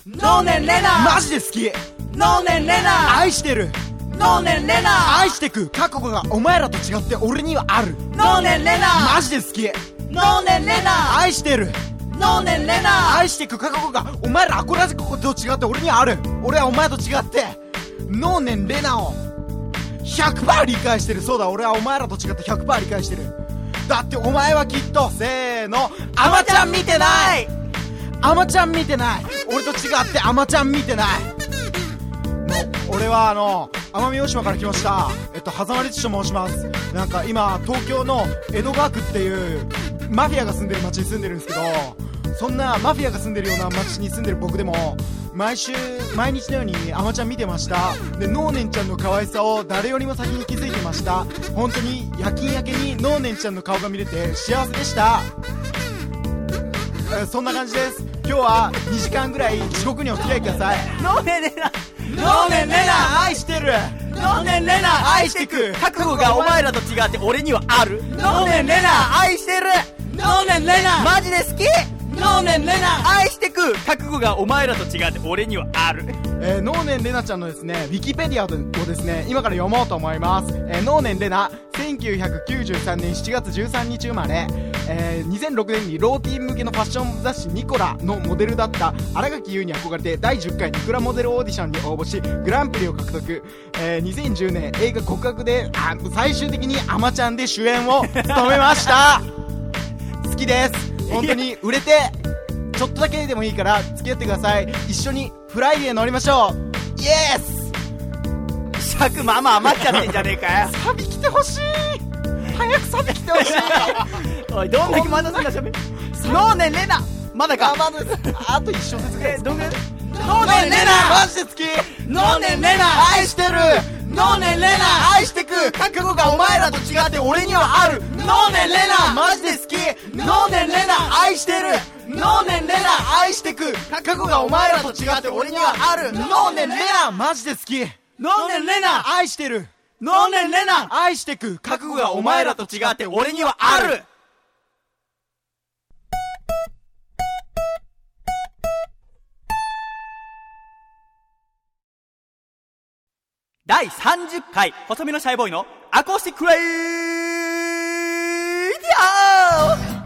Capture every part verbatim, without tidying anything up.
能年レナマジで好き。 能年レナ愛してる。 能年レナ愛してく覚悟がお前らと違って俺にはある。 能年レナマジで好き。 能年レナ愛してる。 能年レナ愛してく覚悟がお前らアコラジコと違って俺にはある。俺はお前と違って能年レナを ひゃくパーセント 理解してる。そうだ、俺はお前らと違って ひゃくパーセント 理解してる。だってお前はきっとせーのアマちゃん見てない。アマちゃん見てない。俺と違ってアマちゃん見てない。もう俺はあの奄美大島から来ました。えっと狭間律師と申します。なんか今東京の江戸川区っていうマフィアが住んでる町に住んでるんですけど、そんなマフィアが住んでるような町に住んでる僕でも毎週毎日のようにアマちゃん見てました。で能年ちゃんの可愛さを誰よりも先に気づいてました。本当に夜勤明けに能年ちゃんの顔が見れて幸せでした。えそんな感じです。今日はにじかんぐらい地獄にお付き合いください。 能年レナ能年レナ愛してる。 能年レナ愛してく覚悟がお前らと違って俺にはある。能年レナ愛してる。能年レナマジで好き。能年レナ愛してく覚悟がお前らと違って俺にはある。 えー、能年レナちゃんのですねウィキペディアをですね今から読もうと思います。えー、能年レナせんきゅうひゃくきゅうじゅうさんねんしちがつじゅうさんにち生まれ、えー、にせんろくねんにローティーン向けのファッション雑誌ニコラのモデルだった新垣結衣に憧れてだいじゅっかいニコラモデルオーディションに応募しグランプリを獲得。えー、にせんじゅうねん映画告白であ最終的にアマちゃんで主演を務めました好きです。本当に売れてちょっとだけでもいいから付き合ってください。一緒にフライデー乗りましょう。イエス。 尺まあまあ余っちゃってんじゃねえかよ。 サビ来てほしい。早くサビ来てほしいおいどんだけ待たせんだしゃべ。能年レナまだか。 あまだあと一生ずつぐらい。 えどんぐらい。 能年レナマジで好き。 能年レナ愛してる。 能年レナ愛してく覚悟がお前らと違って俺にはある。 能年レナマジで好き。 能年レナ愛してる。能年レナ愛してく覚悟がお前らと違って俺にはある。能年レナマジで好き。 能年レナ愛してる。 能年レナ愛してく覚悟がお前らと違って俺にはある。だいさんじゅっかい細身のシャイボーイのアコースティックレイディオ。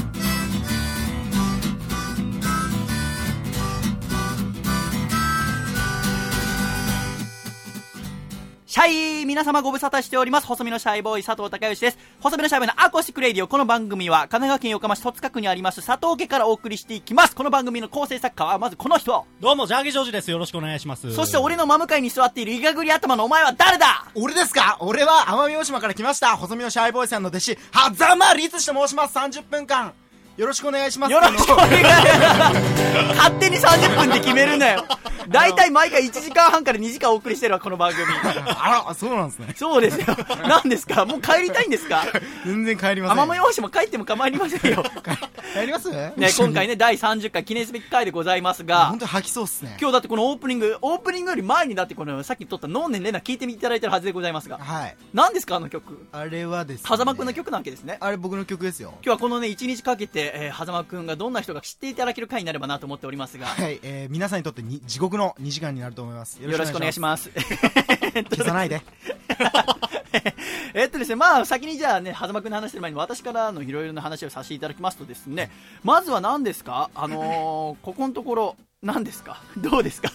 シャイ皆様ご無沙汰しております。細身のシャイボーイ佐藤孝義です。細身のシャイボーイのアコースティックレイディオ。この番組は神奈川県横浜市戸塚区にあります佐藤家からお送りしていきます。この番組の構成作家はまずこの人。 どうもジャーゲジョージです。よろしくお願いします。 そして俺の真向かいに座っているイガグリ頭のお前は誰だ。 俺ですか。俺は奄美大島から来ました細身のシャイボーイさんの弟子狭間律師と申します。さんじゅっぷんかんよろしくお願いします。 よろしくお願いします勝手にさんじゅっぷんで決めるなよ。だいたい毎回いちじかんはんからにじかんお送りしてるわこの番組あらそうなんですね。 そうですよ。何ですかもう帰りたいんですか。 全然帰りません。 奄美大島帰っても構いませんよ帰りますね。今回ねだいさんじゅっかい記念すべき回でございますが本当に吐きそうっすね。 今日だってこのオープニングオープニングより前にだってこのさっき撮った能年レナ聞いていただいてるはずでございますが、 はい、 何ですかあの曲。 あれはですね狭間くんの曲なわけですね。 あれ僕の曲ですよ。 今日はこのねいちにちかけて、えー、狭間くんがどんな人か知っていただける回になればなと思っておりますが、 はい、えー、皆さんにとってに地獄のにじかんになると思います。 よろしくお願いします。 消さないでえっとですねまあ先にじゃあね狭間くんの話する前に私からのいろいろな話をさせていただきますとですね、まずは何ですかあのー、ここのところ何ですかどうですか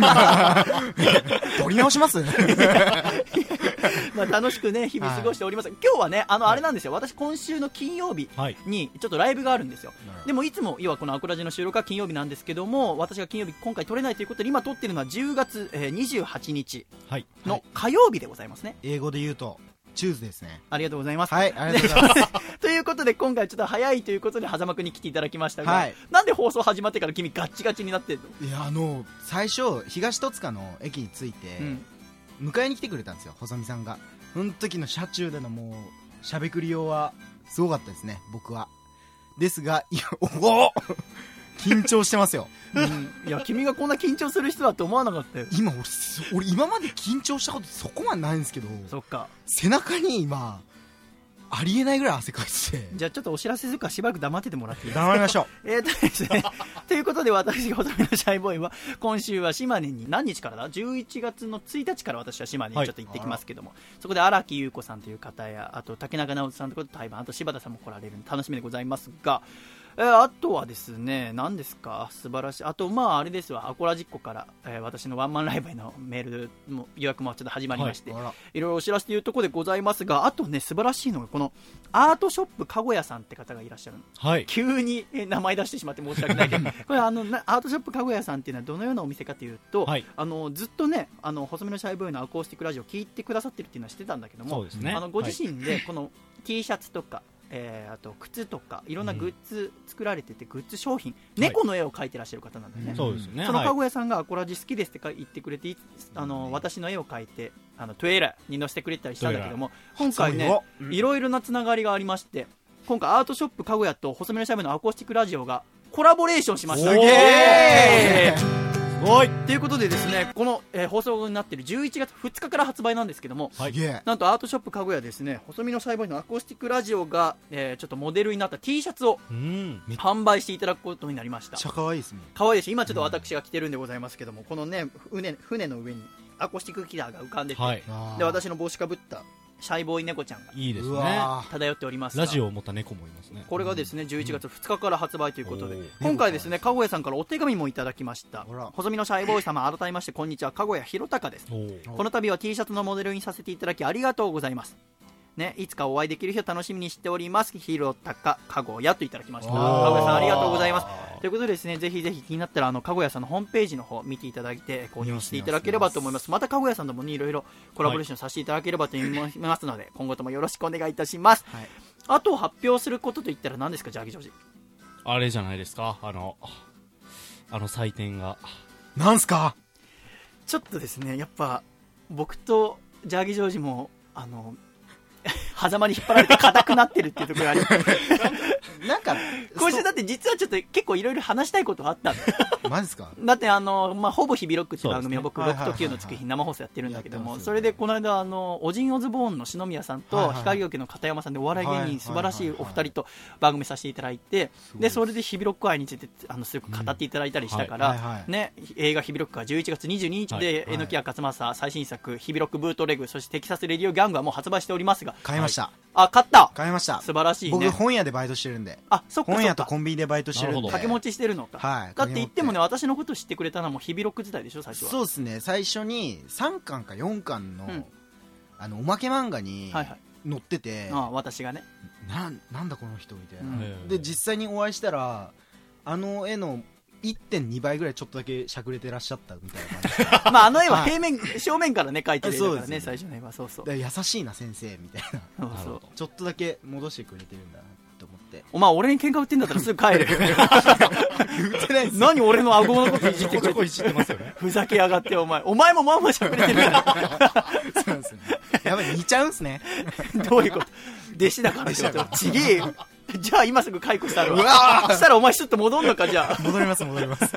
取り直しますまあ楽しくね日々過ごしております、はい、今日はねあのあれなんですよ、私今週の金曜日にちょっとライブがあるんですよ、はい、でもいつも要はこのアコラジの収録は金曜日なんですけども、私が金曜日今回撮れないということで今撮ってるのはじゅうがつにじゅうはちにちの火曜日でございますね、はい、 英語で言うとチューズですね。 ありがとうございます。 はい、ありがとうございますということで今回ちょっと早いということで狭間くんに来ていただきましたが、 はい、 なんで放送始まってから君ガッチガチになってるの。 いやあの最初東戸塚の駅に着いて、うん、迎えに来てくれたんですよ細見さんが。その時の車中でのもうしゃべくり用はすごかったですね僕は。ですがいやおお緊張してますよ、 うん、いや君がこんな緊張する人だって思わなかったよ。 今 俺, 俺今まで緊張したことそこまでないんですけど、 そっか背中に今ありえないぐらい汗かいてて。 じゃあちょっとお知らせするからしばらく黙っててもらっていいですか。 黙りましょう。えーとですねということで、私細身のシャイボーイは今週は島根に、何日からだ、じゅういちがつのついたちから私は島根にちょっと行ってきますけども、はい、そこで荒木優子さんという方や、あと竹中直人さんということ対バン、あと柴田さんも来られるので楽しみでございますが、えー、あとはですね、何ですか、素晴らしい。あと、まあ、あれですわ、アコラジッコから、えー、私のワンマンライブへのメールも予約もちょっと始まりまして、はい、いろいろお知らせというところでございますが、あとね、素晴らしいのが、このアートショップかごやさんって方がいらっしゃるの。はい、急に名前出してしまって申し訳ないけど、これあの、アートショップかごやさんっていうのはどのようなお店かというと、はい、あのずっとね、あの細身のシャイボーイのアコースティックラジオを聞いてくださってるっていうのは知ってたんだけども、そうですね、あのご自身でこの T シャツとか、えー、あと靴とかいろんなグッズ作られてて、うん、グッズ商品、猫の絵を描いてらっしゃる方なんだよね、はい、そうですね。そのかごやさんがアコラジ好きですって言ってくれて、あの私の絵を描いてあのトゥエラに載せてくれたりしたんだけども、今回ね、いろいろなつながりがありまして、今回アートショップかごやと細身のシャイボーイのアコースティックラジオがコラボレーションしました。すげーすごいということでですね、この、えー、放送になっているじゅういちがつふつかから発売なんですけども、はい、なんとアートショップかごやですね、細身のシャイボーイのアコースティックラジオが、えー、ちょっとモデルになった T シャツを販売していただくことになりました。めっちゃ可愛いですね。可愛いです。今ちょっと私が着てるんでございますけども、このね、船、船の上にアコースティックギターが浮かんでて、はい、で私の帽子かぶったシャイボーイ猫ちゃんがいいですね、漂っておりますが、ラジオを持った猫もいますね。これがですね、じゅういちがつふつかから発売ということで、うん、今回ですね、かごやさんからお手紙もいただきました。細身のシャイボーイ様、改めましてこんにちは、かごやひろたかです。この度は T シャツのモデルにさせていただきありがとうございますね、いつかお会いできる日を楽しみにしております。ひろたかかごやといただきました。かごやさんありがとうございます。ということでですね、ぜひぜひ気になったらあのかごやさんのホームページの方見ていただいて購入していただければと思います。またかごやさんともね、いろいろコラボレーションさせていただければと思いますので、はい、今後ともよろしくお願いいたします。はい、あと発表することといったら何ですか、ジャーギジョージ。 あれじゃないですか、あのあの祭典が。 なんすか。 ちょっとですね、やっぱ僕とジャーギジョージもあの狭間に引っ張られて硬くなってるっていうところがありますなんか今週だって実はちょっと結構いろいろ話したいことあったんだマジですか。 だってあの、まあ、ほぼ日々ロックっていう番組を僕ろくときゅうのつく日生放送やってるんだけども、それでこの間あのオジンオズボーンの篠宮さんと光源の片山さんでお笑い芸人素晴らしいお二人と番組させていただいて、でそれで日々ロック愛についてあのすごく語っていただいたりしたから、ね、映画日々ロックがじゅういちがつにじゅうににちで榎谷勝正最新作日々ロックブートレグ、そしてテキサスレディオギャングはもう発売しておりますが、 買いました。 あ、買った。 買いました。 素晴らしいね。 僕本屋でバイトしてるんで。 あ、そっかそっか。 本屋とコンビニでバイトしてるんで。 掛け持ちしてるのか。はい。だって言ってもね、私のこと知ってくれたのはもう日々ロック時代でしょ、最初は。 そうですね。最初にさんかんかよんかんの、うん、あのおまけ漫画に載ってて、はいはい、 ああ、私がね。 な、なんだこの人みたいな、うん。で実際にお会いしたらあの絵のいってんにばいぐらいちょっとだけしゃくれてらっしゃったみたいな感じまああの絵は平面、はい、正面からね描いてるからね、最初の絵は。そうそう、 優しいな先生みたいな。そうそう、ちょっとだけ戻してくれてるんだなと思って。 お前俺に喧嘩売ってんだったらすぐ帰る売ってない。何俺の顎のこといじってくれていじってますよねふざけやがってお前。お前もまんましゃくれてるからそうなんですね。やばい、似ちゃうんすねどういうこと。弟子だからってことちげえよじゃあ今すぐ解雇したらうわしたらお前ちょっと戻んのか。じゃあ戻ります戻ります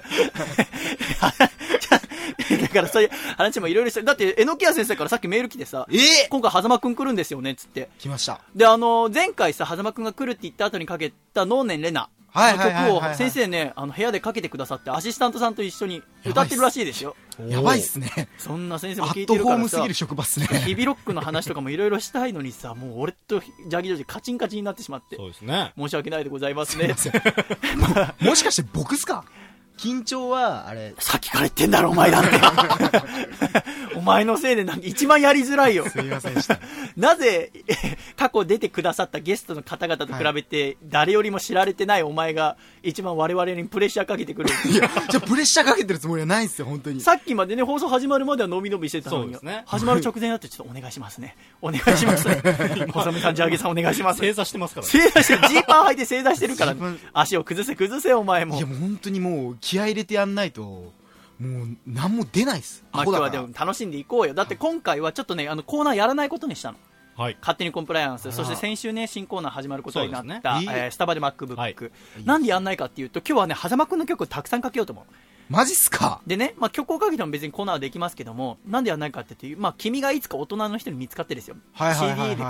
だからそういう話もいろいろして、だって榎谷先生からさっきメール来てさ、えー、今回狭間くん来るんですよねっつって来ました。 であの前回さ狭間くんが来るって言った後にかけた能年レナの曲を先生ね、あの部屋でかけてくださってアシスタントさんと一緒に歌ってるらしいですよ。 やばいっすね。 そんな先生も聞いてるからさ、アットホームすぎる職場っすね。 日々ロックの話とかもいろいろしたいのにさ、もう俺とジャーギジョージカチンカチンになってしまって、そうですね、申し訳ないでございますねもしかして僕っすか。緊張はあれさっきから言ってんだろお前だってお前のせいでなんか一番やりづらいよすいませんでしたなぜ過去出てくださったゲストの方々と比べて、はい、誰よりも知られてないお前が一番我々にプレッシャーかけてくるいやじゃあプレッシャーかけてるつもりはないんですよ本当に。 さっきまでね放送始まるまでは伸び伸びしてたのに、ね、始まる直前になってちょっとお願いしますねお願いします細見さんジャーゲさんお願いします。 正座してますから、ね、 正座してジーパン履いて正座してるから、ね、足を崩せ崩せお前も。 いやもう本当にもう気合い入れてやんないともう何も出ないっす。 まあ、今日はでも楽しんでいこうよ。だって今回はちょっとねあのコーナーやらないことにしたの、はい、勝手にコンプライアンス。そして先週ね新コーナー始まることになった、ねえー、スタバで MacBook、はい、なんでやんないかっていうと今日はね狭間くんの曲をたくさんかけようと思う。 マジっすか。 でね、まあ、曲をかけても別にコーナーはできますけども、なんでやんないかっていう、まあ、君がいつか大人の人に見つかってですよ、はいはいはいはい、シーディー でこう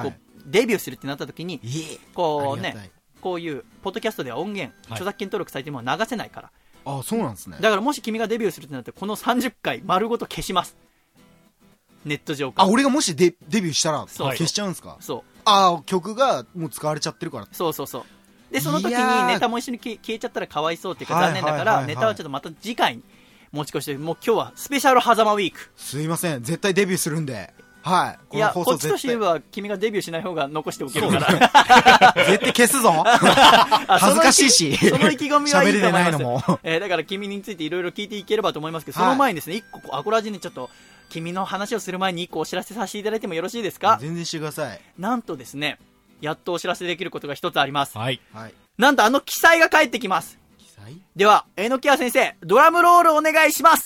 デビューするってなった時に、こうありがたいね、こういうポッドキャストでは音源、 はい著作権登録されてるものは流せないから。 あ、そうなんですね。 だからもし君がデビューするってなってこのさんじゅっかい丸ごと消します。ネット上から。 あ、俺がもしデデビューしたらそう消しちゃうんですか？ そう。 あ、曲がもう使われちゃってるから。 そうそうそう。でその時にいやーネタも一緒に消えちゃったらかわいそうっていうかはい残念だかはいはいはいら、ネタはちょっとまた次回に持ち越して、もう今日はスペシャル狭間ウィーク。 すいません、絶対デビューするんで。はい。 いや、 このこ放送絶対っちとしては君がデビューしない方が残しておけるから絶対消すぞ恥ずかしいし。 その意気込みはいいと思います。 喋れてないのもえー、だから君についていろいろ聞いていければと思いますけど、 はいその前にですね、一個アコラジにちょっと君の話をする前に一個お知らせさせていただいてもよろしいですか？ 全然してください。 なんとですね、やっとお知らせできることが一つあります。 はい。 はい。 なんとあの記載が返ってきます。 記載？ では、えのきや先生、ドラムロールお願いします。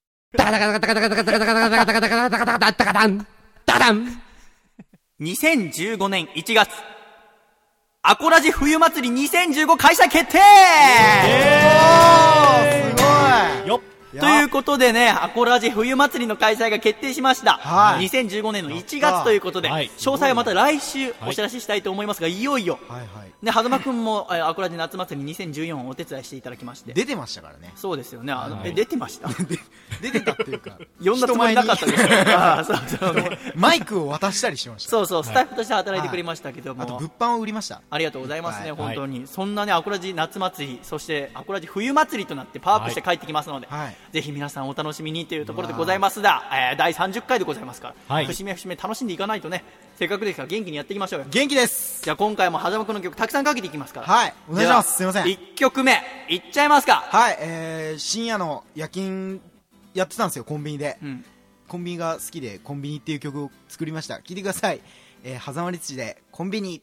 にせんじゅうごねんいちがつ、アコラジ冬祭りにせんじゅうご開催決定、 えー、すごいよっ。 ということでね、アコラジ冬祭りの開催が決定しました。 はいにせんじゅうごねんのいちがつということで、 はい、 詳細はまた来週お知らせしたいと思いますが、いよいよ、 はいはい。 ね、はざまくんもえーアコラジ夏祭りにせんじゅうよんをお手伝いしていただきまして。 出てましたからね。 そうですよね。あの、 はいえ、出てました出てたっていうか。 呼んだつもりなかったですよ。ああ、そうそうね。 マイクを渡したりしました。 そうそう、スタッフとして働いてくれましたけども。 あと物販を売りました。 ありがとうございますね、 はい本当に。そんなね、アコラジ夏祭り、そしてアコラジ冬祭りとなってパワーアップして帰ってきますので、 はいぜひ皆さんお楽しみにというところでございますが、えー、だいさんじゅっかいでございますから、 はい節目節目楽しんでいかないとね、せっかくですから元気にやっていきましょうよ。 元気です。 じゃあ今回もはざまくんの曲たくさんかけていきますから。 はい、お願いします。すいません。 いっきょくめ、いっちゃいますか。 はい、えー、深夜の夜勤やってたんですよ、コンビニで。 うん。 コンビニが好きで、コンビニっていう曲を作りました。聴いてください。えー、狭間律師で、コンビニ。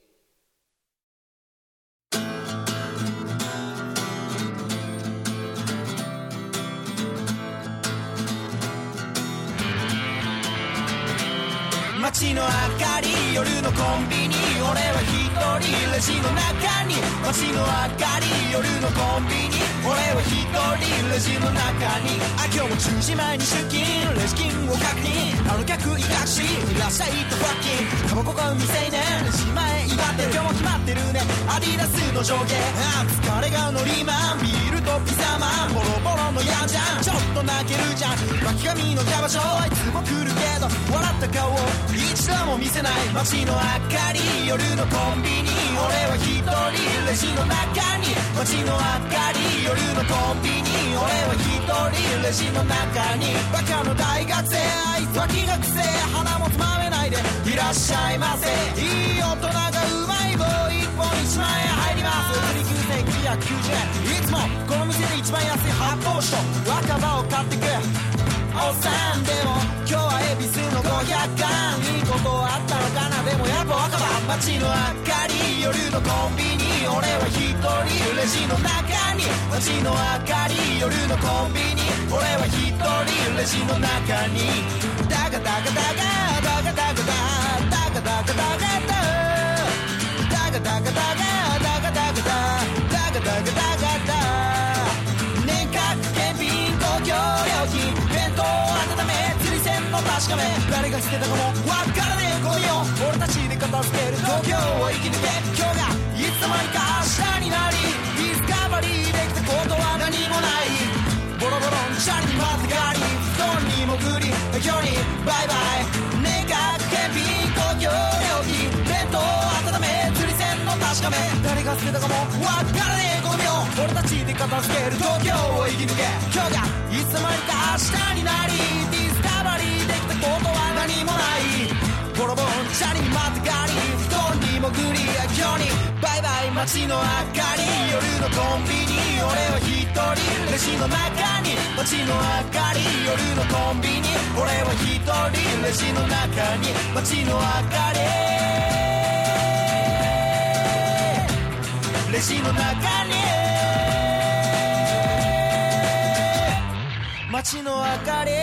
街の明かり、夜のコンビニ、俺は一人レジの中に。街の明かり、夜のコンビニ、俺は一人レジの中に。あ、今日もじゅうじまえに出勤、レジ金を確認。あの客いたし、いらっしゃいとファッキン。タバコが未成年、レジ前祝ってる。今日も決まってるね、アディダスの上下。あ、疲れがノリマン、ビールとピザマン、ボロボロのやんじゃん、ちょっと泣けるじゃん。巻き髪のキャバ嬢、あいつも来るけど、笑った顔を一度も見せない。街の明かり、夜のコンビニ、俺は一人レジの中に。街の明かり、夜のコンビニ、俺は一人レジの中に。バカの大学生、あいつは気がくせえ、鼻もつまめないでいらっしゃいませ。いい大人がうまい棒一本一万円入ります。売りきゅうせんきゅうひゃくきゅうじゅうえん。いつもこの店で一番安い発泡酒と若葉を買ってくおっさん。でも今日は恵比寿のごひゃくかん、いいことあったのかな。でもやっぱ若葉。街の明かり、夜のコンビニ、俺は一人レジの中に。街の明かり、夜のコンビニ、俺は一人レジの中に。ダガダガダガダガダガダダガダガダガダダガダガダガダガダガダダガダガダガダ。年間検品公共料金、弁当温め釣り線の確かめ、誰が捨てたかもわからねえゴミを俺たちで片付ける東京を生き抜け。今日がいつの間にか明日になり、ディスカバリーできたことは何もない。ボロボロンチャリにまたがり、布団に潜り今日にバイバイ。年間検品公共料金、弁当温め釣り線の確かめ、誰が捨てたかもわからねえゴミを俺たちで片付ける東京を生き抜け。今日がいつの間にか明日になり、ディスカバリーできたことは何もない。ボロボロンチャリにまたがり、布団に潜り今日にバイバイ。街の明かり、夜のコンビニ、俺は一人レジの中に。街の明かり、夜のコンビニ、俺は一人レジの中に。街の明かり、レジの中に。街の明かり。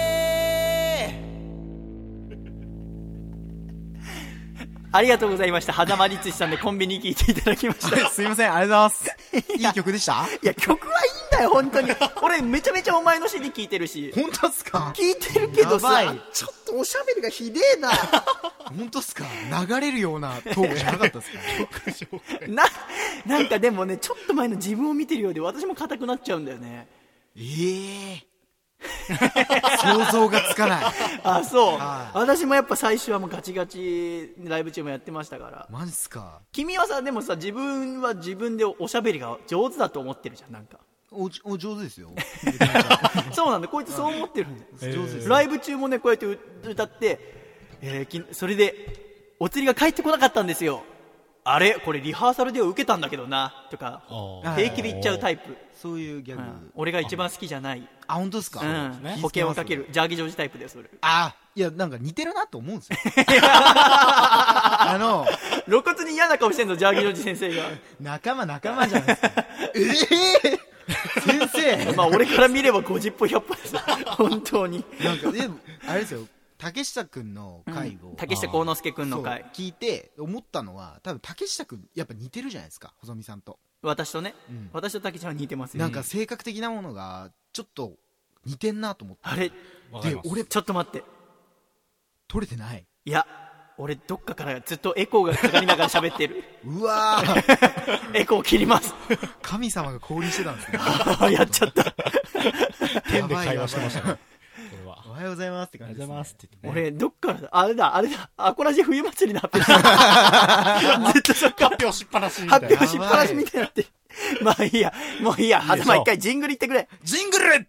ありがとうございました。狭間律師さんでコンビニ聞いていただきました。 すいません、ありがとうございます。いい曲でした？ いや、曲はいいんだだよ本当に。俺めちゃめちゃお前の シーディー 聞いてるし。 本当っすか？ 聞いてるけどさ、 やばい、 ちょっとおしゃべりがひでえな。 本当っすか？流れるようなトークじゃなかったっすか？ な、なんかでもね、ちょっと前の自分を見てるようで私も硬くなっちゃうんだよね。 ええー、想像がつかない。 あ、そう、 はい、 私もやっぱ最初はもうガチガチライブ中もやってましたから。 マジっすか？ 君はさ、でもさ、自分は自分でおしゃべりが上手だと思ってるじゃん。なんかおお上手ですよ。 そうなんだ、こいつそう思ってるんだよ、 えー、上手です。 ライブ中もね、こうやって歌って、えー、きそれでお釣りが返ってこなかったんですよ。あれこれリハーサルでは受けたんだけどなとか平気で言っちゃうタイプ。 そういうギャグ、うん、 俺が一番好きじゃない。 あ、本当ですか？ うん、ね、保険をかけるジャーギジョージタイプだよそれ。 あ、いやなんか似てるなと思うんですよ。あの露骨に嫌な顔してんのジャーギジョージ先生が。 仲間仲間じゃないですか。ええー、先生。 まあ俺から見ればごじゅっぽひゃっぽです本当に。 なんかでもあれですよ、竹下くんの回を、うん、 竹下幸之助くんの回聞いて思ったのは、多分竹下くんやっぱ似てるじゃないですか、細見さんと。 私とね、うん、私と竹下は似てますよ。 なんか性格的なものがちょっと似てんなと思って。 あれで俺ちょっと待って、 取れてない。いや俺どっかからずっとエコーがかかりながら喋ってる。 うわーエコー切ります。 神様が降臨してたんですね。 やっちゃった。 天で会話してましたね。 おはようございますって感じです、ね、おはようございますって言って、ね、俺どっからだ、あれだあれだ、アコラジ冬祭りの発表ずっとそっか発表しっぱなしみたいな、 発表しっぱなしみたいになって。まあいいや、もういいや、はずま一回ジングル言ってくれ。 ジングル。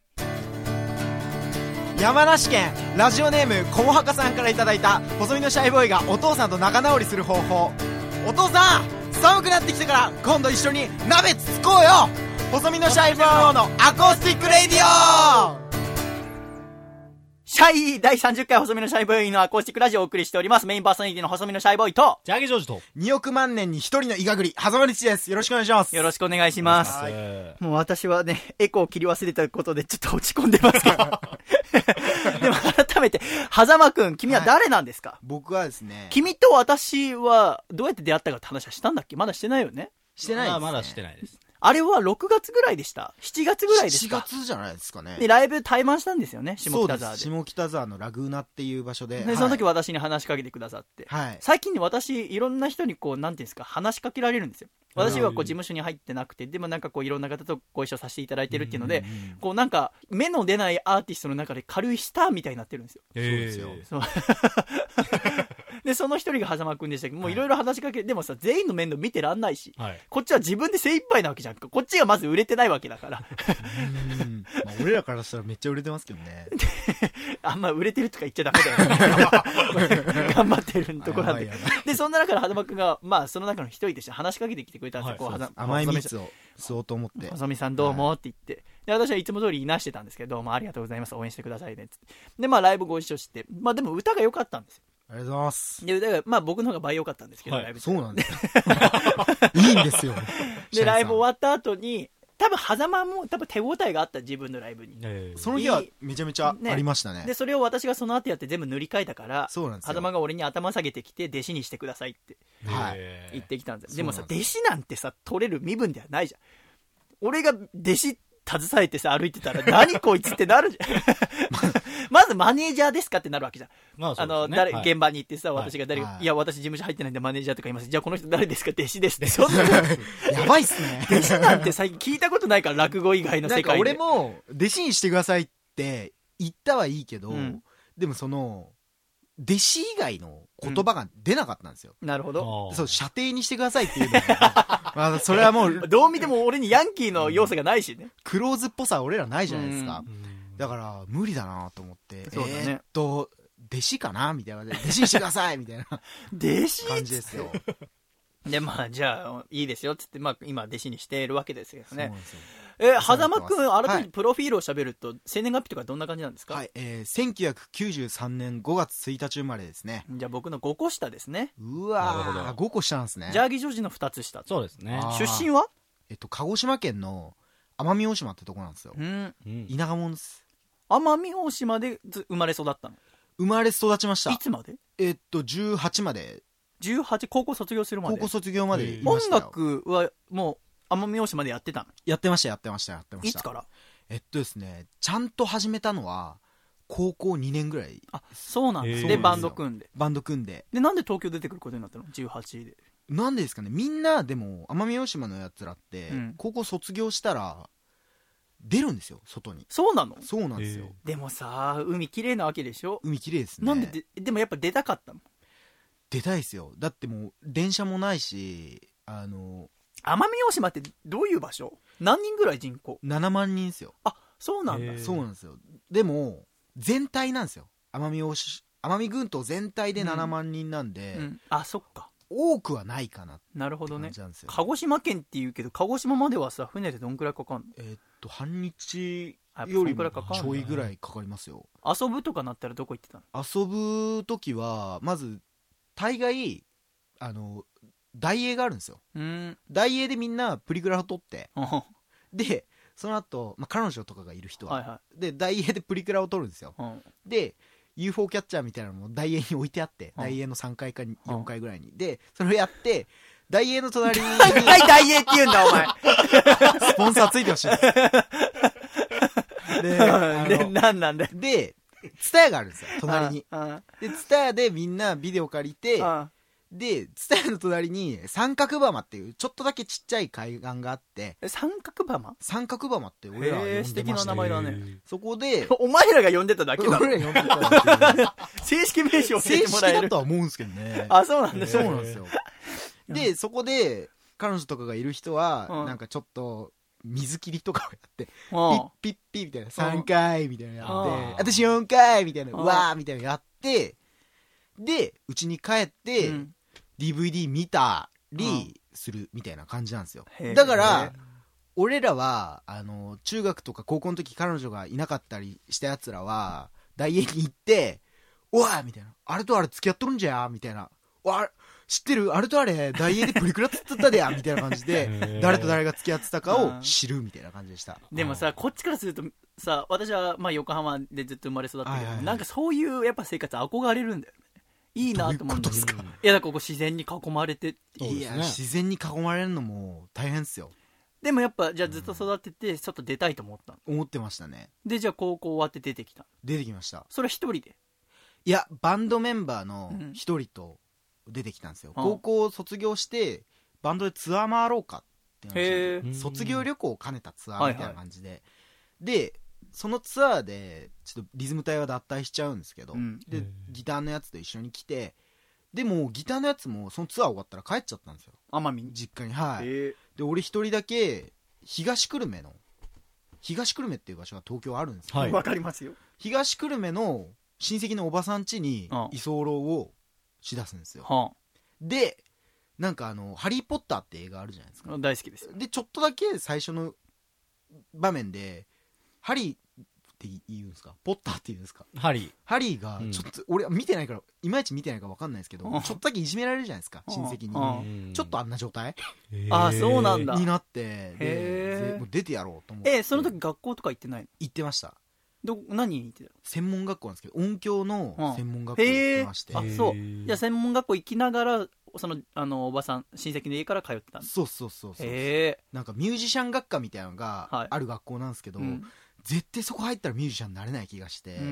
山梨県ラジオネームこもはかさんからいただいた細身のシャイボーイがお父さんと仲直りする方法。お父さん寒くなってきたから今度一緒に鍋つつこうよ。細身のシャイボーイのアコースティックレディオ。 シャイだいさんじゅっかい細身のシャイボーイのアコースティックラジオをお送りしております。メインパーソナリティの細身のシャイボーイとジャーギジョージとにおく万年に一人のイガグリ狭間律です。よろしくお願いします。 よろしくお願いします。もう私はねエコーを切り忘れたことでちょっと落ち込んでますけどでも改めて狭間くん、君は誰なんですか？はい、 僕はですね、 君と私はどうやって出会ったかって話はしたんだっけ？まだしてないよね。 してないです、ね、 まだしてないです。 あれはろくがつぐらいでした。しちがつぐらいですか。 しちがつじゃないですかね。 でライブ対マンしたんですよね、下北沢で。 下北沢のラグーナっていう場所で、 で、はい、その時私に話しかけてくださって、はい、最近ね私いろんな人にこうなんていうんですか、話しかけられるんですよ。私はこう事務所に入ってなくて、でもなんかこういろんな方とご一緒させていただいてるっていうので、うんうんうん、こうなんか目の出ないアーティストの中で軽いスターみたいになってるんですよ。 そうですよ。 そうでその一人が狭間くんでしたけど、もういろいろ話しかけ、はい、でもさ全員の面倒見てらんないし、はい、こっちは自分で精一杯なわけじゃんか。こっちがまず売れてないわけだからうん、まあ、俺らからしたらめっちゃ売れてますけどねあんま売れてるとか言っちゃダメだよ頑張ってるところなんででそんな中で狭間くんがまあその中の一人として話しかけてきてくれたんですよ、はい、こう甘い蜜を吸おうと思って細見さんどうもって言って、はい、で私はいつも通りいなしてたんですけど、どうもありがとうございます、応援してくださいねってでまあライブご一緒して、まあでも歌が良かったんですよ。 ありがとうございます。 で歌がまあ僕の方が倍良かったんですけど、 はい、 ライブそうなんですいいんですよでライブ終わった後に多分狭間も多分手応えがあった自分のライブに、 えー、その日はめちゃめちゃありました ね, ねでそれを私がその後やって全部塗り替えたから、 そうなんですよ。 狭間が俺に頭下げてきて弟子にしてくださいって言ってきたんです、はい、でもさ弟子なんてさ取れる身分ではないじゃん。俺が弟子携えてさ歩いてたら何こいつってなるじゃんまずマネージャーですかってなるわけじゃん、まあそうですね、あの誰、はい、現場に行ってさ私が誰、はい、いや私事務所入ってないんでマネージャーとか言います。じゃあこの人誰ですか？弟子ですってそんなやばいっすね弟子なんて最近聞いたことないから落語以外の世界で。 なんか俺も弟子にしてくださいって言ったはいいけど、うん、でもその弟子以外の言葉が出なかったんですよ、 うん、なるほど。 そう射程にしてくださいっていうのがまあそれはもうどう見ても俺にヤンキーの要素がないしね、 クローズっぽさは俺らないじゃないですか、うん、だから無理だなと思って、そうだね、えー、っと弟子かなみたいな感じで弟子にしてくださいみたいな弟子感じですよでまあじゃあいいですよっつって、まあ、今弟子にしているわけですけどね。え狭間くん改めてプロフィールをしゃべると、はい、生年月日とかどんな感じなんですか？ はい、えー、せんきゅうひゃくきゅうじゅうさんねんごがつついたち生まれですね。 じゃあ僕のごこ下ですね。 うわーごこ下なんですね。 ジャーギジョージのふたつ下。 そうですね。 出身はえっと鹿児島県の奄美大島ってとこなんですよ、うん、田舎者です。 奄美大島で生まれ育ったの？ 生まれ育ちました。 いつまで？ えっとじゅうはちまで。 じゅうはち高校卒業するまで。 高校卒業までいましたよ。 音楽はもう奄美大島でやってたの？ やってましたやってましたやってました。 いつから？ えっとですねちゃんと始めたのは高校にねんぐらい。 あ、そうなんです。でバンド組んでバンド組んででなんで東京出てくることになったの？じゅうはちで。 なんでですかね。みんなでも奄美大島のやつらって、うん、高校卒業したら出るんですよ外に。 そうなの？ そうなんですよ。 でもさ海綺麗なわけでしょ？ 海綺麗ですね。 なんでででもやっぱ出たかったの？ 出たいですよ。だってもう電車もないし、あの奄美大島ってどういう場所？何人ぐらい人口？ ななまんにんですよ。 あ、そうなんだ。 そうなんですよ。でも全体なんですよ。奄美大島奄美群島全体でななまんにんなんで、 うんうん、あ、そっか。 多くはないかなってなるほどね。 感じなんですよ。 鹿児島県っていうけど鹿児島まではさ船でどんくらいかかんの？ えー、っと半日よりもちょいぐらいかかりますよ。 遊ぶとかなったらどこ行ってたの？ 遊ぶ時はまず大概あの大英があるんですよ。うん、大英でみんなプリクラを撮ってでその後、まあ彼女とかがいる人は、はいはい、で大英でプリクラを撮るんですよ。うん、で ユーフォー キャッチャーみたいなのも大英に置いてあって、うん、大英のさんかいかよんかいぐらいに、でそれをやって大英の隣に何回大英って言うんだお前スポンサーついてほしいでで何なんだよ。 でツタヤがあるんですよ隣に。でツタヤでみんなビデオ借りて、でツタヤの隣に三角浜っていうちょっとだけちっちゃい海岸があって。 三角浜？三角浜って俺らは呼んでました。 素敵な名前だね。 そこでお前らが呼んでただけだ。 俺ら呼んでただけ正式名称を教えてもらえる。 正式だとは思うんですけどね。 あ、そうなんだ。 そうなんですよ。でそこで彼女とかがいる人は、うん、なんかちょっと水切りとかをやって、うん、ピッピッピッみたいなさんかいみたいなやって、うん、私よんかいみたいな、うん、わーみたいなやって、でうちに帰って、うん、ディーブイディー 見たりするみたいな感じなんですよ。だから俺らはあの中学とか高校の時彼女がいなかったりしたやつらは大英に行っておいみたいな、あれとあれ付き合っとるんじゃみたいな、わ知ってるあれとあれ大英でプリクラつってたでやみたいな感じで誰と誰が付き合ってたかを知るみたいな感じでした。 でもさこっちからするとさ、私はまあ横浜でずっと生まれ育ったけど、はいはいはい、なんかそういうやっぱ生活憧れるんだよね。いいなと思うんですか。いやだからここ自然に囲まれてって、 いや自然に囲まれるのも大変ですよ。 でもやっぱじゃあずっと育ててちょっと出たいと思ったの？ 思ってましたね。 でじゃあ高校終わって出てきた？ 出てきました。 それは一人で？ いやバンドメンバーの一人と出てきたんですよ、うん、高校を卒業してバンドでツアー回ろうかってなって、卒業旅行を兼ねたツアーみたいな感じで、はいはい、でそのツアーでちょっとリズム隊は脱退しちゃうんですけど、うん、でギターのやつと一緒に来て、でもギターのやつもそのツアー終わったら帰っちゃったんですよ、 奄美実家に。はい。で俺一人だけ東久留米の東久留米っていう場所が東京あるんですよ。 わ、はい、かりますよ。 東久留米の親戚のおばさん家に居候をしだすんですよ、はあ、でなんかあのハリーポッターって映画あるじゃないですか。 大好きですよ。 でちょっとだけ最初の場面でハリーって言うんですかポッターって言うんですかハリーハリーがちょっと、うん、俺見てないからいまいち見てないから分かんないですけど、ちょっとだけいじめられるじゃないですか親戚に。ちょっとあんな状態あそうなんだになって、でもう出てやろうと思って。 えその時学校とか行ってないの？ 行ってました。 ど何に行ってたの？専門学校なんですけど音響の専門学校に行ってまして、 うん、あそうじゃあ専門学校行きながらそのあのおばさん親戚の家から通ってたんです。 そうそうそうそう。へなんかミュージシャン学科みたいなのがある学校なんですけど、はいうん、絶対そこ入ったらミュージシャンになれない気がして、うん、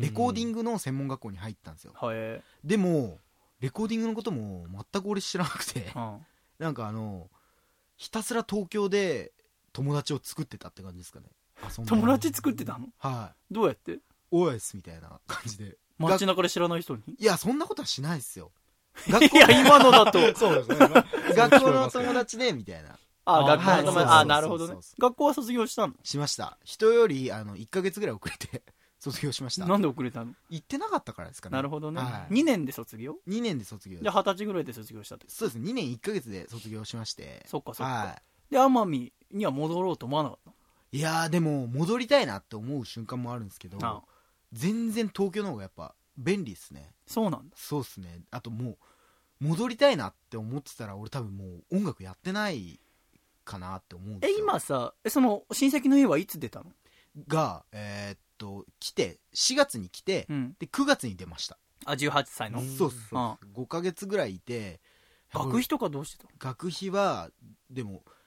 レコーディングの専門学校に入ったんですよ。でもレコーディングのことも全く俺知らなくて、うん、なんかあのひたすら東京で友達を作ってたって感じですかね。 友達作ってたの？ はい。 どうやって？ オーエスみたいな感じで街中で知らない人に？ いやそんなことはしないですよ。 学校いや今のだとそうですね学校の友達でみたいな。 あ学校の友達、あなるほどね。学校は卒業したの？ しました。人よりあのいっかげつぐらい遅れて卒業しました。 なんで遅れたの？ 行ってなかったからですかね。 なるほどね、はい、にねんで卒業？ にねんで卒業。 じゃあはたちぐらいで卒業したって。 そうですねにねんいっかげつで卒業しまして。 そっかそっか、はい、で奄美には戻ろうと思わなかった？ いやーでも戻りたいなって思う瞬間もあるんですけど、ああ全然東京の方がやっぱ便利ですね。 そうなんだ。 そうっすね。あともう戻りたいなって思ってたら俺多分もう音楽やってないかなって思うんですよ。 え今さえその親戚の家はいつ出たの？ がえー、っと来てしがつに来て、うん、でくがつに出ました。 あじゅうはっさいの？ そうそうそう、うん、ごかげつぐらいいて。 学費とかどうしてたの？ 学費はでも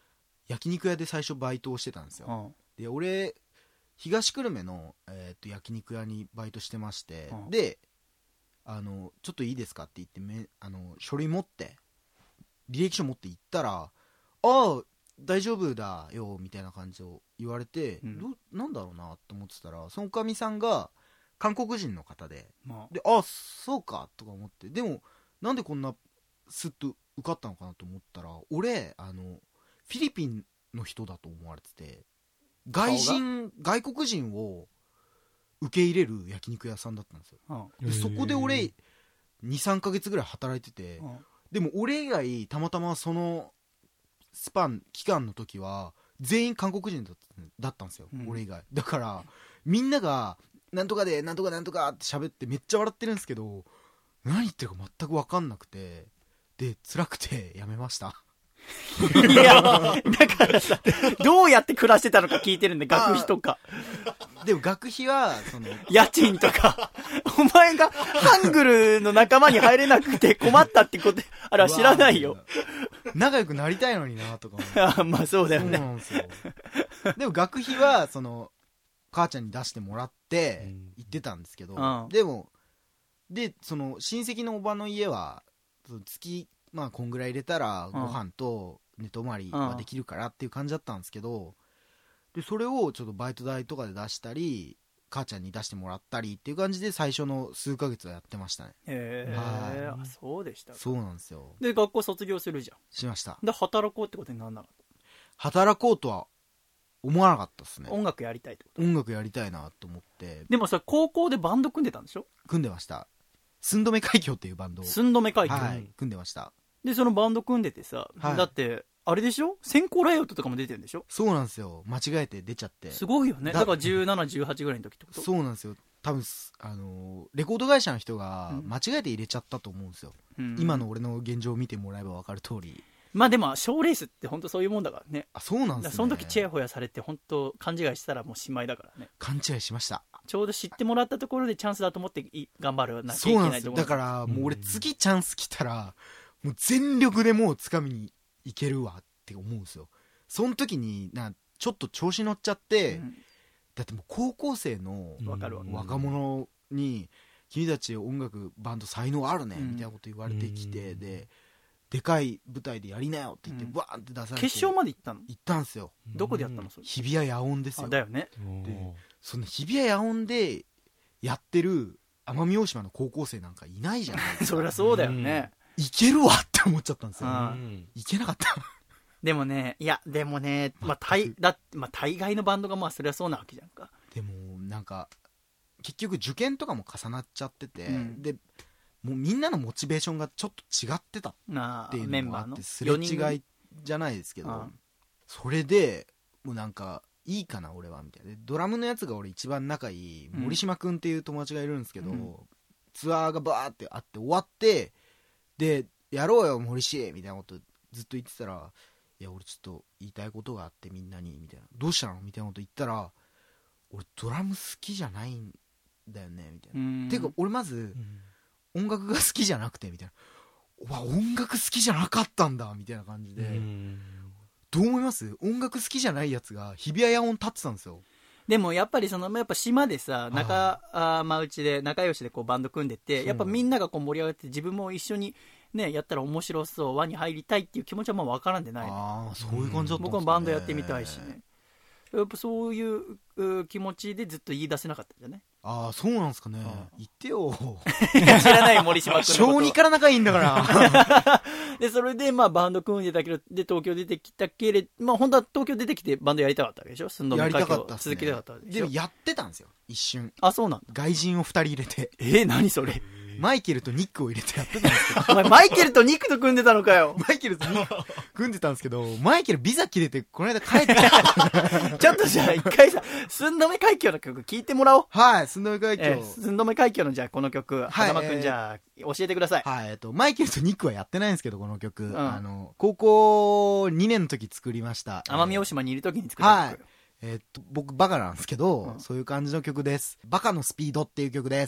焼肉屋で最初バイトをしてたんですよ、うん、で俺東久留米の、えー、と焼肉屋にバイトしてまして、うん、であのちょっといいですかって言ってめあの書類持って履歴書持って行ったら、ああ大丈夫だよみたいな感じを言われて、うん、どなんだろうなと思ってたら、そのおかみさんが韓国人の方で、まあ、であそうかとか思って、でもなんでこんなスッと受かったのかなと思ったら、俺あのフィリピンの人だと思われてて、外人外国人を受け入れる焼肉屋さんだったんですよ、うん、でそこで俺 にさんかげつぐらい働いてて、うん、でも俺以外たまたまそのスパン期間の時は全員韓国人だった、だったんですよ、うん、俺以外だからみんながなんとかでなんとかなんとかって喋ってめっちゃ笑ってるんですけど、何言ってるか全く分かんなくて、で辛くてやめました。 いやだからさ、どうやって暮らしてたのか聞いてるんで、学費とか。 でも学費はその家賃とかお前がハングルの仲間に入れなくて困ったってことあれは知らないよ。 仲良くなりたいのになとか思ってあまあそうだよね。 そうなんですよ。でも学費はその母ちゃんに出してもらって行ってたんですけど、うん、でもでその親戚のおばの家は月まあこんぐらい入れたらご飯と寝泊まりはできるからっていう感じだったんですけど、でそれをちょっとバイト代とかで出したり母ちゃんに出してもらったりっていう感じで最初の数ヶ月はやってましたね。 へえ、はい、あそうでしたか。 そうなんですよ。 で学校卒業するじゃん。 しました。 で働こうってことにならなかった？ 働こうとは思わなかったですね。 音楽やりたいってこと？ 音楽やりたいなと思って。 でもさ高校でバンド組んでたんでしょ？ 組んでました。寸止め海峡っていうバンドを寸止め海峡、 はい、組んでました。でそのバンド組んでてさ、はい、だってあれでしょ、先行ライオットとかも出てるんでしょ？ そうなんですよ、間違えて出ちゃって。 すごいよね。だからじゅうなな、じゅうはちぐらいの時ってこと？ そうなんですよ。多分あのー、レコード会社の人が間違えて入れちゃったと思うんですよ、うん、今の俺の現状を見てもらえば分かる通り。 まあでも賞レースって本当そういうもんだからね。 あ、そうなんですね。 その時チヤホヤされて本当勘違いしたらもうしまいだからね。 勘違いしました。 ちょうど知ってもらったところでチャンスだと思って頑張るなきゃいけないと思う。そうなんですよ。 だからもう俺次チャンス来たらもう全力でもう掴みにいけるわって思うんですよ。その時になちょっと調子乗っちゃって、うん、だってもう高校生の若者に君たち音楽バンド才能あるねみたいなこと言われてきて、うん、ででかい舞台でやりなよって言ってバーンって出されて、 決勝まで行ったの？ 行ったんですよ。 どこでやったのそれ？ 日比谷野音ですよ。 あだよね。 でその日比谷野音でやってる奄美大島の高校生なんかいないじゃないですか。 そりゃそうだよね。 いけるわって思っちゃったんですよ。いけなかった。 でもね、いやでもね、まあ、大だまあ、大概のバンドがまあそれはそうなわけじゃんか。 でもなんか結局受験とかも重なっちゃってて、うん、でもうみんなのモチベーションがちょっと違ってたっていうのもあってすれ違いじゃないですけど、それでもうなんかいいかな俺はみたいな。ドラムのやつが俺一番仲いい森島くんっていう友達がいるんですけど、うん、ツアーがバーってあって終わってでやろうよ森氏みたいなことずっと言ってたら、いや俺ちょっと言いたいことがあってみんなにみたいな、どうしたのみたいなこと言ったら、俺ドラム好きじゃないんだよねみたいな。ていうか俺まず、うん、音楽が好きじゃなくてみたいな、わ音楽好きじゃなかったんだみたいな感じで、うんどう思います？音楽好きじゃないやつが日比谷野音立ってたんですよ。 でもやっぱりそのやっぱ島でさ仲間内で仲良しでこうバンド組んでて、やっぱみんながこう盛り上がって自分も一緒にねやったら面白そう、輪に入りたいっていう気持ちはまあ分からんでない、ね、 ああそういう感じだったんですね。 僕もバンドやってみたいしね、やっぱそういう気持ちでずっと言い出せなかったんじゃない？ ああそうなんですかね。言ってよ知らない森島君のこと小にから仲いいんだからでそれでまあバンド組んでたけどで東京出てきたけれまあ本当は東京出てきてバンドやりたかったわけでしょ。寸止め海峡を続けたかったわけでしょ。 でもやってたんですよ一瞬。 あそうなんだ。 外人をふたり入れてえー、何それマイケルとニックを入れてやってたんですけどお前マイケルとニックと組んでたのかよマイケルとニック組んでたんですけどマイケルビザ切れてこの間帰ってちょっとじゃあ一回さ寸止め海峡の曲聞いてもらおう。 はい寸止め海峡、えー、 寸止め海峡のじゃあこの曲風間くんじゃあ、えー、教えてください。 はいえっとマイケルとニックはやってないんですけどこの曲、うん、あの高校にねんの時作りました。 奄美大島にいる時に作った曲、はいえー、っと僕バカなんですけど、うん、そういう感じの曲です。バカのスピードっていう曲です。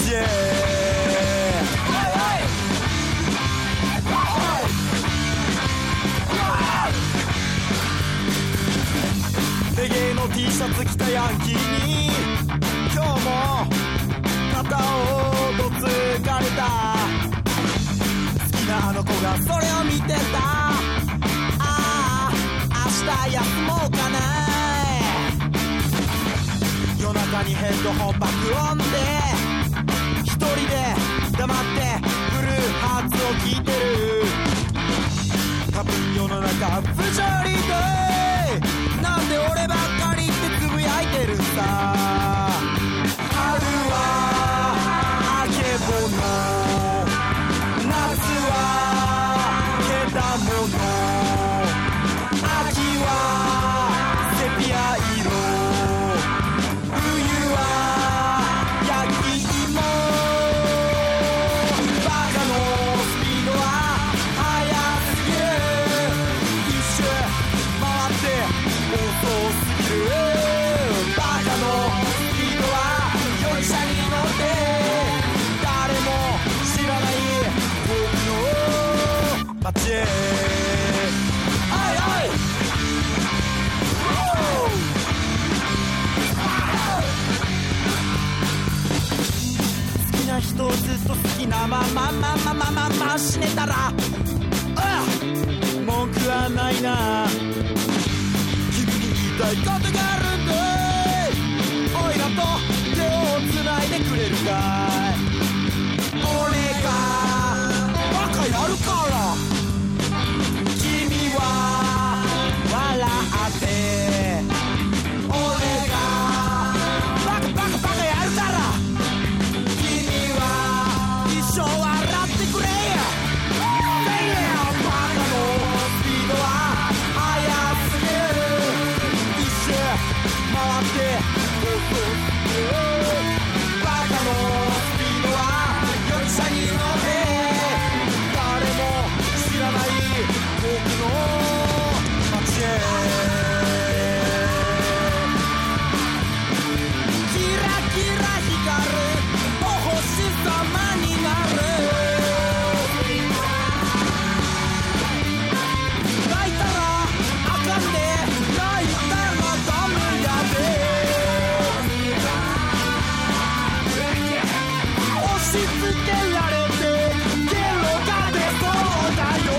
街へレゲエの T シャツ着たヤンキーに今日も肩をどつかれた。好きなあの子がそれを見てた。ああ明日休もうかな。夜中にヘッドホン爆音で一人で黙ってブルーハーツを聴いてる。多分世の中不条理でなんで俺ばっかりってつぶやいてるさ。春はあけぼの、夏はけだもの、秋はセピア色、冬は焼き芋。バカのスピードは速すぎる。一周回って遅すぎる。バカのスピードは容疑者に乗って誰も知らない僕の街へ。はいはい好きな人をずっと好きなままままままま死ねたらあ文句はないな。君に言いたいことがあるんだ。おいらと手をつないでくれるかい。俺がバカやるから君は笑って俺がバカバカバカやるから君は一生笑ってくれ。バカのスピードは速すぎる。一周回って遅すぎる。バカのスピードは容疑者に乗って誰も知らない僕の街へ。キラキラ光るお星様になる。泣いたらあかんで泣いたらダメやで。押し付けられてゲロが出そうだよ。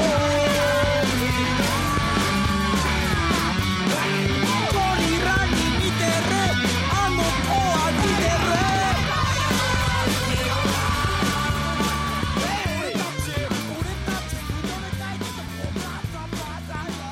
ゴリラに似てるあの子は似てる。俺たち俺たち認めたいけどバカバカよ。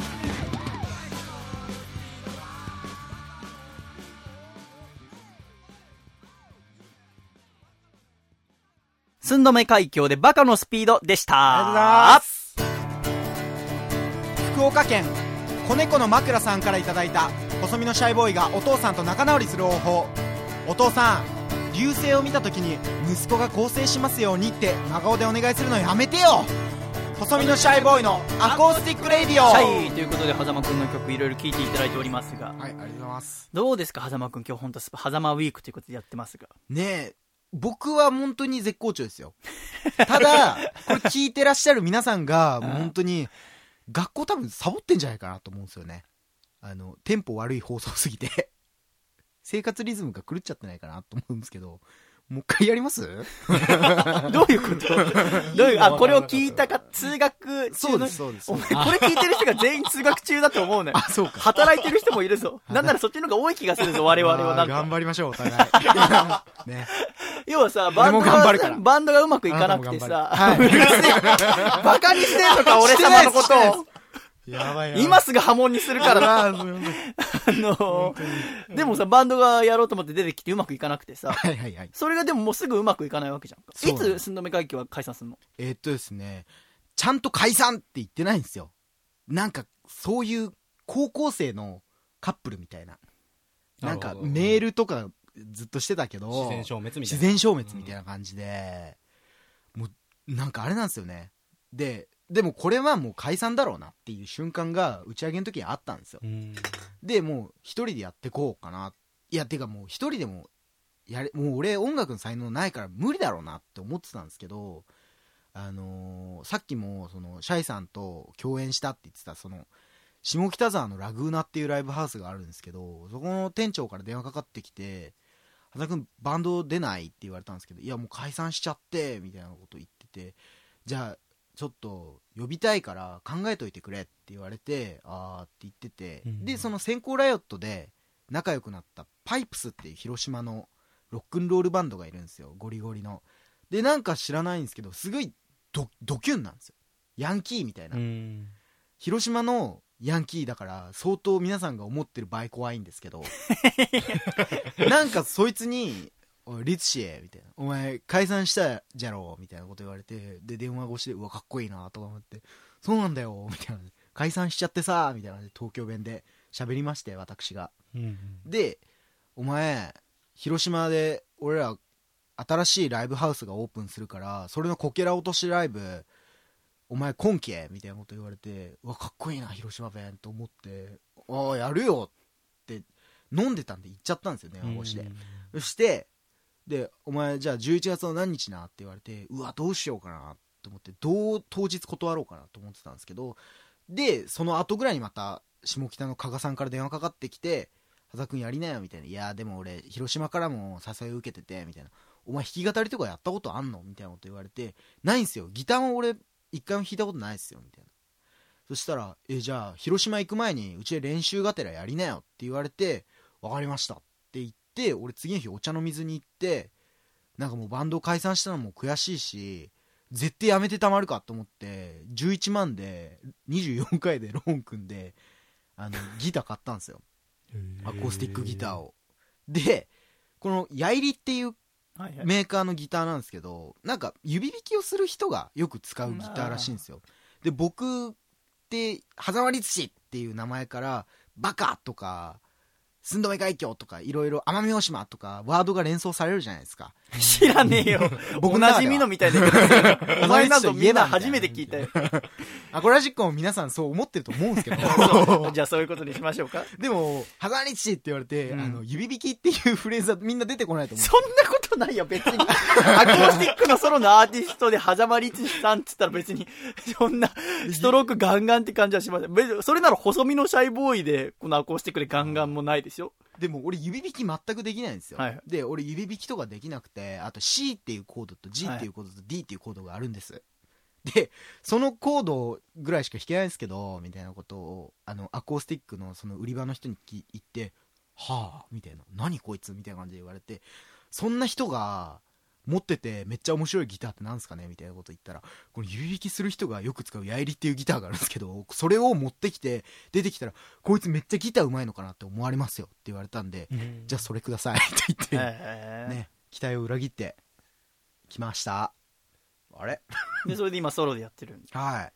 寸止め海峡でバカのスピードでした。 ありがとうございます。福岡県子猫の枕さんからいただいた細身のシャイボーイがお父さんと仲直りする方法。お父さん、流星を見た時に息子が更生しますようにって真顔でお願いするのやめてよ。細身のシャイボーイのアコースティックレディオ。 はい、ということで狭間くんの曲いろいろ聴いていただいておりますが、 はい、ありがとうございます。 どうですか狭間くん、今日本当狭間ウィークということでやってますが。 ねえ、僕は本当に絶好調ですよ。ただこれ聞いてらっしゃる皆さんが本当に学校多分サボってんじゃないかなと思うんですよね。あのテンポ悪い放送すぎて生活リズムが狂っちゃってないかなと思うんですけど、もう一回やります？ どういうことどういう、あ、これを聞いたか、通学中の。 そうです、そうです。 お前、これ聞いてる人が全員通学中だと思うね。 あ、そうか。 働いてる人もいるぞ。なんならそっちの方が多い気がするぞ、我々はなんか。 頑張りましょう、お互い。ね。 要はさ、バンドが、バンドがうまくいかなくてさ、 はい、 バカにしてんのか、俺様のことを。 やばいやばい。 今すぐ波紋にするからな。あの、でもさ、バンドがやろうと思って出てきてうまくいかなくてさ、 はいはいはい。 それがでももうすぐうまくいかないわけじゃんか。いつ寸止め会議は解散するの？ えー、っとですね、ちゃんと解散って言ってないんですよ。なんか、そういう高校生のカップルみたいな。なんか、メールとかずっとしてたけど、 自然消滅みたいな。 自然消滅みたいな感じで、うん、もう、なんかあれなんですよね。で、でもこれはもう解散だろうなっていう瞬間が打ち上げの時にあったんですよ。でもう一人でやってこうかな。いやてかもう一人でもやれもう俺音楽の才能ないから無理だろうなって思ってたんですけど、あのー、さっきもそのシャイさんと共演したって言ってたその下北沢のラグーナっていうライブハウスがあるんですけど、そこの店長から電話かかってきて、羽田君バンド出ないって言われたんですけど、いやもう解散しちゃってみたいなこと言ってて、じゃあちょっと呼びたいから考えといてくれって言われて、あーって言ってて、うん、でその先行ライオットで仲良くなったパイプスっていう広島のロックンロールバンドがいるんですよ、ゴリゴリの。でなんか知らないんですけどすごい ド, ドキュンなんですよ、ヤンキーみたいな。広島のヤンキーだから相当皆さんが思ってる倍怖いんですけどなんかそいつにおいリツシエみたいな、お前解散したじゃろうみたいなこと言われて、で電話越しでうわかっこいいなとか思って、そうなんだよみたいな、解散しちゃってさみたいな東京弁で喋りまして私が、うんうん、でお前広島で俺ら新しいライブハウスがオープンするからそれのこけら落としライブお前今期みたいなこと言われて、うわかっこいいな広島弁と思って、ああやるよって飲んでたんで言っちゃったんですよね、電話越しで。そしてでお前じゃあじゅういちがつの何日なって言われて、うわどうしようかなと思って、どう当日断ろうかなと思ってたんですけど、でその後ぐらいにまた下北の加賀さんから電話かかってきて、羽田君やりなよみたいな、いやでも俺広島からも誘いを受けててみたいな、お前弾き語りとかやったことあんのみたいなこと言われて、ないんすよギターも俺一回も弾いたことないっすよみたいな。そしたらえじゃあ広島行く前にうちで練習がてらやりなよって言われて、分かりましたって言って、俺次の日お茶の水に行って、なんかもうバンド解散したのも悔しいし絶対やめてたまるかと思ってじゅういちまんでにじゅうよんかいでローン組んであのギター買ったんですよ、アコースティックギターを。でこのヤイリっていうメーカーのギターなんですけど、なんか指弾きをする人がよく使うギターらしいんですよ。で僕って狭間律師っていう名前からバカとか寸止め海峡とかいろいろ奄美大島とかワードが連想されるじゃないですか。 知らねえよ僕おなじみのみたいなお前などみんな初めて聞いたよアコラジックも皆さんそう思ってると思うんですけどじゃあそういうことにしましょうか。 でも狭間律師って言われて、うん、あの指弾きっていうフレーズはみんな出てこないと思う。 そんなことないよ別にアコースティックのソロのアーティストで狭間律師さんっつったら別にそんなストロークガンガンって感じはしません。それなら細身のシャイボーイでこのアコースティックでガンガンもないですよ。 でも俺指弾き全くできないんですよ、はい、で俺指弾きとかできなくて、あと C っていうコードと G っていうコードと D っていうコードがあるんです、はい、でそのコードぐらいしか弾けないんですけどみたいなことをあのアコースティックのその売り場の人に言ってはあみたいな、何こいつみたいな感じで言われて、そんな人が持っててめっちゃ面白いギターってなんすかねみたいなこと言ったら、この指弾きする人がよく使うヤイリっていうギターがあるんですけど、それを持ってきて出てきたらこいつめっちゃギターうまいのかなって思われますよって言われたんで、じゃあそれくださいって言って、えー、ね期待を裏切ってきました。あれでそれで今ソロでやってるんではい。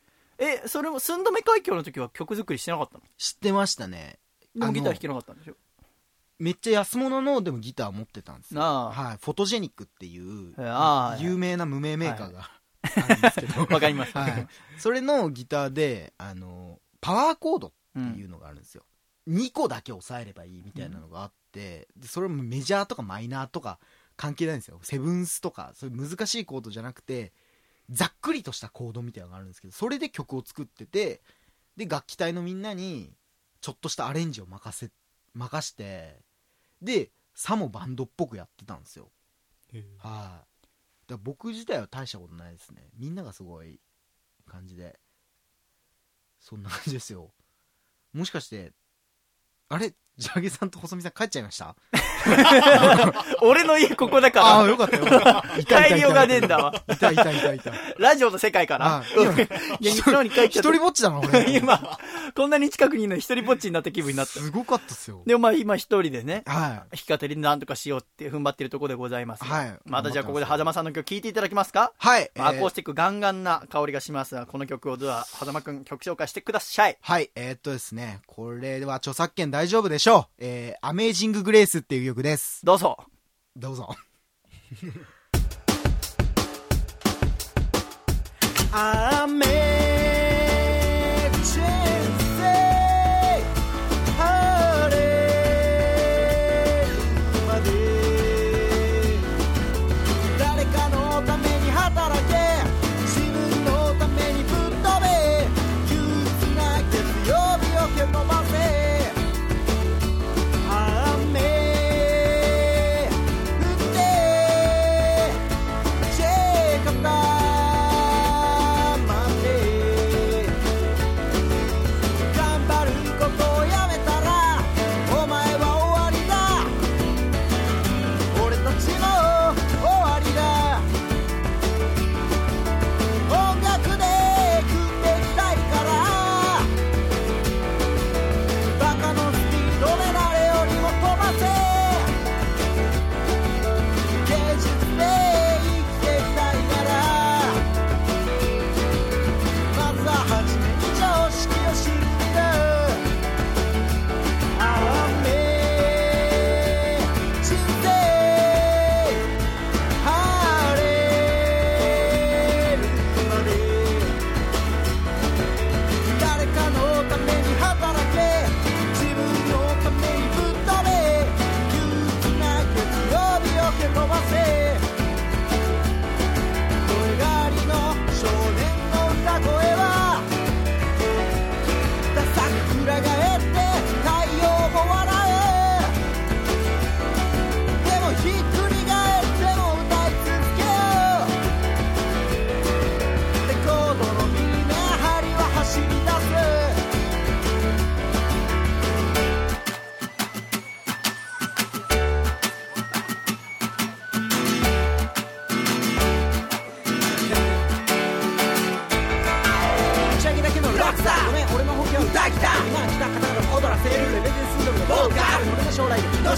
えそれも寸止め海峡の時は曲作りしてなかったの？ 知ってましたね。 でもギター弾けなかったんでしょ？ めっちゃ安物のでもギター持ってたんですよ。 あ、 はい、フォトジェニックっていう有名な無名メーカーがあるんですけど、 わ、はい、かります、 はい、それのギターであのパワーコードっていうのがあるんですよ、うん、にこだけ押さえればいいみたいなのがあって、でそれもメジャーとかマイナーとか関係ないんですよ。セブンスとかそういう難しいコードじゃなくてざっくりとしたコードみたいなのがあるんですけど、それで曲を作ってて、で楽器隊のみんなにちょっとしたアレンジを任せ任してでさもバンドっぽくやってたんですよ。はい、あ、だから僕自体は大したことないですね。みんながすごい感じで、そんな感じですよ。もしかしてあれジャゲさんと細見さん帰っちゃいました？ 俺の家ここだから。ああ、よかったよかった。 帰りようがねえんだわ。 いたいたいたいた。 ラジオの世界から。 一人ぼっちだな俺。 今こんなに近くにいるのに一人ぼっちになった気分になった。 すごかったっすよ。 でもまあ今一人でね、 はい、 弾き語りでなんとかしようって踏ん張ってるところでございます。 はい。 またじゃあここで狭間さんの曲聴いていただけますか？ はい。 まあ、アコースティックガンガンな香りがしますが、この曲をでは狭間くん曲紹介してください。 はい。えー、っとですね、これは著作権大丈夫でしょう。えー、アメージンググレースっていう曲です。 どうぞ。 どうぞ。 アメチェンセ晴れまで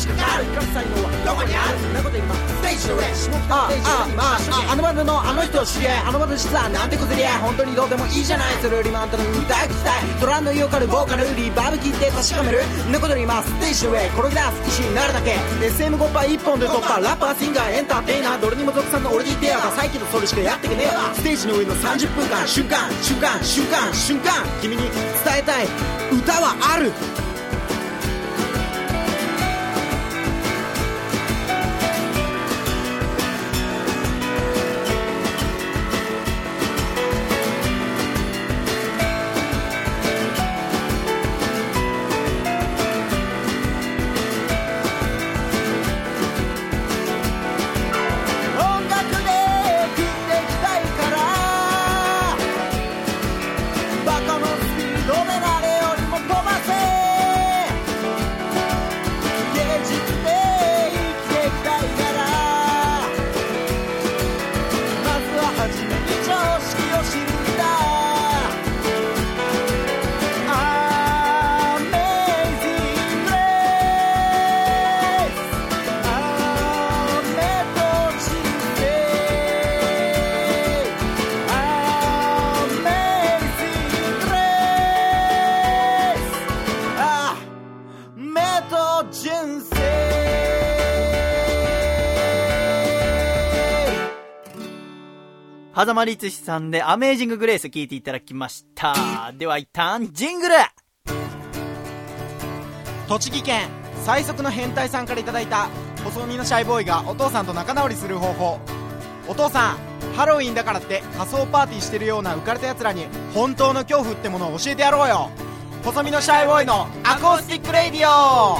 しかかる光る才能はどこにあるそんなこと今ステージの上下北ステージ上に回しとけあのバンドのあの人を知り合いあのバンド実はなんてことりゃ本当にどうでもいいじゃないそれよりもあんたの歌が聞きたいトランドヨーカルボーカルリバーブ聞いて確かめるそんなことより今ステージの上転げ出す石になるだけ エスエムご 杯一本で突破ラッパーシンガーエンターテイナーどれにも属さんの俺に出会うが再起のそれしかやってけねえわステージの上のさんじゅっぷんかん瞬間瞬間瞬間瞬間君に伝えたい歌はある狭間律師さんでアメージンググレース聞いていただきました。では一旦ジングル。 栃木県最速の変態さんからいただいた細身のシャイボーイがお父さんと仲直りする方法。お父さん、ハロウィンだからって仮装パーティーしてるような浮かれた奴らに本当の恐怖ってものを教えてやろうよ。細身のシャイボーイのアコースティックレイディオ。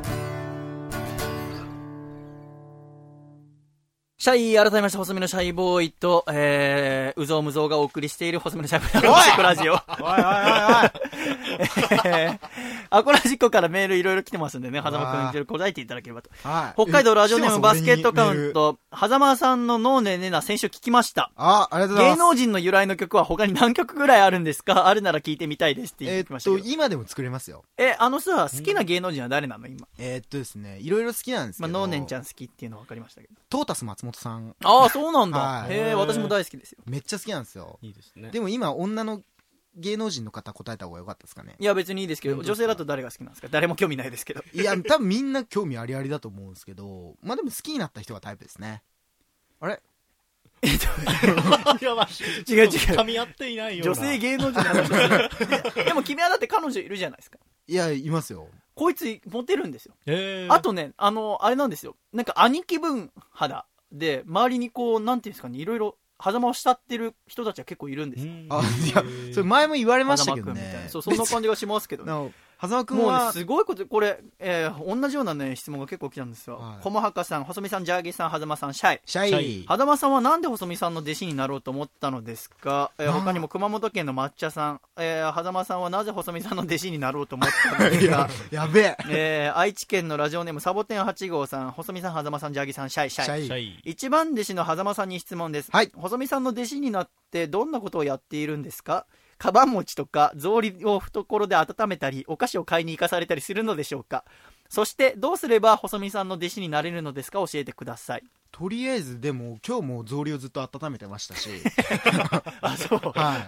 シャイ、改めまして、細身のシャイボーイと、えー、うぞうむぞうがお送りしている細身のシャイボーイのアコラジコラジオ。おいおいおいおいえー、アコラジコからメールいろいろ来てますんでね、狭間くんに答えていただければと。はい、北海道ラジオネームバスケットカウント、狭間さんのノーネネナ先週聞きました。 あ、ありがとうございます。 芸能人の由来の曲は他に何曲ぐらいあるんですか？あるなら聞いてみたいですって言ってましたけど。 えー、っと、今でも作れますよ。 え、あのさ、好きな芸能人は誰なの今？ えー、っとですね、いろいろ好きなんですけど。 まあ、ノーネンちゃん好きっていうのは分かりましたけど。 トータス松本さん。 ああ、そうなんだ。 はい、 へえ、私も大好きですよ。 めっちゃ好きなんですよ。 いいですね。 でも今、女の芸能人の方答えた方がよかったですかね。 いや、別にいいですけど、女性だと誰が好きなんですか？誰も興味ないですけど。 いや、多分みんな興味ありありだと思うんですけど、まあでも好きになった人がタイプですね。あれえっと、違う違う。 噛み合っていないような。 女性芸能人の話ですね。でも君はだって彼女いるじゃないですか。 いや、いますよ。 こいつモテるんですよ。 へー。 あとね、あの、あれなんですよ。なんか兄貴分肌で、周りにこう、なんていうんですかね、いろいろ、狭間を慕ってる人たちは結構いるんですよ。 あ、いや、それ前も言われましたけどね。 そう、そんな感じがしますけどね。 狭間くんはもうね、すごいこと、これ、えー、同じようなね、質問が結構来たんですよ。はい、こもはかさん、細見さん、ジャーギーさん、狭間さん、シャイ。 シャイ。 狭間さんはなんで細見さんの弟子になろうと思ったのですか？えー、他にも熊本県の抹茶さん、えー、狭間さんはなぜ細見さんの弟子になろうと思ったのですか？ や, やべえ。 えー、愛知県のラジオネームサボテンはち号さん、細見さん、狭間さん、ジャーギーさん、シャイ、シャイ。シャイ。一番弟子の狭間さんに質問です。はい。細見さんの弟子になってどんなことをやっているんですか？カバン持ちとか草履を懐で温めたりお菓子を買いに行かされたりするのでしょうか？そしてどうすれば細見さんの弟子になれるのですか？教えてください。 とりあえずでも今日も草履をずっと温めてましたしあ、そう、 はい、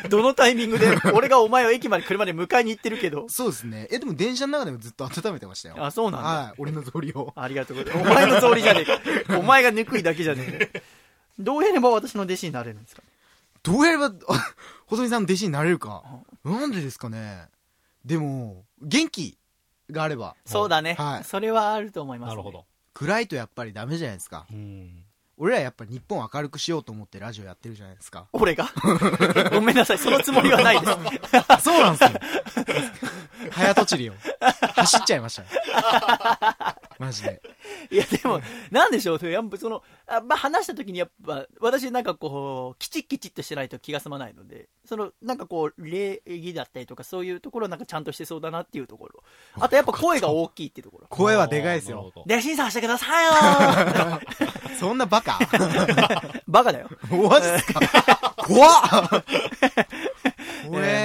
どのタイミングで俺がお前を駅まで車で迎えに行ってるけどそうですね。えでも電車の中でもずっと温めてましたよ。 あ、そうなんだ、 はい、俺の草履をありがとうございます。お前の草履じゃねえかお前がぬくいだけじゃねえかどうやれば私の弟子になれるんですか？ どうやれば細見さんの弟子になれるか、なんでですかね。でも元気があれば。 そうだね、 はい、 それはあると思います、ね、 なるほど。 暗いとやっぱりダメじゃないですか。うん、俺らやっぱり日本を明るくしようと思ってラジオやってるじゃないですか。 俺がごめんなさい、そのつもりはないですそうなんですよ早とちりを走っちゃいましたねマジで。 いやでもなんでしょう、やっぱそのあ、まあ、話した時にやっぱ私なんかこうきちっきちっとしてないと気が済まないので、そのなんかこう礼儀だったりとかそういうところなんかちゃんとしてそうだなっていうところ、あとやっぱ声が大きいっていうところ声はでかいですよ。 弟子にさせてくださいよそんなバカバカだよマジっすか怖っ怖え、 まあ、そんな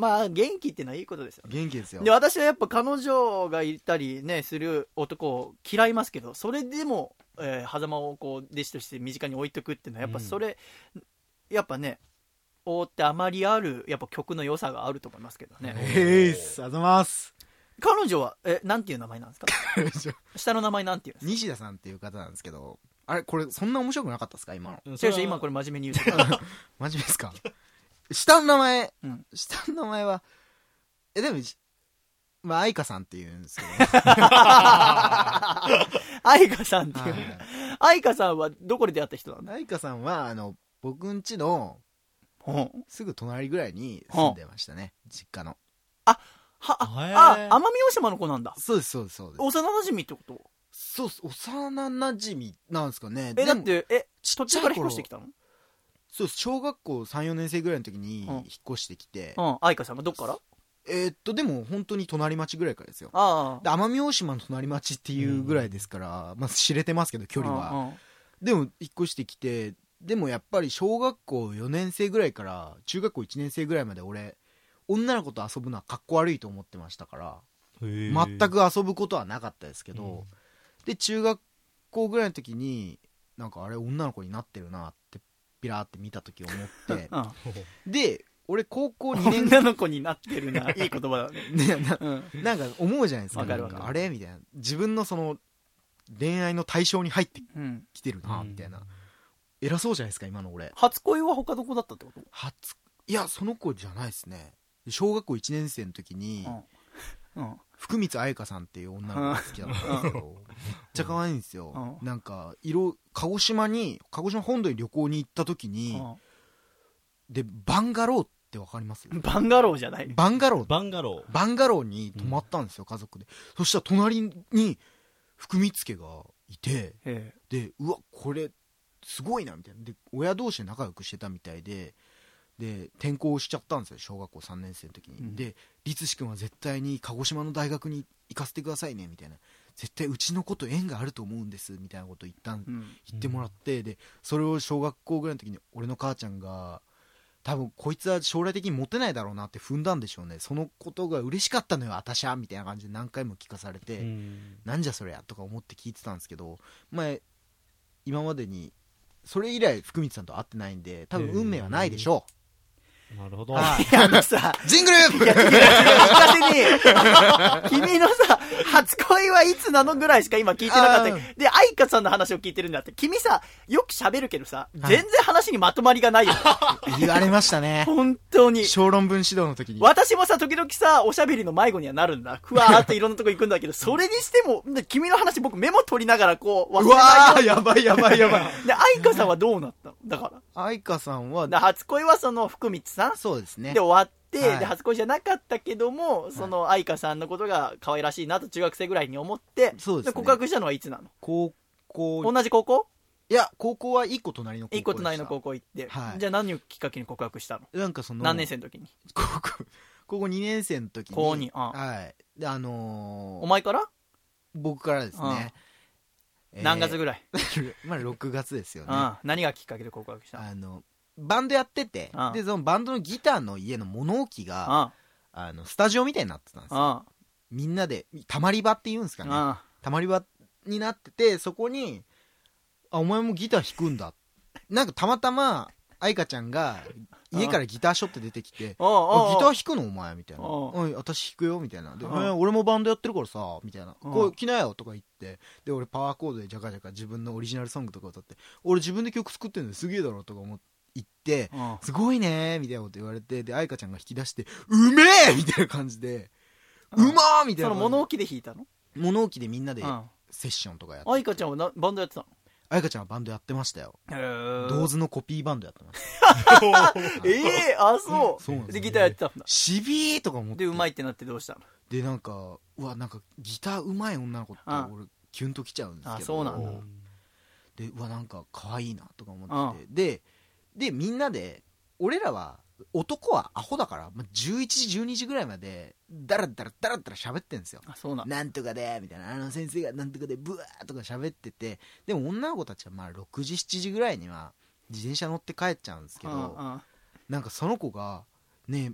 まあ元気っていうのはいいことですよね。 元気ですよ。 で私はやっぱ彼女がいたりねする男を嫌いますけど、それでも、えー、狭間をこう弟子として身近に置いとくっていうのはやっぱそれ、うん、やっぱねおってあまりあるやっぱ曲の良さがあると思いますけどね。 えー、ありがとうございます。 彼女はえなんていう名前なんですか？下の名前なんていうんですか？ 西田さんっていう方なんですけど、あれこれそんな面白くなかったですか今の？ 違う違う、今これ真面目に言うて真面目ですか？下の名前、うん、下の名前はえでもまあ愛花さんっていうんですけど、ね、 愛花さんっていう、はい、愛花さんはどこで出会った人なんだ？ 愛花さんはあの僕ん家のすぐ隣ぐらいに住んでましたね、実家の。 あはあ、あ、奄美大島の子なんだ。 そうですそうですそうです。 幼馴染ってこと？ そうっす、幼馴染なんですかね。 えだってえ途中から引っ越してきたの？ そうです、小学校さん、よねん生ぐらいの時に引っ越してきて。 うん、愛花さんがどっから？ えー、っとでも本当に隣町ぐらいからですよ。 ああ。 で奄美大島の隣町っていうぐらいですから、うん、まあ知れてますけど距離は。うんうん、でも引っ越してきて、でもやっぱり小学校よねん生ぐらいから中学校いちねん生ぐらいまで俺女の子と遊ぶのはかっこ悪いと思ってましたから、全く遊ぶことはなかったですけど、うん、で中学校ぐらいの時になんかあれ女の子になってるなってピラーって見た時思ってで俺高校にねん女の子になってるないい言葉だね。 ね な, うん、なんか思うじゃないですか。なんかあれみたいな、自分のその恋愛の対象に入ってきてるなみたいな、うん、偉そうじゃないですか今の俺。 初恋は他どこだったってこと？ 初いやその子じゃないですね。小学校いちねん生の時に、うんうん、福光愛花さんっていう女の子が好きだったんですけど、うん、めっちゃ可愛いんですよ、うん、なんか色鹿児島に鹿児島本土に旅行に行った時に、うん、でバンガローってわかります？ バンガローじゃない？ バンガローバンガローバンガローに泊まったんですよ、うん、家族で。そしたら隣に福光家がいて、でうわこれすごいなみたいな。で親同士で仲良くしてたみたいで、で転校しちゃったんですよ小学校さんねん生の時に、うん、で律志くんは絶対に鹿児島の大学に行かせてくださいねみたいな、絶対うちの子と縁があると思うんですみたいなことを言った、うん、言ってもらって、でそれを小学校ぐらいの時に俺の母ちゃんが多分こいつは将来的にモテないだろうなって踏んだんでしょうね。そのことが嬉しかったのよ私はみたいな感じで何回も聞かされて、うん、なんじゃそりゃとか思って聞いてたんですけど、まあ、今までにそれ以来福光さんと会ってないんで多分運命はないでしょう。 なるほど。 ああのさ、 ジングルいや、 君が君のさ、初恋はいつなのぐらいしか今聞いてなかった。で、愛花さんの話を聞いてるんだって。君さ、よく喋るけどさ、全然話にまとまりがないよ。 言われましたね。 本当に。 小論文指導の時に。 私もさ、時々さ、おしゃべりの迷子にはなるんだ。ふわーっていろんなとこ行くんだけど、それにしても、君の話僕メモ取りながらこう、忘れないよ。 うわー、やばいやばいやばい。 で、愛花さんはどうなったの？だから。 愛花さんは、 初恋はその福光さん？ そうですね。 で終わって、はい、で初恋じゃなかったけども、その愛花さんのことが可愛らしいなと中学生ぐらいに思って、 そうですね、 で告白したのはいつなの？ 高校。 同じ高校？いや高校はいっこ隣の高校でした。いっこ隣の高校行って、はい、じゃあ何をきっかけに告白したの？ なんかその何年生の時に？ 高校高校にねん生の時に。 高に、ああ、はい。であのー、 お前から？ 僕からですね。 えー、何月ぐらい？ まあろくがつですよね。 ああ、何がきっかけで告白したの？ あのバンドやってて、ああでそのバンドのギターの家の物置が あ, あのスタジオみたいになってたんですよ。ああみんなでたまり場っていうんですかね、ああたまり場になってて、そこにあお前もギター弾くんだなんかたまたま愛花ちゃんが家からギターショって出てきて、あああギター弾くのお前みたいな、おい私弾くよみたいなで、俺もバンドやってるからさみたいな、こう来なよとか言って、で俺パワーコードでジャカジャカ自分のオリジナルソングとか歌って、俺自分で曲作ってるのすげえだろとか思って行って、すごいねみたいなこと言われて、で愛花ちゃんが引き出してうめえみたいな感じで、うまーみたいな。 その物置で弾いたの？ 物置でみんなでセッションとかやって。 愛花ちゃんはなバンドやってたの？ 愛花ちゃんはバンドやってましたよ。へー、ドーズのコピーバンドやってましたええー、あそう。 そうなんですね。でギターやってたんだ。 シビーとか思って、 でうまいってなってどうしたの？ でなんかうわなんかギターうまい女の子って俺キュンときちゃうんですけど、あそうなんだ。 でうわなんか可愛いなとか思ってて、ででみんなで俺らは男はアホだから、まあ、じゅういちじじゅうにじぐらいまでダラダラダラダラ喋ってんですよ。 あそうなんなんとかでみたいな、あの先生がなんとかでブワーとか喋ってて、でも女の子たちはまあろくじしちじぐらいには自転車乗って帰っちゃうんですけど、なんかその子がねえ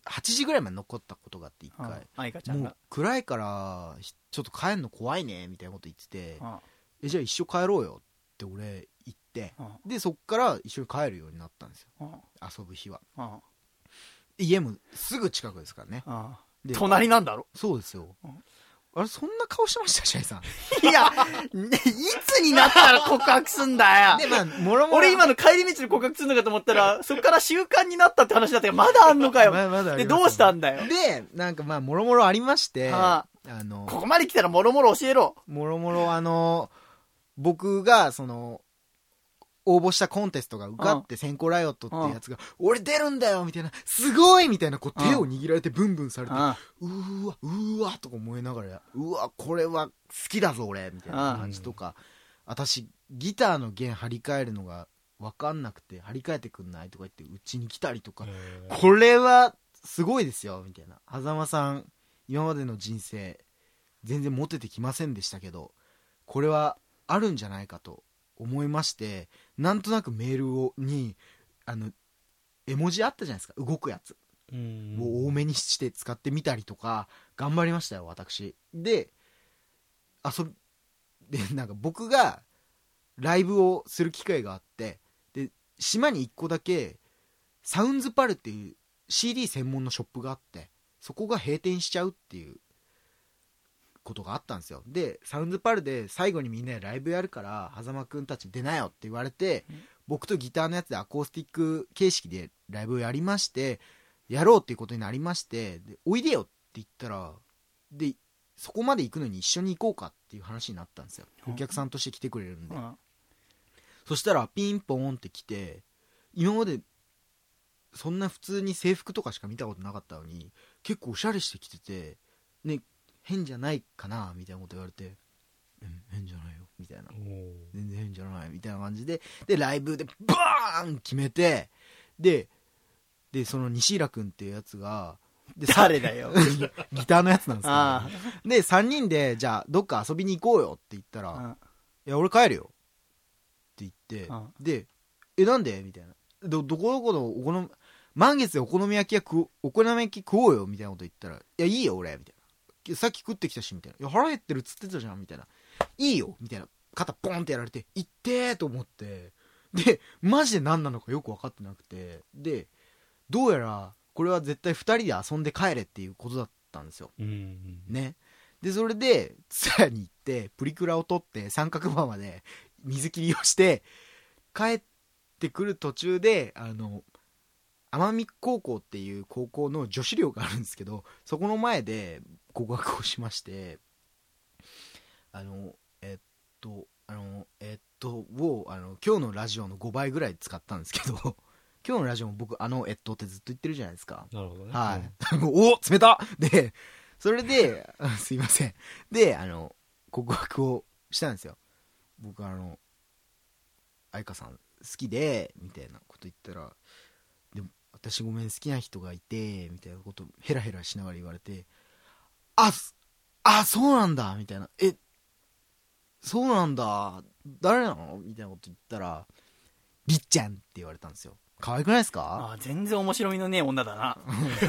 はちじぐらいまで残ったことがあって一回、 ああ愛花ちゃんがもう暗いからちょっと帰んの怖いねみたいなこと言ってて、 あえじゃあ一緒帰ろうよって俺言って、 あでそっから一緒に帰るようになったんですよ、 あ遊ぶ日は。 あ家もすぐ近くですからね。 ああで隣なんだろ。 そうですよ、 うんあれそんな顔してましたシャイさん。 いや、ね、いつになったら告白すんだよ。 でまあもろもろ俺今の帰り道で告白するのかと思ったら、そっから習慣になったって話だったけど、まだあんのかよ。 ままだありますで、どうしたんだよ。 でなんかまあもろもろありまして、 はあ、あのここまで来たらもろもろ教えろ。 もろもろあの僕がその応募したコンテストが受かって先行ライオットっていうやつが俺出るんだよみたいなすごいみたいなこう手を握られてブンブンされてうーわうーわとか思いながらうわこれは好きだぞ俺みたいな感じとか、私ギターの弦張り替えるのが分かんなくて張り替えてくんないとか言ってうちに来たりとか、これはすごいですよみたいな、狭間さん今までの人生全然モテてきませんでしたけどこれはあるんじゃないかと思いまして、なんとなくメールをにあの絵文字あったじゃないですか、動くやつを多めにして使ってみたりとか頑張りましたよ私で。遊びでなんか僕がライブをする機会があって、で島にいっこだけサウンズパルっていう シーディー 専門のショップがあって、そこが閉店しちゃうっていうことがあったんですよ。でサウンズパルで最後にみんなでライブやるから狭間くんたち出なよって言われて、うん、僕とギターのやつでアコースティック形式でライブをやりまして、やろうっていうことになりまして、でおいでよって言ったら、でそこまで行くのに一緒に行こうかっていう話になったんですよ、お客さんとして来てくれるんで、うん、そしたらピンポーンって来て、今までそんな普通に制服とかしか見たことなかったのに結構おしゃれしてきててね、変じゃないかなみたいなこと言われて、うん、変じゃないよみたいな、全然変じゃないみたいな感じで、でライブでバーン決めて、ででその西浦くんっていうやつがで誰だよギターのやつなんですけど、あでさんにんでじゃあどっか遊びに行こうよって言ったら、あいや俺帰るよって言って、あでえなんでみたいな、どどこどこのお好み満月でお好み焼きや食お好み焼き食おうよみたいなこと言ったら、いやいいよ俺みたいな、さっき食ってきたしみたいな、いや腹減ってるっつってたじゃんみたいな、いいよみたいな、肩ポンってやられて行ってーと思って、でマジで何なのかよく分かってなくて、でどうやらこれは絶対ふたりで遊んで帰れっていうことだったんですよ、うんうん、ね。でそれでツアーに行ってプリクラを撮って三角場まで水切りをして帰ってくる途中で、あの奄美高校っていう高校の女子寮があるんですけど、そこの前で告白をしまして、あのえっとあのえっとをあの今日のラジオのごばいぐらい使ったんですけど今日のラジオも僕あのえっとってずっと言ってるじゃないですか。 なるほどね。 はい。うん、お冷たでそれですいませんであの告白をしたんですよ。僕あの愛花さん好きでみたいなこと言ったら、でも私ごめん好きな人がいてみたいなことヘラヘラしながら言われて、ああそうなんだみたいな、えそうなんだ誰なのみたいなこと言ったら、りっちゃんって言われたんですよ。可愛くないですか？ あ全然面白みのねえ女だな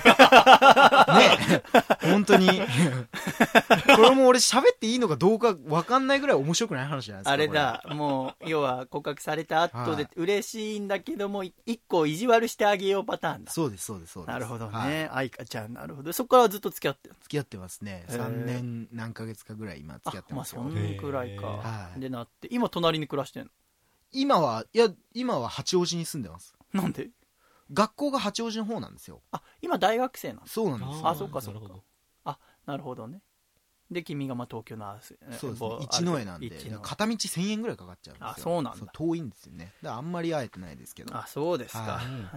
ねえ本当にこれも俺喋っていいのかどうか分かんないぐらい面白くない話じゃないですか。 あれだもう要は告白された後で嬉しいんだけども一個意地悪してあげようパターンだ。 そうですそうですそうです。 なるほどね、愛花ちゃんなるほど。そこからずっと付き合ってる？ 付き合ってますね。さんねん何ヶ月かぐらい今付き合ってますよ。 あまあそんくらいか、はい、でなって今隣に暮らしてんの？ 今はいや今は八王子に住んでます。 なんで？ 学校が八王子の方なんですよ。 あ今大学生なの？ そうなんですよ。 あそっかそっか。あなるほどね。で君がまあ東京のそうですね一之江なんで片道せんえんぐらいかかっちゃうんですよ。 あそうなんだ。 遠いんですよね。だからあんまり会えてないですけど。 あそうですか、はい、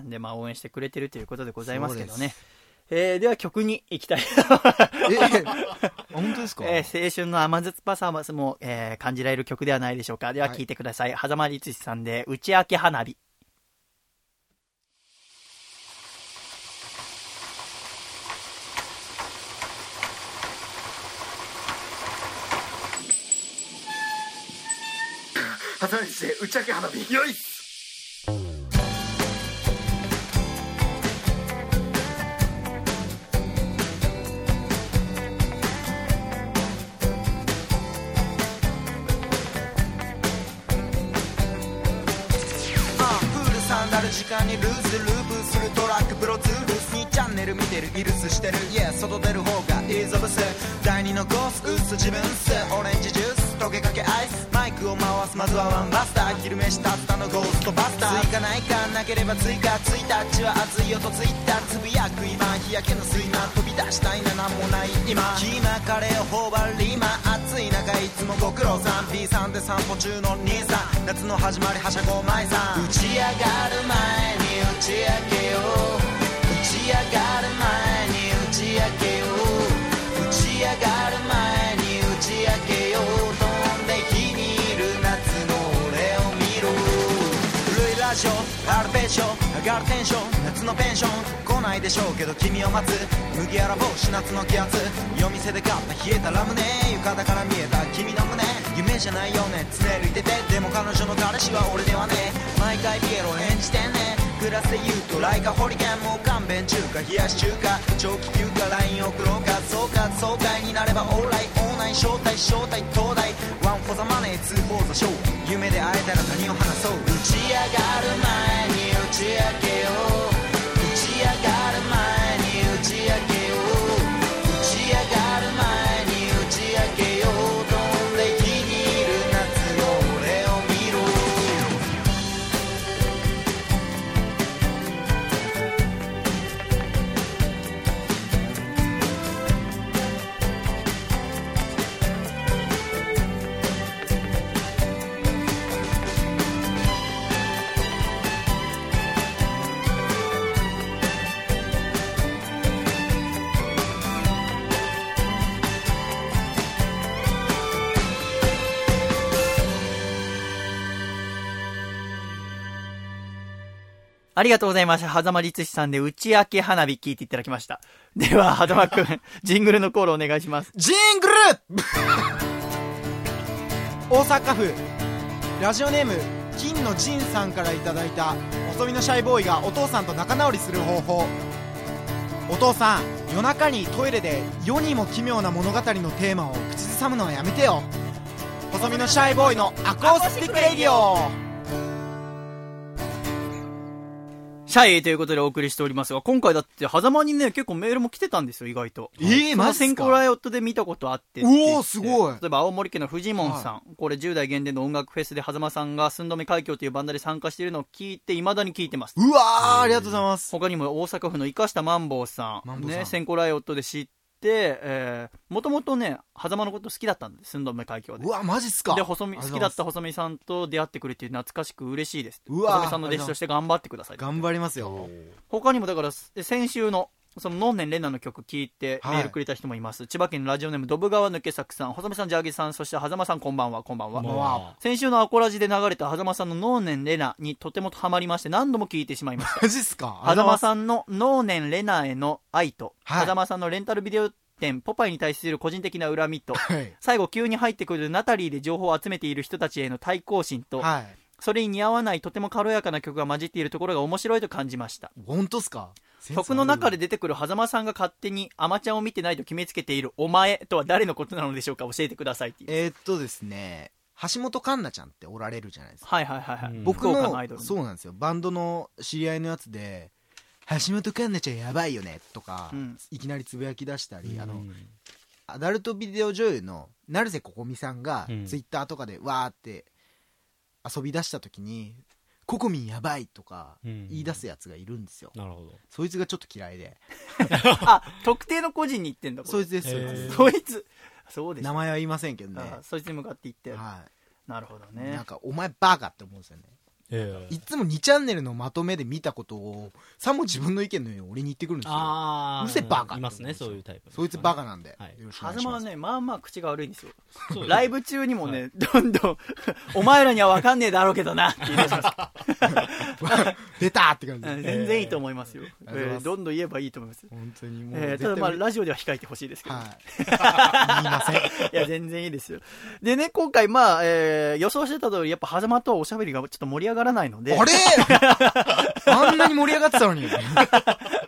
でまあ応援してくれてるということでございますけどね。えー、では曲に行きたいえ本当ですか？ えー、青春の甘酸っぱさも、えー、感じられる曲ではないでしょうか。では聴いてください、はい、狭間律史さんで打ち明け花火。 狭間律史で打ち明け花火よいっす。 る時間にルーズループするトラックプロツールスにチャンネル見てるイルスしてる Yeah 外出る方がイーゾブス第二のコースうっす自分っすオレンジジュース溶けかけアイスマイクを回すまずはワンバスター昼飯たったのゴーストバスター追加ないかなければ追加ツイタッチは熱い音ツイッターつぶやく今日焼けの睡魔飛び出したいななんもない今キーマカレーを頬張るリーマ暑い中いつもご苦労さん B さんで散歩中の兄さん夏の始まりはしゃご前さん打ち上がる前に打ち上げよう打ち上がる前に打ち上げよう打ち上がる前に打ち上げよう飛んで火にいる夏の俺を見ろルイラジオアルペジオ上がるテンション夏のペンション来ないでしょうけど君を待つ麦わら帽子夏の気圧夜店で買った冷えたラムネ浴衣から見えた君の胸夢じゃないよね常歩いててでも彼女の彼氏は俺ではね毎回ピエロ演じてんねクラスで言うとライカホリケンもう勘弁中華冷やし中華長期休暇 ライン 送ろうかそうか爽快になればオーライオーナイ招待招待東大ワンフォーザマネーツーフォーザショー夢で会えたら何を話そう打ち上がる前に打ち上げよう打ち上がる前に打ち上げよう打ち上がる前に打ち上げよう飛んで火にいる夏の俺を見ろありがとうございました。狭間律師さんで打ち明け花火聞いていただきました。では、狭間くん、ジングルのコールお願いします。 ジングル大阪府ラジオネーム金のジンさんからいただいた細身のシャイボーイがお父さんと仲直りする方法。お父さん、夜中にトイレで世にも奇妙な物語のテーマを口ずさむのはやめてよ。細身のシャイボーイのアコースティックレディオ。 シャイということでお送りしておりますが、今回だって狭間にね結構メールも来てたんですよ意外と。 えー、マジっすか。 先行ライオットで見たことあってっておおすごい。 例えば青森県のフジモンさん、はい、これじゅう代限定の音楽フェスで狭間さんが寸止め海峡というバンドで参加しているのを聞いて未だに聞いてます。 うわーありがとうございます。 他にも大阪府の生かしたマンボウさんね、先行ライオットで知ってで、えー、もともとね狭間のこと好きだったんです寸止め海峡で。 うわマジっすか。 で細身好きだった細見さんと出会ってくれて懐かしく嬉しいです。うわ細見さんの弟子として頑張ってください。 頑張りますよ。 他にもだから先週のそのノンネンレナの曲聞いてメールくれた人もいます、はい、千葉県のラジオネームドブ川抜け作さん、細見さん、ジャーギさん、そして狭間さん、こんばんは。こんばんは。先週のアコラジで流れた狭間さんのノーネンレナにとてもハマりまして何度も聞いてしまいました。 マジっすか。 狭間さんのノーネンレナへの愛と、はい、狭間さんのレンタルビデオ店ポパイに対する個人的な恨みと、はい、最後急に入ってくるナタリーで情報を集めている人たちへの対抗心と、はい、それに似合わないとても軽やかな曲が混じっているところが面白いと感じました。 本当っすか。 曲の中で出てくる狭間さんが勝手にアマちゃんを見てないと決めつけているお前とは誰のことなのでしょうか。教えてくださいっていう。 えー、っとですね橋本環奈ちゃんっておられるじゃないですか。 はいはいはいはい、うん、 僕のそうなんですよバンドの知り合いのやつで橋本環奈ちゃんやばいよねとか、うん、いきなりつぶやき出したり、うん、あのアダルトビデオ女優の成瀬ここみさんがツイッターとかでわーって遊び出した時にココミンやばいとか言い出すやつがいるんですよ、うん、なるほど。そいつがちょっと嫌いであ、特定の個人に言ってんだ。 そいつです。 そいつそうです。 名前は言いませんけどね。 そいつに向かって言って、はい、なるほどね。 なんかお前バカって思うんですよね。えー、いつもにチャンネルのまとめで見たことをさも自分の意見のように俺に言ってくるんですよ。あーうせバカ。 いますねそういうタイプ。 そいつバカなんで、はい、 よろしくお願いします。はずまはねまあまあ口が悪いんですよ。ライブ中にもね、はい、どんどんお前らには分かんねえだろうけどなって言い出します出たって感じ。 全然いいと思いますよ、えーえー、どんどん言えばいいと思います。 本当にもう、 えー、ただまあラジオでは控えてほしいですけど、はい、 言いません。いや全然いいですよ。でね今回まあ、えー、予想してた通りやっぱ狭間とはおしゃべりがちょっと盛り上がらないので、 あれあんなに盛り上がってたのに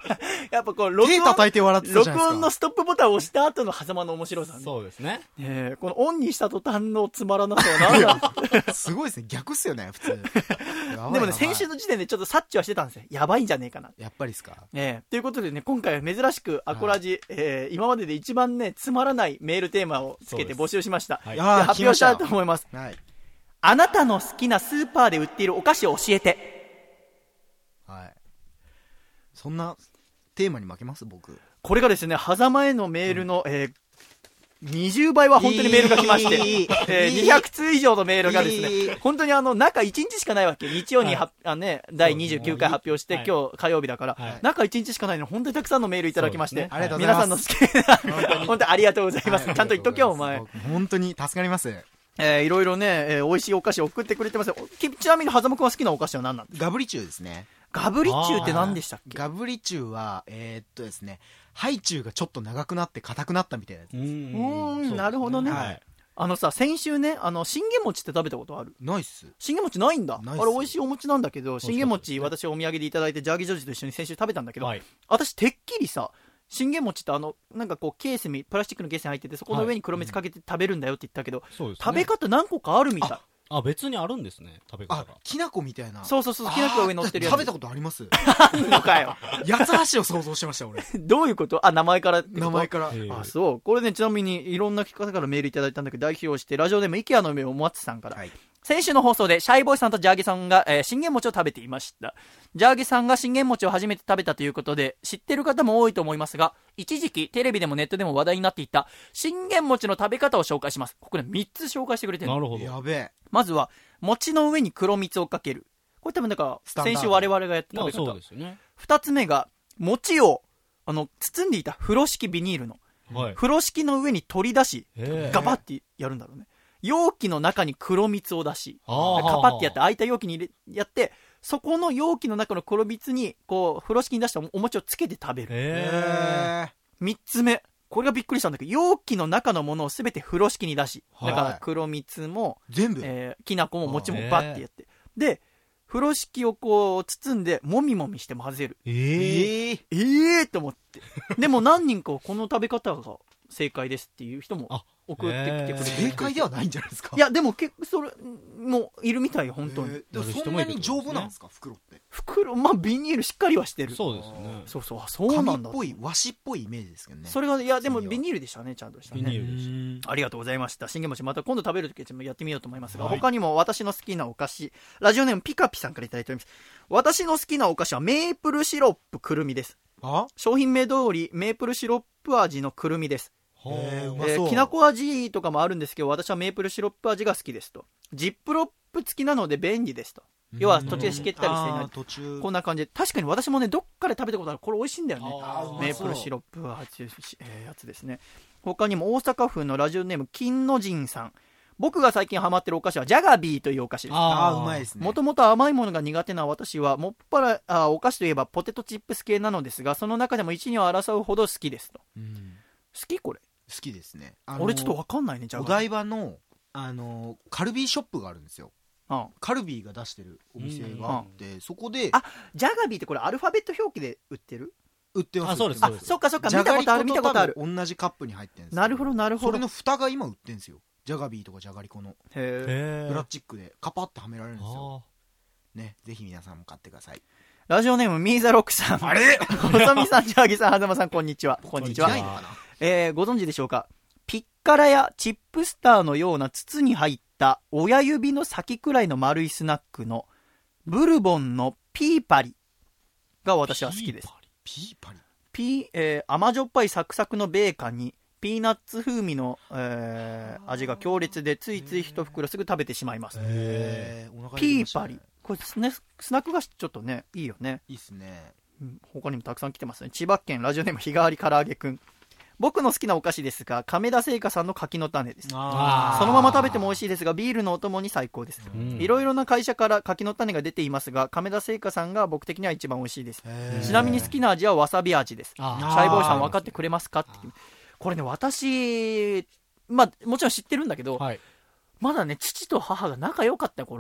やっぱこう録手音叩いて笑ってたじゃないですか。 録音のストップボタンを押した後の狭間の面白さね。 そうですね。 えー、このオンにした途端のつまらなさは何なんですすごいですね。逆っすよね、普通。 でもね、先週の時点でちょっと察知はしてたんですよ。やばいんじゃねえかな。 やっぱりですか。 えー、ということでね、今回は珍しくアコラジ、はい、えー、今までで一番ね、つまらないメールテーマをつけて募集しました。はい、発表したいと思います。はい、あなたの好きなスーパーで売っているお菓子を教えて。 はい。そんなテーマに負けます僕。 これがですね、狭間へのメールの、うん、えーにじゅうばいは本当にメールが来まして、えー、にひゃくつう以上のメールがですね、本当にあの、中いちにちしかないわけ。日曜には、はい、あね、だいにじゅうきゅうかい発表して、はい、今日火曜日だから、はい、中いちにちしかないのに本当にたくさんのメールいただきまして、ね、 ありがとうございます。 皆さんの好きな、本当にありがとうございます。はい、ちゃんと言っとけよ、お前。 本当に助かります。 えー、いろいろね、えー、美味しいお菓子を送ってくれてますよ。ちなみに、はざまくんは好きなお菓子は何なんですか？ ガブリチュウですね。 ガブリチュウって何でしたっけ？ ガブリチュウは、えー、っとですね、ハイチュウがちょっと長くなって硬くなったみたいなやつです。うーん、なるほどね。はい、あのさ、先週ね、あの、信玄餅って食べたことある？ ないっす。 信玄餅ないんだ。あれ美味しいお餅なんだけど、信玄餅私お土産でいただいて、ジャーギージョージと一緒に先週食べたんだけど、はい、私てっきりさ、信玄餅ってあの、なんかこうケースに、プラスチックのケースに入ってて、そこの上に黒蜜かけて食べるんだよって言ったけど、はい、うん、食べ方何個かあるみたい。 あ、別にあるんですね、食べ方が。 あ、きなこみたいな。 そうそうそう、きなこが上に乗ってるやつ。 食べたことあります？ あんのかよ。 八つ橋を想像してました、俺。 どういうこと？あ、名前からってこと？ 名前から。 あ、そう。これね、ちなみにいろんな方からメールいただいたんだけど、代表して、ラジオネーム、イケアの夢おもつさんから。はい、先週の放送で、シャイボーイさんとジャーゲさんが、えー、信玄餅を食べていました。ジャーゲさんが信玄餅を初めて食べたということで、知ってる方も多いと思いますが、一時期テレビでもネットでも話題になっていた信玄餅の食べ方を紹介します。ここでみっつ紹介してくれてる。 なるほど。 やべえ。 まずは、餅の上に黒蜜をかける。これ多分だから、先週我々がやった食べ方。 そうですよね。 二つ目が、餅を、あの、包んでいた風呂敷ビニールの、はい、風呂敷の上に取り出し、ガバッてやるんだろうね。容器の中に黒蜜を出し、カパッてやって空いた容器に入れやって、そこの容器の中の黒蜜に、こう、風呂敷に出したお餅をつけて食べる。 へー。 三つ目。これがびっくりしたんだけど、容器の中のものをすべて風呂敷に出し、だから黒蜜も、 全部、 えー、きなこも餅もバッてやって。で、風呂敷をこう包んで、もみもみして混ぜる。 えー、 えーって思って。でも何人かこの食べ方が正解ですっていう人も送ってきてくれて、 正解ではないんじゃないですか。 いやでも結構それもいるみたいよ本当に。 えー、でもそんなに丈夫なんですか袋って。 袋、まあビニールしっかりはしてる。 そうですね。 そうそう、あ、そうなんだ。 紙っぽい和紙っぽいイメージですけどね。 それが、いやでもビニールでしたね、ちゃんとしたね。 ビニールでした。 ありがとうございました。信玄餅また今度食べるときはやってみようと思いますが、はい、他にも私の好きなお菓子、ラジオネームピカピさんからいただいております。私の好きなお菓子はメープルシロップくるみです。あ？商品名通りメープルシロップ味のくるみです。 へー、うまえそう。 ー、きなこ味とかもあるんですけど、私はメープルシロップ味が好きですと。ジップロップ付きなので便利ですと。要は途中でしけったりしていない。 途中こんな感じで。確かに私もね、どっかで食べたことある。これ美味しいんだよね。メープルシロップ味、えー、やつですね。他にも大阪府のラジオネーム金の神さん。僕が最近ハマってるお菓子はジャガビーというお菓子です。 ああ、うまいですね。 もともと甘いものが苦手な私は、もっぱらあお菓子といえばポテトチップス系なのですが、その中でも一二を争うほど好きですと。うん、好きこれ好きですね。 あのー、俺ちょっとわかんないね。ジャガビー。 お台場の、あのー、カルビーショップがあるんですよ。 うん、 カルビーが出してるお店があって、うん、そこで、 あ、ジャガビーってこれアルファベット表記で売ってる？ 売ってます。 あ、そうです。 あ、そっかそっか、見たことある見たことある。 同じカップに入ってるんです。 なるほどなるほど。 それの蓋が今売ってるんですよ。ジャガビーとかジャガリコの。 へー。プラスチックでカパッとはめられるんですよ。ね、ぜひ皆さんも買ってください。 ラジオネームミーザロックさん。 あれ細見さん、ジャーギさん、はざまさん、こんにちは。こんにちは。えー、ご存知でしょうか？ピッカラやチップスターのような筒に入った親指の先くらいの丸いスナックのブルボンのピーパリが私は好きです。 ピーパリピー、えー、甘じょっぱいサクサクのベーカンにピーナッツ風味の、えー、味が強烈でついつい一袋すぐ食べてしまいます。 へー、 ピーパリ。これスナック菓子ちょっとね、いいよね。 いいっすね。 うん、他にもたくさん来てますね。千葉県ラジオネーム日替わり唐揚げくん。僕の好きなお菓子ですが、亀田製菓さんの柿の種です。そのまま食べても美味しいですが、ビールのお供に最高です。いろいろな会社から柿の種が出ていますが、亀田製菓さんが僕的には一番美味しいです。ちなみに好きな味はわさび味です。シャイボーイさん分かってくれますかって。これね、私、まあ、もちろん知ってるんだけど、はい、まだね、父と母が仲良かった頃、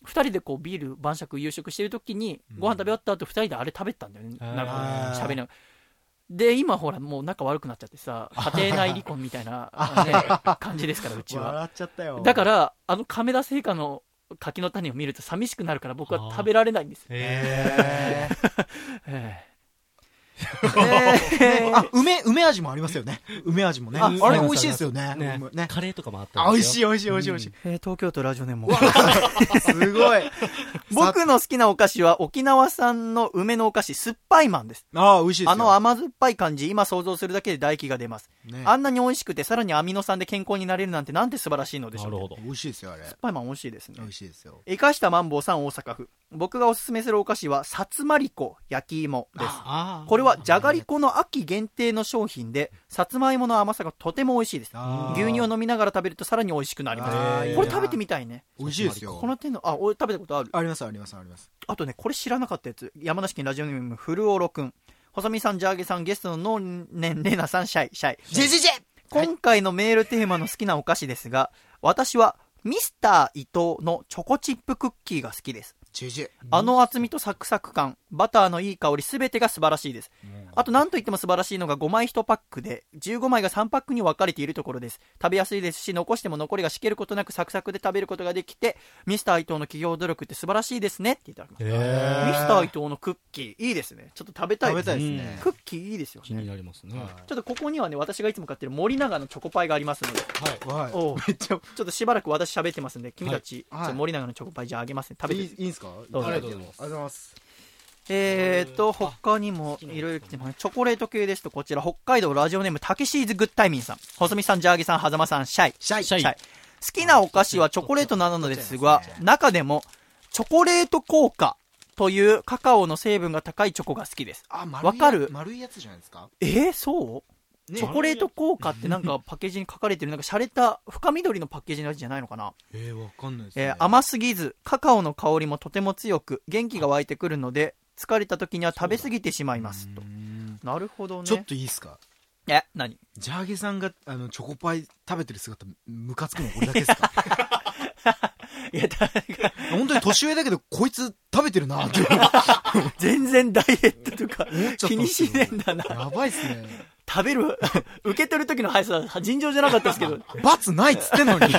ふたりでこうビール晩酌夕食してる時にご飯食べ終わった後ふたりであれ食べたんだよね、なんか喋りながら。で今ほらもう仲悪くなっちゃってさ、家庭内離婚みたいな、ね、感じですからうちは。 笑っちゃったよ。 だからあの亀田製菓の柿の種を見ると寂しくなるから僕は食べられないんですよ。へーえーえー、あ、梅、梅味もありますよね。梅味もね。あ、あれ美味しいですよね。 ねねカレーとかもあったんですよ。 美味しい美味しい美味しい美味しい。 えー、東京都ラジオネームすごい。 僕の好きなお菓子は沖縄産の梅のお菓子、酸っぱいマンです。 ああ、美味しいですよ。 あの甘酸っぱい感じ、今想像するだけで唾液が出ます。ね、あんなに美味しくて、さらにアミノ酸で健康になれるなんてなんて素晴らしいのでしょう、ね。 なるほど。 美味しいですよ、あれ。 酸っぱいマン美味しいですね。 美味しいですよ。 生かしたマンボウさん大阪府。僕がおすすめするお菓子は、さつまりこ焼き芋です。これはじゃがりこの秋限定の商品で、さつまいもの甘さがとても美味しいです。牛乳を飲みながら食べるとさらに美味しくなります。これ食べてみたいね。 美味しいですよ。 この点の、あ、俺食べたことある？ ありますありますあります。 あとね、これ知らなかったやつ。山梨県ラジオネームフルオロくん。細見さん、ジャーゲさん、ゲストののねんレナさん、シャイ、シャイ。 ジェジェジェ今回のメールテーマの好きなお菓子ですが、私はミスター伊藤のチョコチップクッキーが好きです。 ジェジェあの厚みとサクサク感、バターのいい香りすべてが素晴らしいです。あと何といっても素晴らしいのがごまいいちパックでじゅうごまいがさんパックに分かれているところです。食べやすいですし、残しても残りがしけることなくサクサクで食べることができて、ミスター伊藤の企業努力って素晴らしいですねっていただきました。ミスター伊藤のクッキーいいですね。ちょっと食べたいです。 食べたいですね。 クッキーいいですよね。 気になりますね。 ちょっとここにはね、私がいつも買ってる森永のチョコパイがありますので、 はい。 おめっちゃちょっとしばらく私喋ってますんで、君たち、 はいはい、 森永のチョコパイじゃああげますね。食べていいいいんすか？ どうぞ。 ありがとうございます。ありがとうございます。 えーと、他にもいろいろ来てます。チョコレート系ですと、こちら、北海道ラジオネーム、タケシーズグッタイミンさん。細見さん、ジャーギさん、狭間さん、シャイ。 シャイ。 シャイ。好きなお菓子はチョコレートなのですが、中でも、チョコレート効果というカカオの成分が高いチョコが好きです。 あ、 わかる？ 丸いやつじゃないですか？ えー、そうね、チョコレート効果ってなんかパッケージに書かれてる、なんか洒落た深緑のパッケージのやつじゃないのかな。 えー、わかんないですね。 えー、甘すぎず、カカオの香りもとても強く、元気が湧いてくるので、疲れた時には食べ過ぎてしまいますと。なるほどね。 ちょっといいですか？ え、何？ ジャーゲさんがあのチョコパイ食べてる姿ムカつくの俺だけですか？ いや、だ本当に年上だけどこいつ食べてるなって全然ダイエットとか気にしねえんだな。 やばいっすね。 食べる受け取る時の速さ尋常じゃなかったですけど罰ないっつってんのに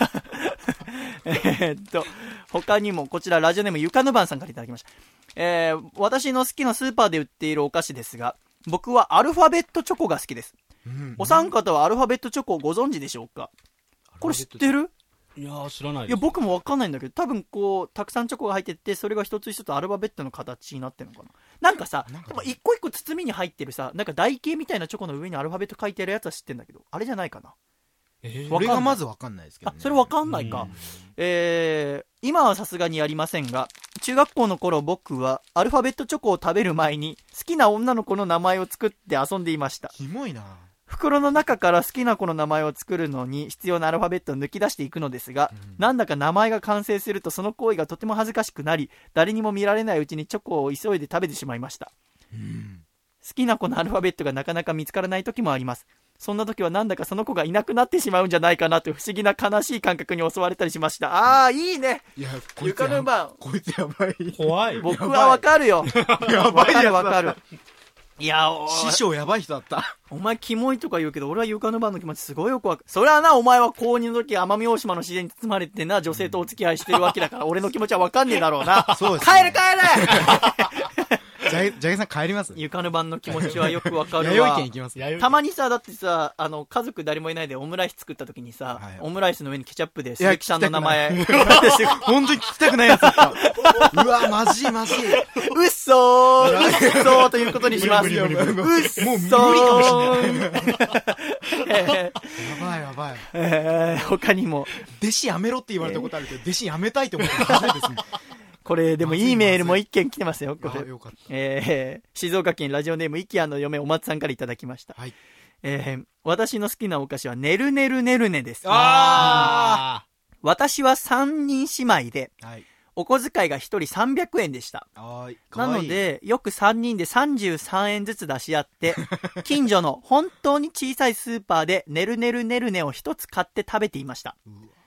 えっと他にもこちらラジオネームゆかぬばんさんからいただきました。えー、私の好きなスーパーで売っているお菓子ですが、僕はアルファベットチョコが好きです、うん、お三方はアルファベットチョコをご存知でしょうか？これ知ってる？ いやー知らないです。 いや僕も分かんないんだけど、多分こうたくさんチョコが入ってて、それが一つ一つアルファベットの形になってるのかな。なんかさ、なんか一個一個包みに入ってるさ、なんか台形みたいなチョコの上にアルファベット書いてあるやつは知ってんだけど、あれじゃないかな。 えー、俺がまず分かんないですけど、ね、 あ、それ分かんないか。えー、今はさすがにやりませんが、中学校の頃僕はアルファベットチョコを食べる前に好きな女の子の名前を作って遊んでいました。 キモいな。 袋の中から好きな子の名前を作るのに必要なアルファベットを抜き出していくのですが、うん、なんだか名前が完成するとその行為がとても恥ずかしくなり、誰にも見られないうちにチョコを急いで食べてしまいました、うん、好きな子のアルファベットがなかなか見つからない時もあります。そんな時はなんだかその子がいなくなってしまうんじゃないかなという不思議な悲しい感覚に襲われたりしました。あー、いいね。 いや、 ゆかぬばん、 こいつやばい。 怖い。 僕はわかるよ。 やばいやつだった。 わかるわかる。いや、 師匠やばい人だった。 お前キモいとか言うけど、俺はゆかぬばんの気持ちすごいよくわかる。それはな、お前は高にの時奄美大島の自然に包まれてな、女性とお付き合いしてるわけだから、俺の気持ちはわかんねえだろうな。 そうです、ね。 帰れ帰れジャゲさん帰ります？ ゆかぬばんの気持ちはよくわかるわ。 弥生県行きます。 たまにさ、だってさ、あの、家族誰もいないでオムライス作った時にさ、はい、オムライスの上にケチャップで鈴木さんの名前。 本当に聞きたくないやつだった。うわ、マジマジ。 うっそーうっそーということにします。うっそーもう無理かもしれない。やばいやばい。 えー、他にも。 弟子やめろって言われたことあるけど、弟子やめたいと思って初めてですね。 これでもいいメールも一件来てますよ。これよかった。 えー、静岡県ラジオネームイキアの嫁お松さんからいただきました。はい。えー、私の好きなお菓子はねるねるねるねです。 あー。私はさんにん姉妹で、はい、お小遣いがひとりさんびゃくえんでした。 あー、 なのでよくさんにんでさんじゅうさんえんずつ出し合って近所の本当に小さいスーパーでねるねるねるねを一つ買って食べていました。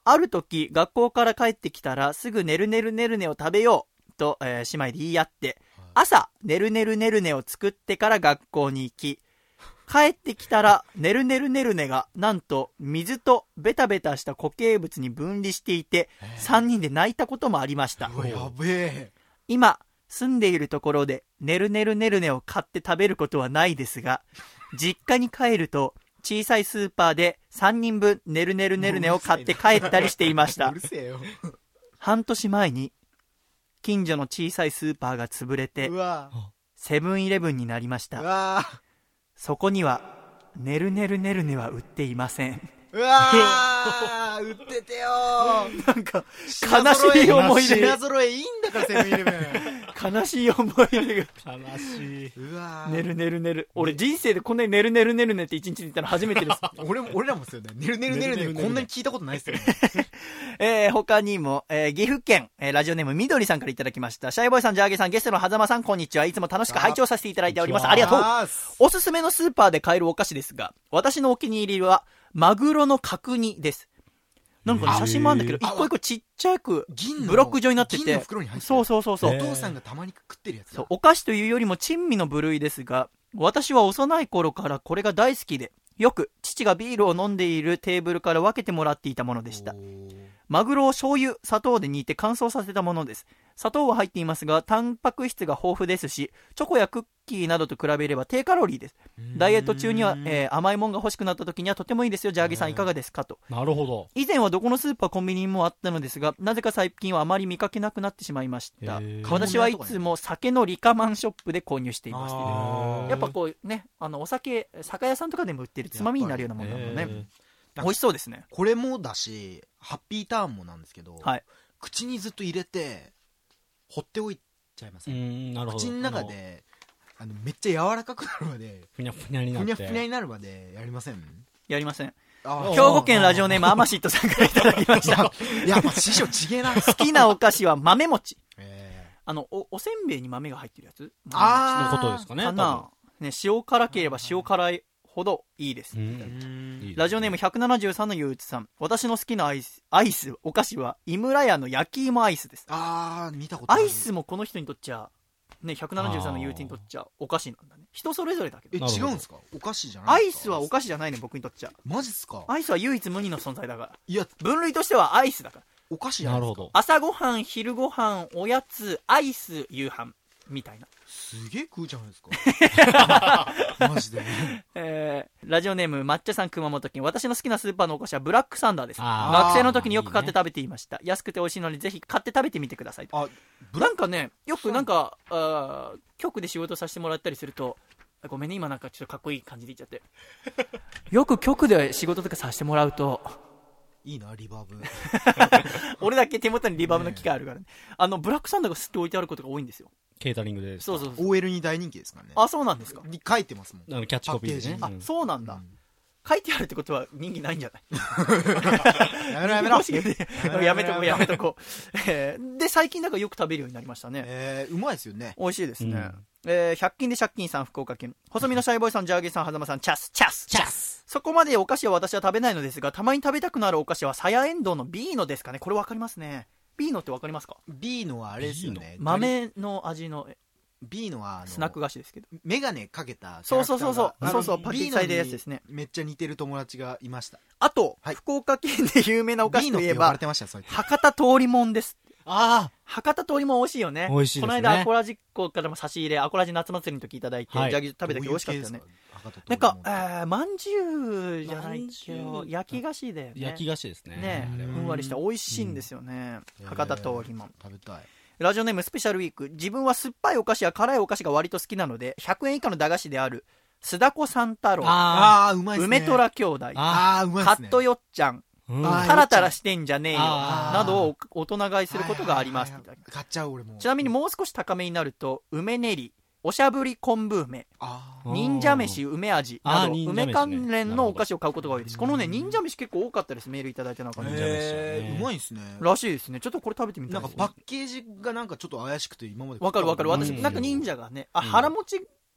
ある時学校から帰ってきたらすぐねるねるねるねを食べようと、えー、姉妹で言い合って朝ねるねるねるねを作ってから学校に行き、帰ってきたらねるねるねるねがなんと水とベタベタした固形物に分離していてさんにんで泣いたこともありました。 うわやべえ。 今住んでいるところでねるねるねるねを買って食べることはないですが、実家に帰ると小さいスーパーでさんにんぶんねるねるねるねを買って帰ったりしていました。 うるせえよ。 半年前に近所の小さいスーパーが潰れてうわセブンイレブンになりましうた。 わそこにはねるねるねるねは売っていません。 うわ売っててよなんか悲しい思い出品揃えいいんだからセブンイレブン。 悲しい思い出が悲しい。 うわねるねるねる。俺人生でこんなにねるねるねるねって一日で言ったの初めてです。 俺も俺らもですよね。ねるねるねるねこんなに聞いたことないですよね。 えー、他にも、えー、岐阜県、えー、ラジオネームみどりさんからいただきました。シャイボーイさん、ジャーゲさん、ゲストの狭間さん、こんにちは。いつも楽しく拝聴させていただいております。ありがとう。おすすめのスーパーで買えるお菓子ですが、私のお気に入りはマグロの角煮です。なんかね、写真もあるんだけど、一個一個ちっちゃくブロック状になってて、 銀の袋に入ってる。 そうそうそうそう。 お父さんがたまに食ってるやつだ。 そう、お菓子というよりも珍味の部類ですが、私は幼い頃からこれが大好きで、よく父がビールを飲んでいるテーブルから分けてもらっていたものでした。マグロを醤油、砂糖で煮て乾燥させたものです。砂糖は入っていますが、タンパク質が豊富ですし、チョコやクッキーなどと比べれば低カロリーです。ダイエット中には、えー、甘いものが欲しくなった時にはとてもいいですよ。ジャーギーさんいかがですかと。 なるほど。 以前はどこのスーパーコンビニにもあったのですが、なぜか最近はあまり見かけなくなってしまいました。私はいつも酒のリカマンショップで購入していまして、ね、やっぱこうね、あのお酒酒屋さんとかでも売ってるつまみになるようなものなのね。美味しそうですね。 これもだしハッピーターンもなんですけど、 はい、 口にずっと入れて放っておいちゃいません？ うん、なるほど。 口の中であのめっちゃ柔らかくなるまでふにゃふにゃになってふにゃふにゃになるまでやりません？ やりません。 あ兵庫県ラジオネームアマシットさんからいただきましたいや、まあ、師匠ちげえな。 好きなお菓子は豆餅、 えー、 あの お, おせんべいに豆が入ってるやつあのことですかね。 かな、ね、塩辛ければ塩辛いほどいいです。ラジオネームひゃくななじゅうさんのゆうちさん、私の好きなアイス、アイスお菓子は井村屋の焼き芋アイスです。 あー見たことある。 アイスもこの人にとっちゃね、ひゃくななじゅうさんのゆうちにとっちゃお菓子なんだね。人それぞれだけど。 え違うんですか？お菓子じゃないアイですか？ スはお菓子じゃないね、僕にとっちゃ。 マジっすか？ アイスは唯一無二の存在だから。 いや分類としてはアイスだから。 お菓子じゃないですか？ なるほど。 朝ごはん、昼ごはん、おやつ、アイス、夕飯みたいな。 すげえ食うじゃないですかマジで、 えー、ラジオネーム抹茶さん熊本県、私の好きなスーパーのお菓子はブラックサンダーです。学生の時によく買って食べていました。いいね、安くて美味しいのでぜひ買って食べてみてください。あ、なんかね、よくなんかあ局で仕事させてもらったりすると、ごめんね今なんかちょっとかっこいい感じで言っちゃってよく局で仕事とかさせてもらうといいなリバーブ俺だけ手元にリバーブの機械あるからね。あのブラックサンダーが吸って置いてあることが多いんですよ。 ケータリングで。 そうそうそう。 オーエル に大人気ですからね。 あ、そうなんですか。 に書いてますもん。 あのキャッチコピーでね。 あ、そうなんだ、うん、書いてあるってことは人気ないんじゃないやめろやめろやめとこうやめとこう、えー、で最近なんかよく食べるようになりましたね。 えー、うまいですよね。 美味しいですね、うん、えー、ひゃく均で借金さん福岡県、細身のシャイボーイさん、ジャーゲーさん、狭間さん、チャスチャスチャス。そこまでお菓子は私は食べないのですが、たまに食べたくなるお菓子はさやえんどうのビーノですかね。これわかりますね。ビーノってわかりますか？ ビーノはあれですよね、 豆の味のビーノはあのスナック菓子ですけど、 メガネかけたそうそうそうそうそうそう、パティサイでやつですね。 めっちゃ似てる友達がいました。 あと、はい、福岡県で有名なお菓子といえば博多通りもんです。ああ、博多通りもん美味しいよね。 美味しいですね。 この間アコラジっ子からも差し入れ、アコラジ夏祭りの時いただいて、はい、ジャギ食べたけど美味しかったよね。なんか、えー、まんじゅうじゃないけど焼き菓子だよね。 焼き菓子ですね。 ね、ふんわりした美味しいんですよね、うん、博多通りもん。 食べたい。 ラジオネームスペシャルウィーク、自分は酸っぱいお菓子や辛いお菓子が割と好きなので、ひゃくえん以下の駄菓子である須田子三太郎、 あーうまいっすね、 梅虎兄弟、 あーうまいっすね、 カットよっちゃん、 うん、 タラタラしてんじゃねえよなどを大人買いすることがあります。 買っちゃう俺も。 ちなみにもう少し高めになると梅練り、おしゃぶり昆布梅、忍者飯梅味など梅関連のお菓子を買うことが多いです。このね忍者飯結構多かったです。メールいただいてなんかね、 えー、うまいですね。 らしいですね。ちょっとこれ食べてみたいです、ね。 なんかパッケージがなんかちょっと怪しくて今までわかるわかる。私なんか忍者がね、あ、腹持ち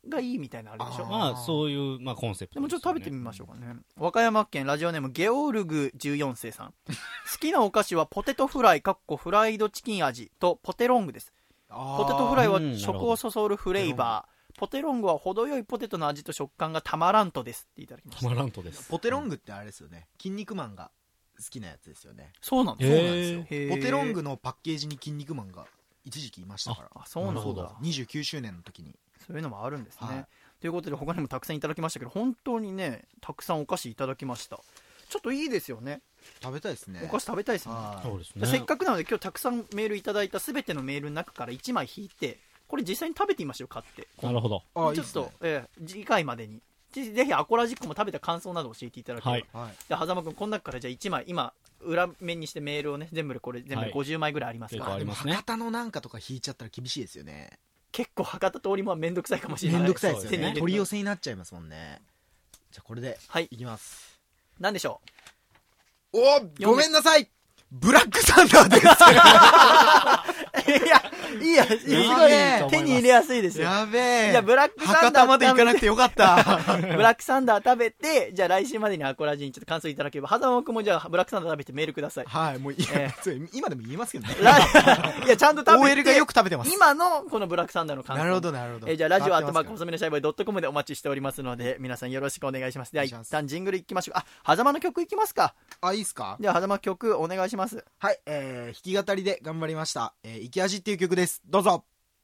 がいいみたいなのあるでしょ。 まあそういう、まあ、コンセプトでもちょっと食べてみましょうかね。和歌山県ラジオネームゲオルグじゅうよん世さん好きなお菓子はポテトフライかっこフライドチキン味とポテロングです。ポテトフライは食をそそるフレーバー、ポテロングは程よいポテトの味と食感がたまらんとですっていただきました。 たまらんとです。 ポテロングってあれですよね、筋肉マンが好きなやつですよね。 そうなんですよ。ポテロングのパッケージに筋肉マンが一時期いましたから。 あ、そうなんだ。 にじゅうきゅうしゅうねんの時にそういうのもあるんですね、 はい、 ということで他にもたくさんいただきましたけど、本当にねたくさんお菓子いただきました。ちょっといいですよね。 食べたいですね。 お菓子食べたいですね。 そうですね。 せっかくなので今日たくさんメールいただいた全てのメールの中からいちまい引いて、これ実際に食べてみましょう。買って。 なるほど。 ちょっといい、ねえー、次回までにぜひアコラジックも食べた感想など教えていただければ、はい、じゃあ狭間君この中からじゃあいちまい、今裏面にしてメールをね全部でこれ全部でごじゅうまいぐらいありますから、 はい、でも博多のなんかとか引いちゃったら厳しいですよね。 結構博多通りもめんどくさいかもしれない。 めんどくさいですよね。取り寄せになっちゃいますもんね。じゃあこれでいきます。 何でしょう。お、ごめんなさい、ブラックサンダーですいや、いいや、すごい手に入れやすいですよ。 やべえ。 じゃあブラックサンダー博多まで行かなくてよかったブラックサンダー食べて、じゃあ来週までにアコラジにちょっと感想いただければ、狭間君もじゃあブラックサンダー食べてメールください。 はい、もういい、えー、今でも言いますけどねいやちゃんと食べてオーエル がよく食べてます。 今のこのブラックサンダーの感想。 なるほどなるほど。 えー、じゃあラジオアットマーク細身のシャイボーイドットコムでお待ちしておりますので、皆さんよろしくお願いします。では一旦ジングルいきましょう。あ、狭間の曲いきますか。 あ、いいっすか。 じゃあ狭間曲お願いします。 はい、えー、弾き語りで頑張りました。えー、生き味っていう曲です。どうぞ。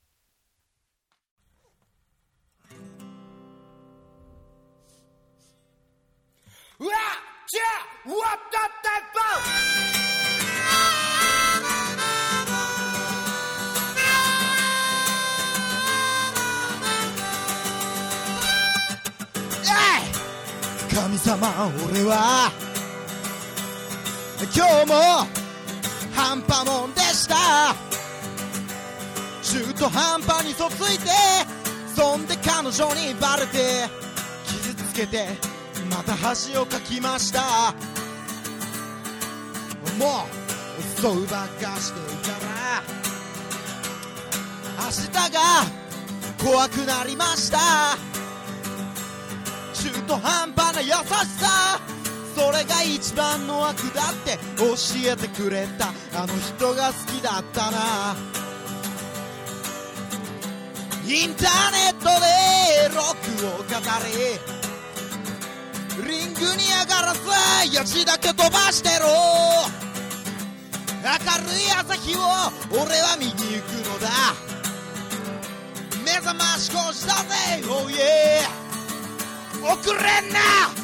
うわっじゃあわったった神様俺は今日も半端もんでした。中途半端にそついて、そんで彼女にバレて傷つけてまた恥をかきました。もうそうばっかしていたら明日が怖くなりました。中途半端な優しさ、それが一番の悪だって教えてくれたあの人が好きだったな。インターネットでロックを語り、リングに上がらずヤジだけ飛ばしてろ。明るい朝日を俺は見に行くのだ。目覚ましこしたぜ、oh yeah、遅れんな。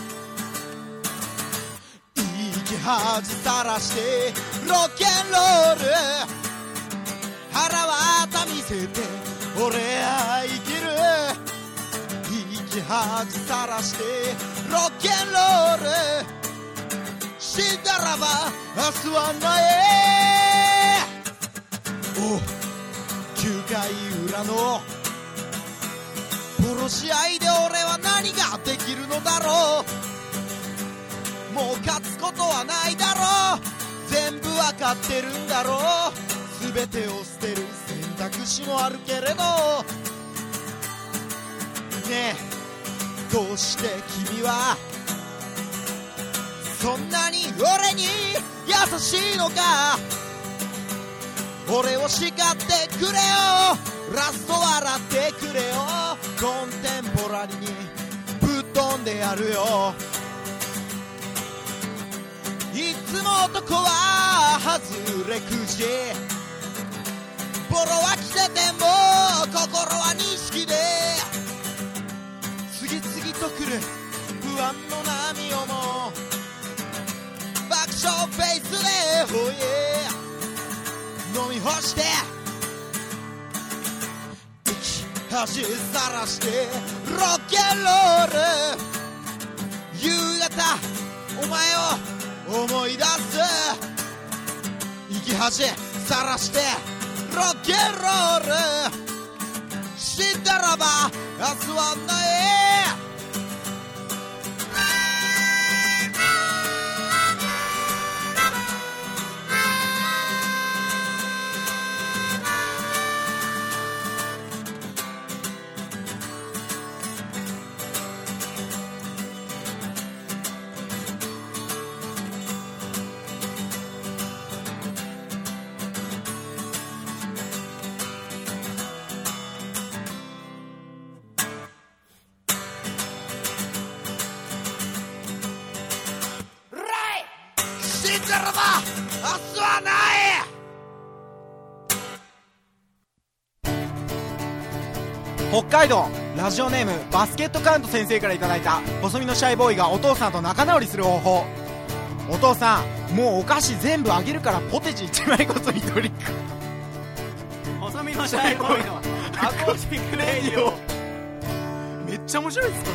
息恥さらしてロッケンロール、腹渡見せて俺は生きる。息吐きさらしてロッケンロール、死んだらば明日はない。おきゅうかい裏の殺し合いで俺は何ができるのだろう。もう勝つことはないだろう。全部わかってるんだろう。全てを捨てる選択肢もあるけれどねえ、どうして君はそんなに俺に優しいのか。俺を叱ってくれよ、ラスト笑ってくれよ。コンテンポラリーにぶっ飛んでやるよ。いつも男は外れくじ、ボロは着てても心は錦で、次々と来る不安の波をも爆笑フェイスで、oh yeah、飲み干して息恥さらしてロッケンロール。夕方お前を思い出す。息恥さらしてロッケンロール、死んだらば明日はない。 ちゃらだ。明日はない。北海道ラジオネームバスケットカウント先生からいただいた細身のシャイボーイがお父さんと仲直りする方法。お父さん、もうお菓子全部あげるからポテチいちまいごとにトリック。 細身のシャイボーイのアコースティックレディオ。 めっちゃ面白いですこ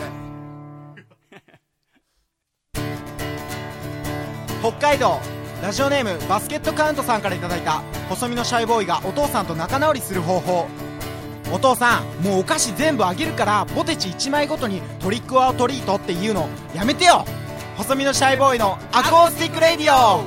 れ。北海道ラジオネームバスケットカウントさんからいただいた細身のシャイボーイがお父さんと仲直りする方法。お父さん、もうお菓子全部あげるからポテチいちまいごとにトリックオアトリートっていうのやめてよ。細身のシャイボーイのアコースティックレディオ。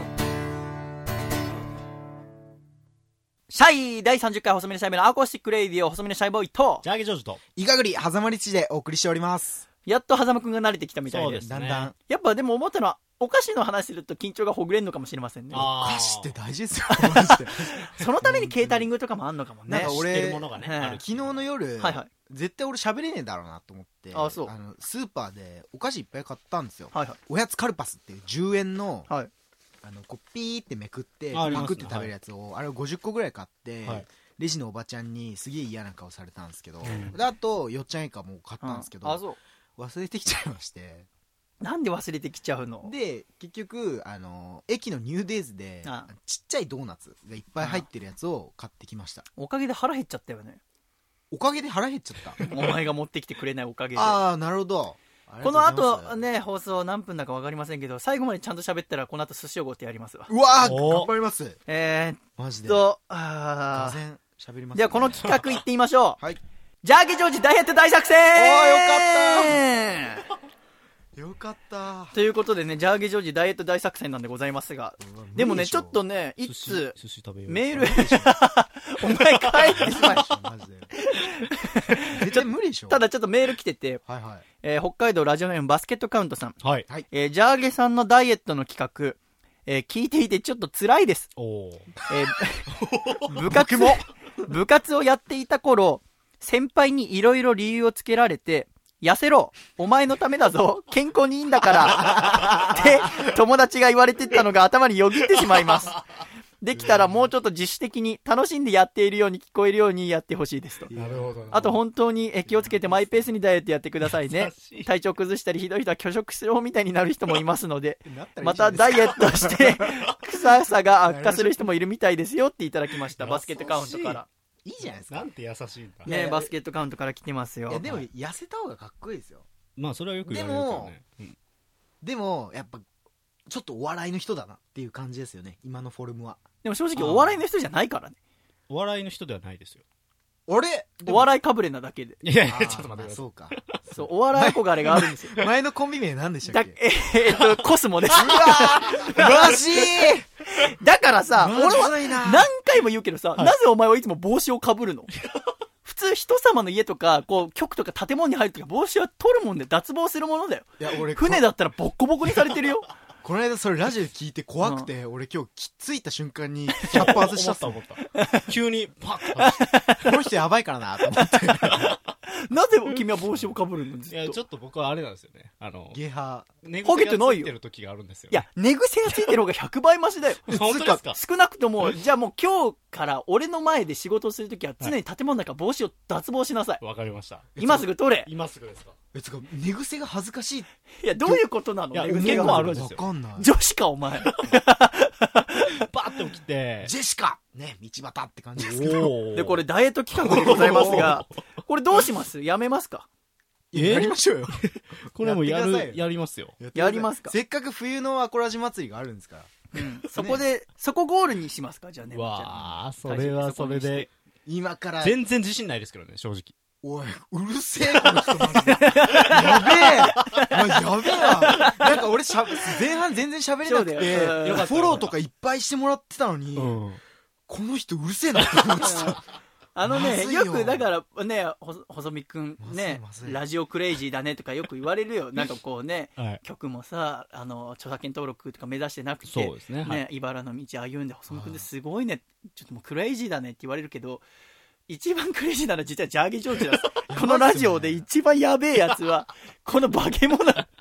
シャイだいさんじゅっかい細身のシャイボーイのアコースティックレディオ、細身のシャイボーイとジャーゲジョージとイガグリはざまりちでお送りしております。 やっと狭間くんが慣れてきたみたいで、 そうですね、 だんだんやっぱでも思ったのはお菓子の話すると緊張がほぐれるのかもしれませんね。 お菓子って大事ですよマジで。 そのためにケータリングとかもあんのかもね。 なんか俺知ってるものがね、 はいある昨日の夜、 はいはい、 絶対俺喋れねえだろうなと思ってあそうのスーパーでお菓子いっぱい買ったんですよ、 はいはい、 おやつカルパスっていうじゅうえんの、 はい、 あのこうピーってめくってあありますねパクって食べるやつを、はい、あれをごじゅっこぐらい買って、 はい、 レジのおばちゃんにすげえ嫌な顔されたんですけど、 うん、 であとよっちゃん以下も買ったんですけど、 うん、あそう忘れてきちゃいまして。 なんで忘れてきちゃうの。 で結局あの駅のニューデイズでああちっちゃいドーナツがいっぱい入ってるやつを買ってきました。 おかげで腹減っちゃったよね。 おかげで腹減っちゃったお前が持ってきてくれないおかげで。 ああなるほど。 この後ね放送何分だか分かりませんけど、最後までちゃんと喋ったらこの後寿司をごってやりますわ。 うわー頑張ります。 えー、 マジでとあー喋ります、ね、 ではこの企画いってみましょう。 はい、 ジャーゲジョージダイエット大作戦。 おーよかったよかったということでね、ジャーゲジョージダイエット大作戦なんでございますが、でもねちょっとねいつメールお前帰ってしまいマジで絶対無理でしょ。 ただちょっとメール来てて、 はいはい、 えー、北海道ラジオネームバスケットカウントさん、 はい、 えー、ジャーゲさんのダイエットの企画、えー、聞いていてちょっと辛いです。 おえー、部活も部活をやっていた頃、先輩にいろいろ理由をつけられて、痩せろ、お前のためだぞ、健康にいいんだからって友達が言われてたのが頭によぎってしまいます。できたらもうちょっと自主的に楽しんでやっているように聞こえるようにやってほしいですと。 なるほど。 あと本当にえ気をつけてマイペースにダイエットやってくださいね。体調崩したりひどい人は拒食症みたいになる人もいますのでまたダイエットして臭さが悪化する人もいるみたいですよっていただきました。バスケットカウントから。 いいじゃないですか。 なんて優しいんだね、バスケットカウントから来てますよ。 いやでも痩せた方がかっこいいですよ。 まあそれはよく言われるけどね。 でも、うん、でもやっぱちょっとお笑いの人だなっていう感じですよね、今のフォルムは。 でも正直お笑いの人じゃないからね。 お笑いの人ではないですよ。 あれお笑いかぶれなだけで。 いやいやちょっと待ってください。 そうか。 そうお笑い憧れがあるんですよ。 前のコンビ名何でしたっけ。 だえー、っとコスモです。うわーマジだからさ、俺は何回も言うけどさ、 はい、 なぜお前はいつも帽子をかぶるの。普通人様の家とかこう局とか建物に入るとき帽子は取るもんで脱帽するものだよ。 いや俺船だったらボッコボコにされてるよ。 この間それラジオで聞いて怖くて、うん、俺今日きついた瞬間にキャップ外したっす。 思った思った急にパッとこの人やばいからなと思って。 なぜ君は帽子をかぶるの。ずっと。 いやちょっと僕はあれなんですよね、あのゲハ寝癖がついてる時があるんですよ、ね、 いや寝癖がついてる方がひゃくばいマシだよ。 本当ですか。 少なくともじゃあもう今日から俺の前で仕事をするときは常に建物の中帽子を脱帽しなさい。 わかりました。 今すぐ取れ。 今すぐですか。 えつか寝癖が恥ずかしい。 いやどういうことなの。 いや寝癖があるんですよ。 わかんない。 女子かお前。 バーって起きてジェシカね道端って感じですけど。 でこれダイエット企画でございますが、これどうします？やめますか？ えやりましょうよ。 これもやるやりますよ。 やりますか。 せっかく冬のアコラジ祭りがあるんですから。 うん、そこで、ね、そこゴールにしますか。じゃあね。 わあそれはそれで今から全然自信ないですけどね正直。 おいうるせえこの人マジで。やべえ、まあ、やべえわ。なんか俺しゃ前半全然喋れなくてフォローとかいっぱいしてもらってたのに、うん、この人うるせえなって思ってた。 あのね、よくだからね、細見くんね、ラジオクレイジーだねとかよく言われるよ。なんかこうね、はい、曲もさ、あの著作権登録とか目指してなくて、 そうですね、 ね、はい、茨の道歩んで細見くんですごいね、ちょっともうクレイジーだねって言われるけど、一番クレイジーなのは実はジャーゲジョージなんです。このラジオで一番やべえやつはこのバケモノ。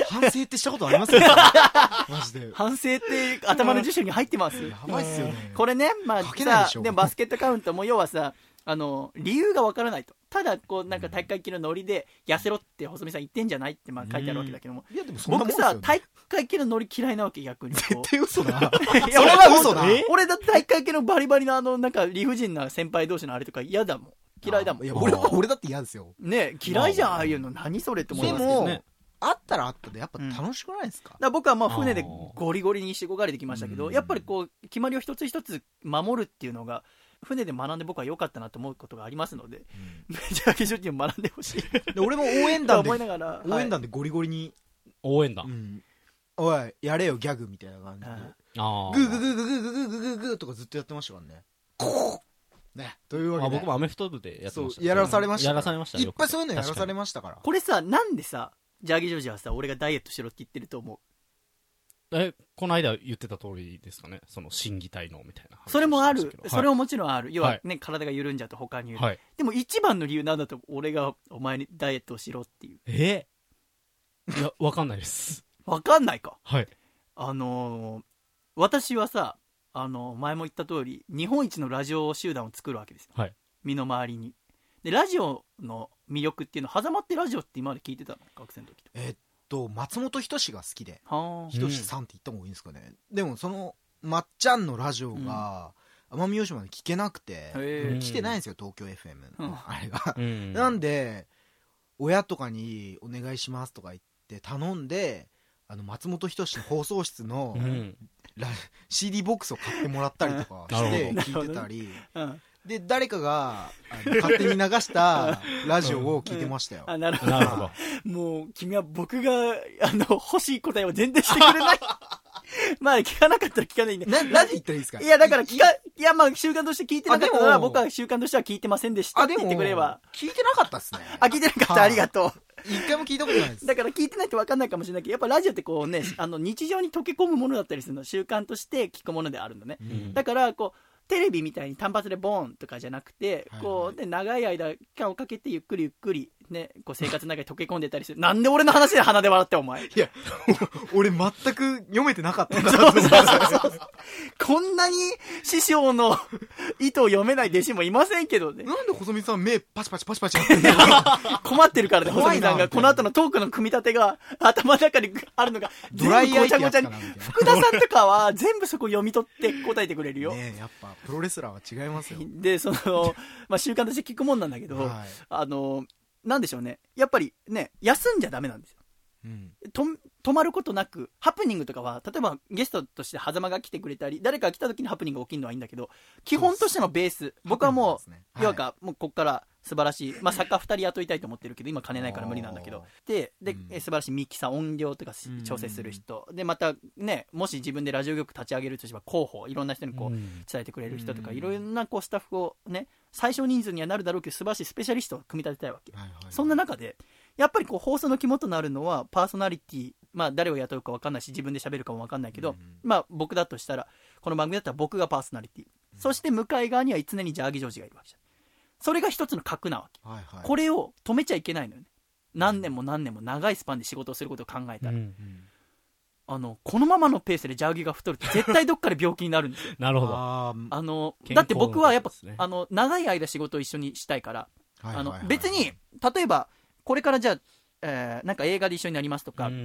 反省ってしたことありますよマジで反省って頭の辞書に入ってます。 やばいっすよね。 これね、まあ書けないでしょさでもバスケットカウントも要はさ、あの理由がわからないと、ただこうなんか体育会系のノリで痩せろって細見さん言ってんじゃないってまあ書いてあるわけだけども、 いやでもそんなもん僕ですよね。 さ体育会系のノリ嫌いなわけ、逆にこう絶対嘘だ。 いやそれは嘘だ。 俺俺だって体育会系のバリバリのあのなんか理不尽な先輩同士のあれとか嫌だもん、嫌いだもん。 いや俺は俺だって嫌ですよ。 ね嫌いじゃん、ああいうの何それって思いでますけどね。 もあったらあったでやっぱ楽しくないですか。 だから僕はまあ船でゴリゴリにしごかれてきましたけど、やっぱりこう決まりを一つ一つ守るっていうのが船で学んで僕は良かったなと思うことがありますので、メジャー技術にも学んでほしい。 で俺も応援団で思いながら応援団でゴリゴリに応援団、 うん、おいやれよギャグみたいな感じで、 あグーグーグーグーグーグーグーグーグーグーとかずっとやってましたからね。こうねというわけで、 あ僕もアメフト部でやってました。 そうやらされました。 やらされました。 いっぱいそういうのやらされましたから。 これさ、なんでさジャーギージョージはさ俺がダイエットしろって言ってると思う？ えこの間言ってた通りですかね、その心技体能みたいな。 それもある、 はい、 それももちろんある。要はね、 はい、 体が緩んじゃうと他に、 はい、 でも一番の理由なんだと俺がお前にダイエットをしろっていう。 えいやわかんないです。 わかんないか。 はい。 あのー、私はさ、あのー、前も言った通り日本一のラジオ集団を作るわけですよ、 はい、 身の回りに。でラジオの魅力っていうのは、狭間ってラジオって今まで聞いてたの？学生の時と。 えー、っと松本人志が好きで、 は人志さんって言った方がいいんですかね、うん、でもそのまっちゃんのラジオが、うん、奄美大島で聞けなくて、来てないんですよ東京 エフエム の、うん、あれが、うん、なんで親とかにお願いしますとか言って頼んで、あの松本人志の放送室の、うん、シーディー ボックスを買ってもらったりとかして聞いてたり、で誰かがあの勝手に流したラジオを聞いてましたよ。 うんうん、あなるほど。なるほど。もう君は僕があの欲しい答えを全然してくれない。まあ聞かなかったら聞かないんで。 な何言ったらいいですか。 いやだから聞かいやまあ習慣として聞いてなかったから、僕は習慣としては聞いてませんでしたって言ってくれれば。 聞いてなかったっすね。 あ聞いてなかった、はあ、ありがとう。 一回も聞いたことないです。 だから聞いてないと分かんないかもしれないけど、やっぱラジオってこうね、あの日常に溶け込むものだったりするの、習慣として聞くものであるのね、うん、だからこうテレビみたいに単発でボーンとかじゃなくて、はいはい、こうで長い間期間をかけてゆっくりゆっくりね、こう生活の中に溶け込んでたりする。なんで俺の話で鼻で笑ってお前。いや俺全く読めてなかったんだ。 そうそうそうこんなに師匠の意図を読めない弟子もいませんけどね。 なんで細見さん目パチパチパチパチやってんの困ってるからね、細見さんが。この後のトークの組み立てが頭の中にあるのがドライアイごちゃごちゃに。福田さんとかは全部そこ読み取って答えてくれるよ。 ねえ、やっぱプロレスラーは違いますよ。 でその、まあ、習慣として聞くもんなんだけど、はい、あのなんでしょうね、やっぱりね休んじゃダメなんですよ、うん、と止まることなく。ハプニングとかは例えばゲストとして狭間が来てくれたり誰かが来た時にハプニングが起きるのはいいんだけど、基本としてのベース、僕はもう、ね、はい、いわかもうこっから素晴らしい、まあ、作家ふたり雇いたいと思ってるけど今金ないから無理なんだけど、でで、うん、素晴らしいミキサー音量とか調整する人、うん、でまたね、もし自分でラジオ局立ち上げるとすれば広報、いろんな人にこう伝えてくれる人とか、いろんなこうスタッフをね最小人数にはなるだろうけど素晴らしいスペシャリストを組み立てたいわけ、はいはいはい、そんな中でやっぱりこう放送の肝となるのはパーソナリティ、まあ誰を雇うか分かんないし自分で喋るかも分かんないけど、うん、まあ僕だとしたらこの番組だったら僕がパーソナリティ、うん、そして向かい側には常にジャーギジョージがいるわけじゃん。それが一つの核なわけ、はいはい、これを止めちゃいけないのよね。何年も何年も長いスパンで仕事をすることを考えたら、うんうん、あのこのままのペースでジャーギが太ると絶対どっかで病気になるんですよ。 なるほど。 あのだって僕はやっぱ、ね、あの長い間仕事を一緒にしたいから、はいはいはいはい、あの別に例えばこれからじゃあ、えー、なんか映画で一緒になりますとか、うんうん、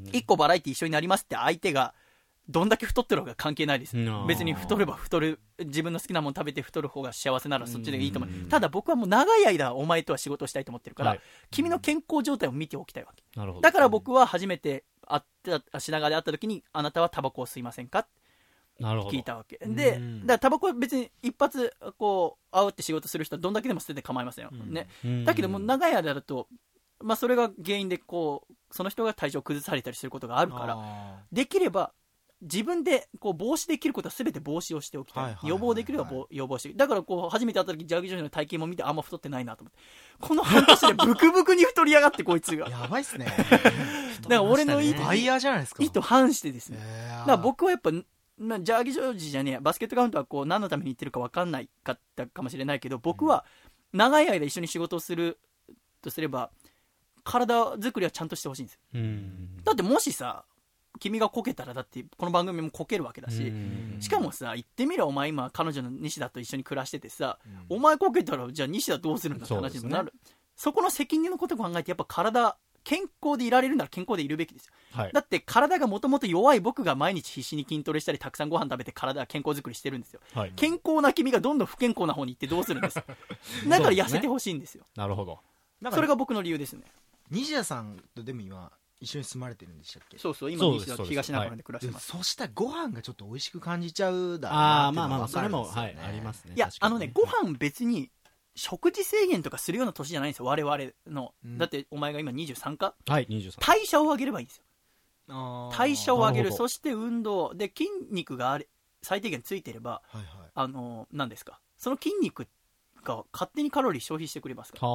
一個バラエティ一緒になりますって相手がどんだけ太ってる方が関係ないです。別に太れば太る、自分の好きなもの食べて太る方が幸せならそっちでいいと思う。ただ僕はもう長い間お前とは仕事をしたいと思ってるから、はい、君の健康状態を見ておきたいわけ。なるほど。だから僕は初めて会った品川で会った時に、あなたはタバコを吸いませんかって聞いたわけで、だからタバコは別に一発こう会うって仕事する人はどんだけでも捨てて構いませんよ、ね、だけども長い間だと、まあ、それが原因でこうその人が体調を崩されたりすることがあるから、できれば自分でこう防止できることは全て防止をしておきたい、はいはいはいはい、予防できれば予防して、だからこう初めて会った時ジャーギジョージの体型も見てあんま太ってないなと思って、この半年でブクブクに太りやがってこいつがやばいっすね。 だから俺の意図バイヤーじゃないですか。 意図反してですね。だから僕はやっぱまあ、ジャーギジョージじゃねえバスケットカウントはこう何のために言ってるか分かんないかったかもしれないけど、僕は長い間一緒に仕事をするとすれば体作りはちゃんとしてほしいんですよ。 うん、 だってもしさ君がこけたらだってこの番組もこけるわけだし、しかもさ言ってみればお前今彼女の西田と一緒に暮らしててさ、うん、お前こけたらじゃあ西田どうするんだって話にもなる。 そ,、ね、そこの責任のことを考えてやっぱ体健康でいられるなら健康でいるべきですよ、はい、だって体がもともと弱い僕が毎日必死に筋トレしたりたくさんご飯食べて体は健康作りしてるんですよ、はい、健康な君がどんどん不健康な方に行ってどうするんですだから痩せてほしいんですよ。 なるほど。 それが僕の理由ですね。 西田さんとでも今一緒に住まれてるんでしたっけ？ そうそう、今西田東中野で暮らしてます。 そしたらご飯がちょっと美味しく感じちゃうだろうなっていうのが分かるんですよね。あーまあまあそれも、はい、ありますね。 いや、あのね、ご飯別に食事制限とかするような年じゃないんですよ我々の、うん、だってお前が今にじゅうさんか、 はい、にじゅうさん。 代謝を上げればいいんですよ。あ代謝を上げる、そして運動で筋肉があれ最低限ついてれば、はいはい、あの何ですか、その筋肉が勝手にカロリー消費してくれますから、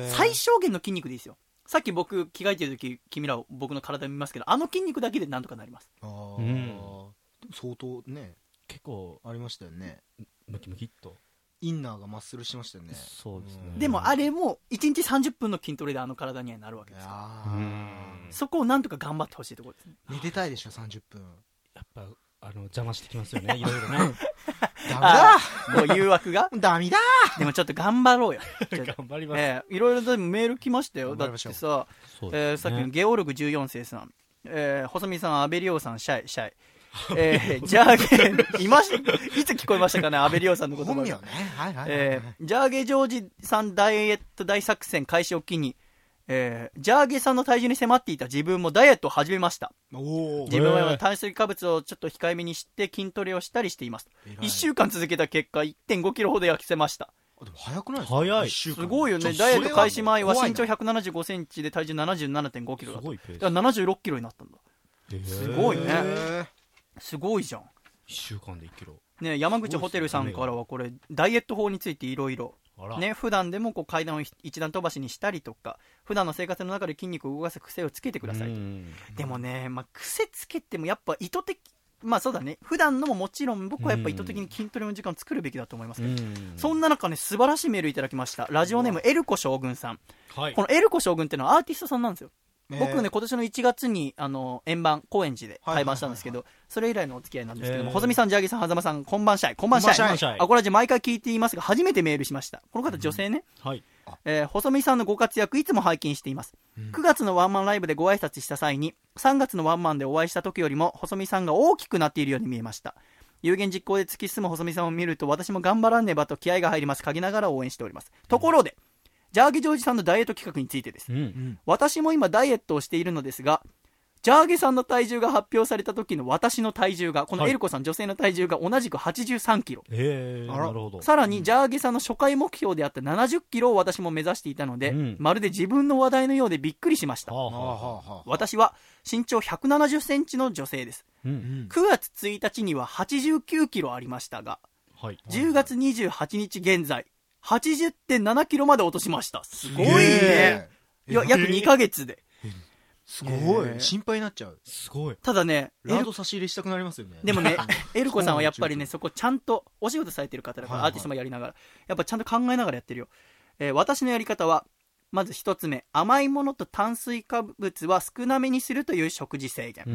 最小限の筋肉でいいですよ。さっき僕着替えてる時君ら僕の体見ますけど、あの筋肉だけでなんとかなります。あ、 うん、相当ね結構ありましたよね。 ムキムキっとインナーがマッスルしてましたよね。 そうですね。 でもあれもいちにちさんじゅっぷんの筋トレであの体にはなるわけですから、うん、そこをなんとか頑張ってほしいところですね。 寝てたいでしょさんじゅっぷん。 やっぱあの邪魔してきますよねいろいろねダメだもう誘惑がダメだ。 でもちょっと頑張ろうよ頑張ります、 えー、いろいろでもメール来ましたよ。だってさ、ねえー、さっきのゲオルグじゅうよん世さん、えー、細見さん、安倍亮さん、シャイシャイえー、ジャーゲいましいつ聞こえましたかね、安倍亮さんの言葉が、ね、はいはいはい、えー、ジャーゲジョージさんダイエット大作戦開始を機に、えー、ジャーゲさんの体重に迫っていた自分もダイエットを始めました。お自分は今炭水化物をちょっと控えめにして筋トレをしたりしています。いっしゅうかん続けた結果 いってんごキロほど痩せました。 でも早くないですか？ 早い。 すごいよね。ダイエット開始前は身長ひゃくななじゅうごセンチで体重 ななじゅうななてんごキロだった。すごいペース。だからななじゅうろっキロになったんだ。すごいね。すごいじゃん。いっしゅうかんでいっキロ。 ね、山口ホテルさんからはこれダイエット法についていろいろね、普段でもこう階段を一段飛ばしにしたりとか、普段の生活の中で筋肉を動かす癖をつけてくださいと。でもね、まあ、癖つけてもやっぱ意図的、まあそうだね、普段のももちろん僕はやっぱ意図的に筋トレの時間を作るべきだと思いますけど、そんな中ね、素晴らしいメールいただきました。ラジオネームエルコ将軍さん、はい、このエルコ将軍っていうのはアーティストさんなんですよ。僕ね、今年のいちがつにあの円盤高円寺で対バンしたんですけど、それ以来のお付き合いなんですけども、細見さん、ジャーギーさん、狭間さん、こんばんしゃい、こんばんしゃい。あこれじゃ毎回聞いていますが初めてメールしました。この方女性ね、うん、はい、えー、細見さんのご活躍いつも拝見しています、うん、くがつのワンマンライブでご挨拶した際にさんがつのワンマンでお会いした時よりも細見さんが大きくなっているように見えました。有言実行で突き進む細見さんを見ると私も頑張らねばと気合が入ります。陰ながら応援しております。ところでジャーゲジョージさんのダイエット企画についてです、うんうん、私も今ダイエットをしているのですが、ジャーゲさんの体重が発表された時の私の体重が、このエルコさん、はい、女性の体重が同じくはちじゅうさんキロ、えー、なるほど。さらにジャーゲさんの初回目標であったななじゅっキロを私も目指していたので、うん、まるで自分の話題のようでびっくりしました、はあはあ、私は身長ひゃくななじゅっセンチの女性です、うんうん、くがつついたちにははちじゅうきゅうキロありましたが、はい、じゅうがつにじゅうはちにち現在はちじゅってんななキロまで落としました。すごいね。いや、約にかげつで。 すごい。心配になっちゃう。 すごい。 ただね、 ラード差し入れしたくなりますよね。 でもね、エルコさんはやっぱりね、そこちゃんとお仕事されてる方だから、はいはい、アーティストもやりながら、やっぱちゃんと考えながらやってるよ。えー、私のやり方は、まず一つ目、甘いものと炭水化物は少なめにするという食事制限。うんうん、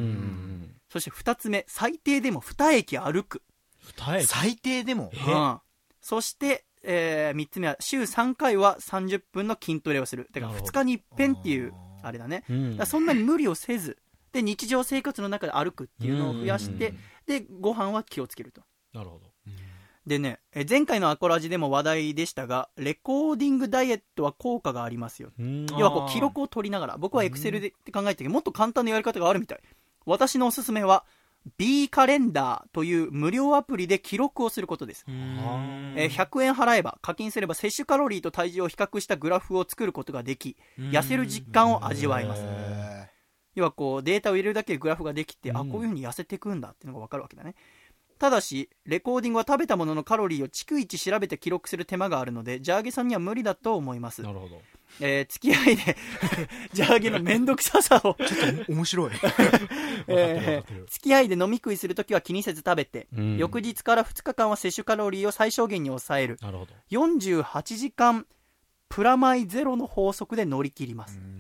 そして二つ目、最低でもに駅歩く。 に駅最低でも、 うん、そして、えー、みっつめは週さんかいはさんじゅっぷんの筋トレをする。だからふつかにいっぺんっていうあれだね、うん、だそんなに無理をせずで日常生活の中で歩くっていうのを増やして、でご飯は気をつけると。 なるほど。 でね、え前回のアコラジでも話題でしたが、レコーディングダイエットは効果がありますよ。要はこう記録を取りながら、僕はエクセルでって考えてるけど、もっと簡単なやり方があるみたい。私のおすすめはB カレンダーという無料アプリで記録をすることです。えー、ひゃくえん払えば課金すれば摂取カロリーと体重を比較したグラフを作ることができ、痩せる実感を味わいます。要はこうデータを入れるだけでグラフができて、あ、こういう風に痩せていくんだっていうのが分かるわけだね。ただしレコーディングは食べたもののカロリーを逐一調べて記録する手間があるので、ジャーゲさんには無理だと思います。なるほど。えー、付き合いでジャーゲのめんどくささをちょっと面白い、 えー、付き合いで飲み食いするときは気にせず食べて、うん、翌日からふつかかんは摂取カロリーを最小限に抑える。なるほど。よんじゅうはちじかんプラマイゼロの法則で乗り切ります。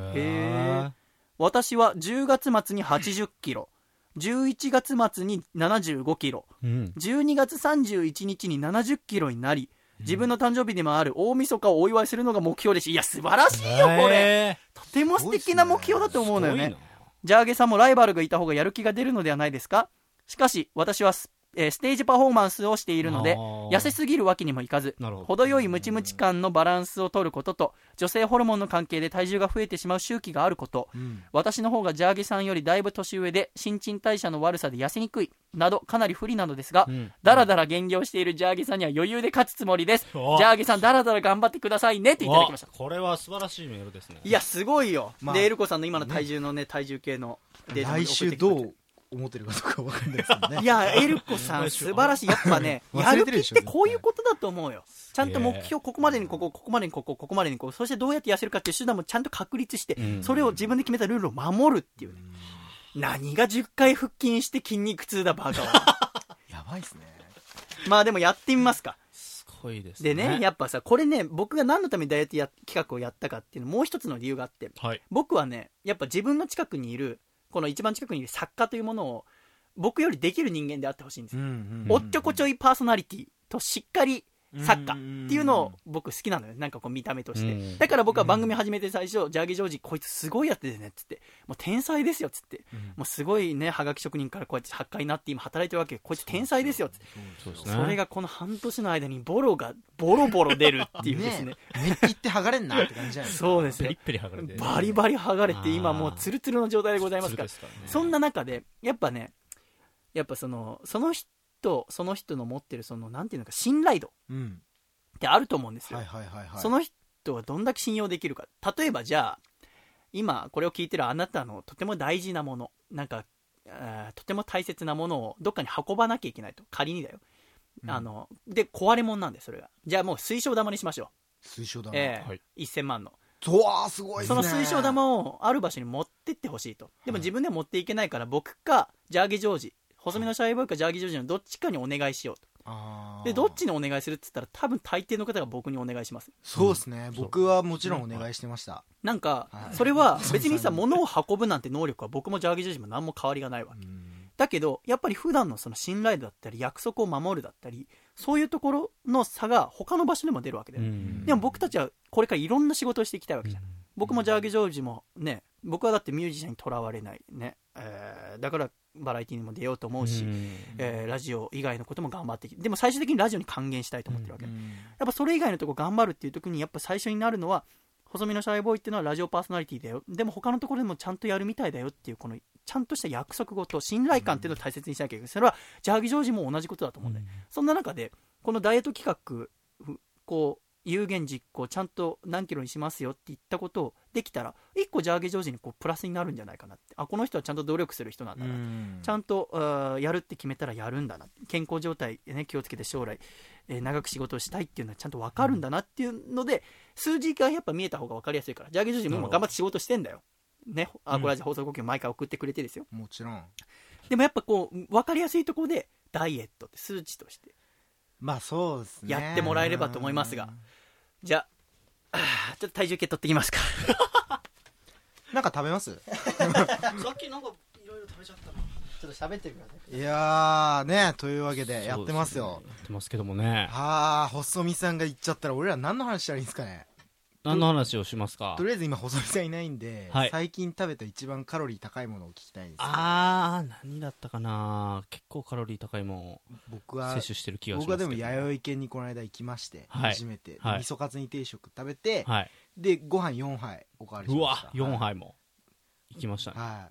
へー。私はじゅうがつ末にはちじゅっキロ、じゅういちがつ末にななじゅうごキロ、うん、じゅうにがつさんじゅういちにちにななじゅっキロになり、自分の誕生日でもある大晦日をお祝いするのが目標です。いや素晴らしいよこれ。とても素敵な目標だと思うのよね。ジャーゲさんもライバルがいた方がやる気が出るのではないですか。しかし私はスえー、ステージパフォーマンスをしているので痩せすぎるわけにもいかず、程よいムチムチ感のバランスを取ることと、女性ホルモンの関係で体重が増えてしまう周期があること、うん、私の方がジャーゲさんよりだいぶ年上で新陳代謝の悪さで痩せにくいなどかなり不利なのですが、うん、だらだら減量しているジャーゲさんには余裕で勝つつもりです。ジャーゲさんだらだら頑張ってくださいねっていただきました。 これは素晴らしいメールですね。 いやすごいよ、まあ、でエルコさんの今の体重のね、体重計のデータも送ってきて来週どう思ってるかどうか分かんないですよね。 いやエルコさん素晴らしい。やっぱねやる気ってこういうことだと思うよ。ちゃんと目標ここまでにここここまでにここここまでにここ、そしてどうやって痩せるかっていう手段もちゃんと確立して、それを自分で決めたルールを守るっていうね。何がじゅっかい腹筋して筋肉痛だバカは。 やばいっすね。 まあでもやってみますか。 すごいですね。 でねやっぱさこれね僕が何のためにダイエットや企画をやったかっていうのもう一つの理由があって、はい、僕はねやっぱ自分の近くにいるこの一番近くにいる作家というものを僕よりできる人間であってほしいんですよ、うんうんうん、おっちょこちょいパーソナリティとしっかり作家っていうのを僕好きなのよ。なんかこう見た目として、うん、だから僕は番組始めて最初、うん、ジャーゲジョージこいつすごいやっててねっつって、もう天才ですよっつって、うん、もうすごいねはがき職人からこうやって作家になって今働いてるわけ、こいつ天才ですよっつって、 そうそうそう、それがこの半年の間にボロがボロボロ出るっていうですねメッキって剥がれんなって感じじゃないですか。 そうですよ、 ペリッペリ剥がれて、 バリバリ剥がれて今もうツルツルの状態でございますから、からね、そんな中でやっぱねやっぱそのその人その人の持ってるそのなんていうのか信頼度ってあると思うんですよ、はいはいはいはい、その人はどんだけ信用できるか。例えばじゃあ今これを聞いてるあなたのとても大事なもの、なんかとても大切なものをどっかに運ばなきゃいけないと、仮にだよ、うん、あので壊れ物なんで、それがじゃあもう水晶玉にしましょう。 水晶玉、 えーはい、 せんまんのうわすごいですね。 その水晶玉をある場所に持ってってほしいと。でも自分では持っていけないから僕かジャーゲジョージ、細身のシャイボーイかジャーゲジョージのどっちかにお願いしようと。あでどっちにお願いするって言ったら多分大抵の方が僕にお願いします。 そうですね、うん、僕はもちろんお願いしてました、 うん、なんか、はい、それは別にさ物を運ぶなんて能力は僕もジャーゲジョージも何も変わりがないわけ、うん、だけどやっぱり普段のその信頼度だったり約束を守るだったりそういうところの差が他の場所でも出るわけで、うん、でも僕たちはこれからいろんな仕事をしていきたいわけじゃん、うん、僕もジャーゲジョージもね、僕はだってミュージシャンにとらわれないね、えー、だからバラエティにも出ようと思うし、うんえー、ラジオ以外のことも頑張ってきて、でも最終的にラジオに還元したいと思ってるわけ、うん、やっぱそれ以外のとこ頑張るっていう時にやっぱ最初になるのは細身のシャイボーイっていうのはラジオパーソナリティだよ、でも他のところでもちゃんとやるみたいだよっていうこのちゃんとした約束事、信頼感っていうのを大切にしなきゃいけない。それはジャーゲジョージも同じことだと思うんだよ、うん、そんな中でこのダイエット企画こう有言実行ちゃんと何キロにしますよって言ったことをできたら一個ジャーゲジョージにこうプラスになるんじゃないかなって、あこの人はちゃんと努力する人なんだな、うんちゃんとやるって決めたらやるんだな、健康状態、ね、気をつけて将来、えー、長く仕事をしたいっていうのはちゃんと分かるんだなっていうので、数字がやっぱ見えた方が分かりやすいから、ジャーゲジョージも今頑張って仕事してんだよ、ね、アコラジ放送呼吸毎回送ってくれてですよ、 もちろん。 でもやっぱこう分かりやすいところでダイエットって数値としてまあそうですねやってもらえればと思いますが、じゃあちょっと体重計取ってきますかなんか食べますさっきなんかいろいろ食べちゃったな。ちょっと喋ってください。 いやーねというわけでやってますよ、 ね、やってますけどもね。 あー細見さんが言っちゃったら俺ら何の話したらいいんですかね。 何の話をしますか。 とりあえず今細見さんいないんで、はい、最近食べた一番カロリー高いものを聞きたいんです。 あー何だったかな。結構カロリー高いものを僕は摂取してる気がしますけど、 僕はでも弥生県にこの間行きまして、はい、初めて、はい、味噌カツ煮定食食べて、はい、でご飯よんはいおかわりしました。 うわよんはいも行きましたね、 はい、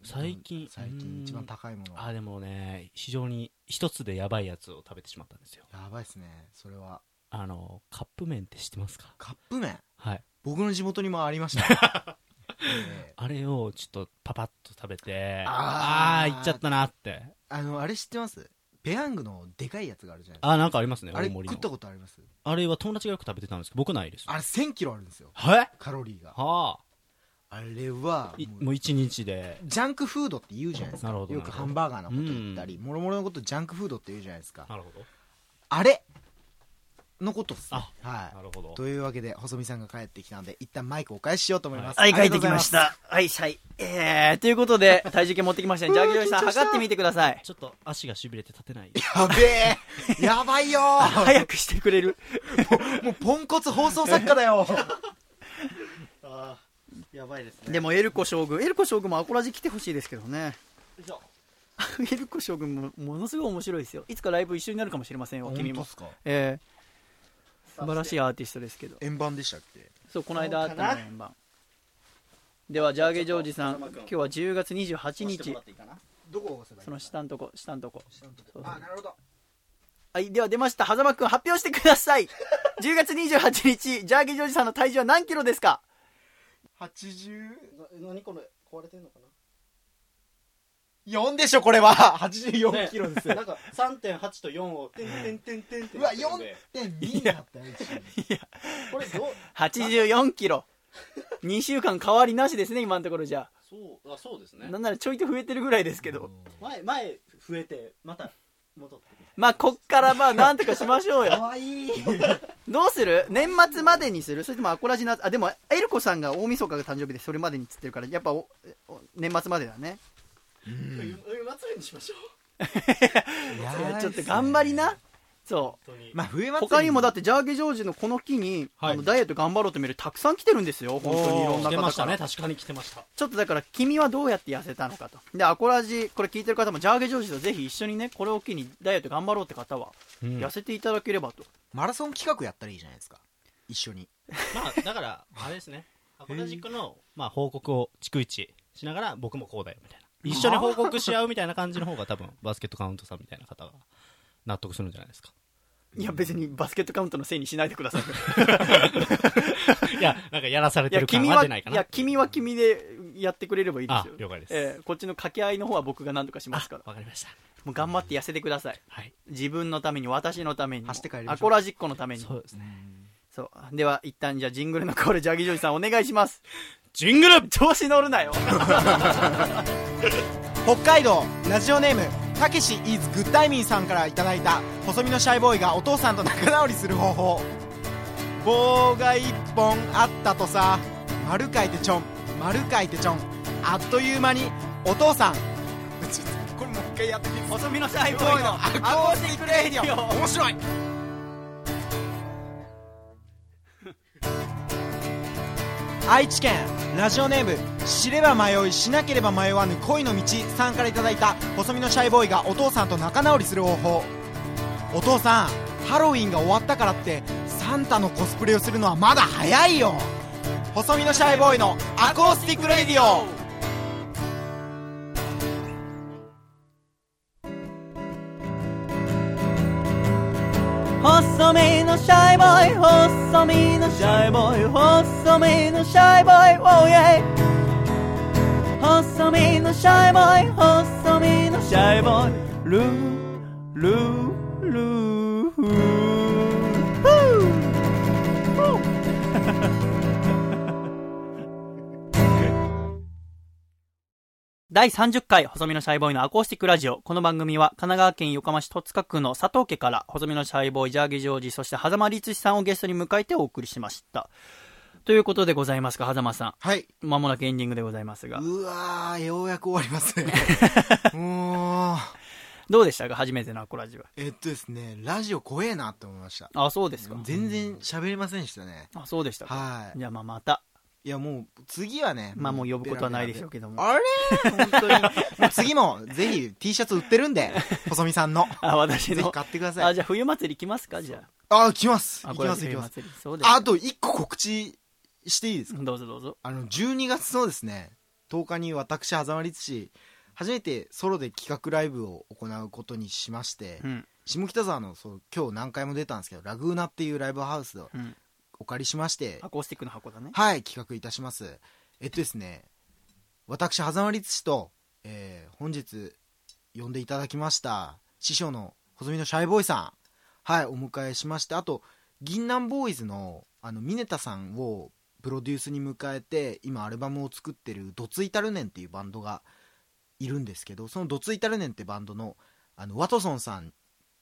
最近最近一番高いもの。 あでもね非常に一つでやばいやつを食べてしまったんですよ。 やばいですねそれは。 あのカップ麺って知ってますか。 カップ麺、 はい、 僕の地元にもありました、 えー、あれをちょっとパパッと食べてああーいっちゃったなって。 あのあれ知ってます。ペヤングのでかいやつがあるじゃないですか。 あなんかありますね。 あれ食ったことあります。 あれは友達がよく食べてたんですけど僕ないです。 あれせんキロあるんですよ。 はいカロリーが。 はああれはもういちにちでジャンクフードって言うじゃないですか。 なるほどよくハンバーガーのこと言ったりもろもろのことジャンクフードって言うじゃないですか。 なるほど。 あれのことですね。はい。 なるほど。 というわけで細見さんが帰ってきたので一旦マイクをお返ししようと思います。 はい、帰ってきました。はい、はい。えー、ということで体重計持ってきましたね。ジャーギジョージさん測ってみてください。 ちょっと足がしびれて立てない。 やべえやばいよー早くしてくれる。 もうポンコツ放送作家だよあやばいですね。 でもエルコ将軍エルコ将軍もアコラジ来てほしいですけどね。エルコ将軍もものすごい面白いですよ。いつかライブ一緒になるかもしれませんよ。君も。えー、素晴らしいアーティストですけど。 円盤でしたっけ。 そう、この間あったの円盤。ではジャーゲジョージさん、今日はじゅうがつにじゅうはちにち。 どこを押せばいい？ その下のとこ、下のとこ。 あ、なるほど。 はい、では出ました。狭間くん発表してください。じゅうがつにじゅうはちにち、ジャーゲジョージさんの体重は何キロですか？ はちじゅう。 何これ壊れてんのかな。 よんでしょこれは。はちじゅうよんキロです、 ね、なんか さんてんはち とよんをてんてんてんてんてん。 うわ よんてんに になったよ。いやこれどうはちじゅうよんキロ。にしゅうかん変わりなしですね今のところ。じゃあそうあそうですね。 なんならちょいと増えてるぐらいですけど、 前前増えてまた戻ってまあこっからまあなんとかしましょうよ。 かわいい。 どうする？年末までにする？それともアコラジのあでもエルコさんが大晦日が誕生日でそれまでにつってるからやっぱおお年末までだね。 うん、祭りにしましょう。いやちょっと頑張りな。そう。 まあ冬祭り他にもだってジャーゲジョージのこの木に、はい、あのダイエット頑張ろうとメールたくさん来てるんですよ。本当にいろんな方から。来てましたね。確かに来てました。ちょっとだから君はどうやって痩せたのかと。でアコラジこれ聞いてる方もジャーゲジョージとぜひ一緒にねこれを機にダイエット頑張ろうって方は、うん、痩せていただければと。 マラソン企画やったらいいじゃないですか。一緒に。 まあだからあれですね。アコラジックのまあ報告を逐一しながら僕もこうだよみたいな。一緒に報告し合うみたいな感じの方が多分バスケットカウントさんみたいな方が納得するんじゃないですか。 いや別にバスケットカウントのせいにしないでください。 いやなんかやらされてる感は出ないかな。 いや君は君でやってくれればいいですよ。 了解です、 えー、こっちの掛け合いの方は僕が何とかしますから。 わかりました。 もう頑張って痩せてください、はい、自分のために私のために走って帰りましょう。 アコラジッコのために。 そうですね。 そうでは一旦じゃあジングルのコールジャーギジョージさんお願いします。 ジングル調子乗るなよ。 北海道ラジオネームたけし is グッタイミンさんからいただいた細身のシャイボーイがお父さんと仲直りする方法。棒が一本あったとさ、丸書いてちょん丸書いてちょん、あっという間にお父さんこれもう一回やってみて。 細身のシャイボーイのアコースティックレイディオ面白い。愛知県ラジオネーム知れば迷いしなければ迷わぬ恋の道さんからいただいた細身のシャイボーイがお父さんと仲直りする方法。お父さんハロウィンが終わったからってサンタのコスプレをするのはまだ早いよ。細身のシャイボーイのアコースティックレイディオ。 細身のシャイボーイ細身のシャイボーイ細身のシャイボーイ oh yeah 細身のシャイボーイ細身のシャイボーイルールールーフーだいさんじゅっかい細身のシャイボーイのアコースティックラジオ。この番組は神奈川県横浜市戸塚区の佐藤家から細身のシャイボーイジャーゲジョージそして狭間律史さんをゲストに迎えてお送りしました。ということでございますか狭間さん。 はい。 まもなくエンディングでございますが。 うわーようやく終わりますね。もうどうでしたか初めてのアコラジは。 えっとですねラジオ怖えなって思いました。 あそうですか。 全然喋れませんでしたね。 あそうでしたか。 はい。 じゃあまあまた。 いやもう次はねまあもう呼ぶことはないでしょうけども。 あれ本当にもう次もぜひ T シャツ売ってるんで細見さんのあ私のぜひ買ってください。 あじゃあ冬祭り来ますか。じゃああ来ます行きます行きます。 そうです。 あと一個告知していいですか。 どうぞどうぞ。 あのじゅうにがつのですねとおかに私狭間律史初めてソロで企画ライブを行うことにしまして、うん、下北沢のそう今日何回も出たんですけどラグーナっていうライブハウスを、うんお借りしましてアコースティックの箱だね。 はい企画いたします。えっとですね私狭間律史と、えー、本日呼んでいただきました師匠の細身のシャイボーイさんはいお迎えしまして、あと銀杏ボーイズのあのミネタさんをプロデュースに迎えて今アルバムを作ってるドツイタルネンっていうバンドがいるんですけど、そのドツイタルネンってバンドのあのワトソンさん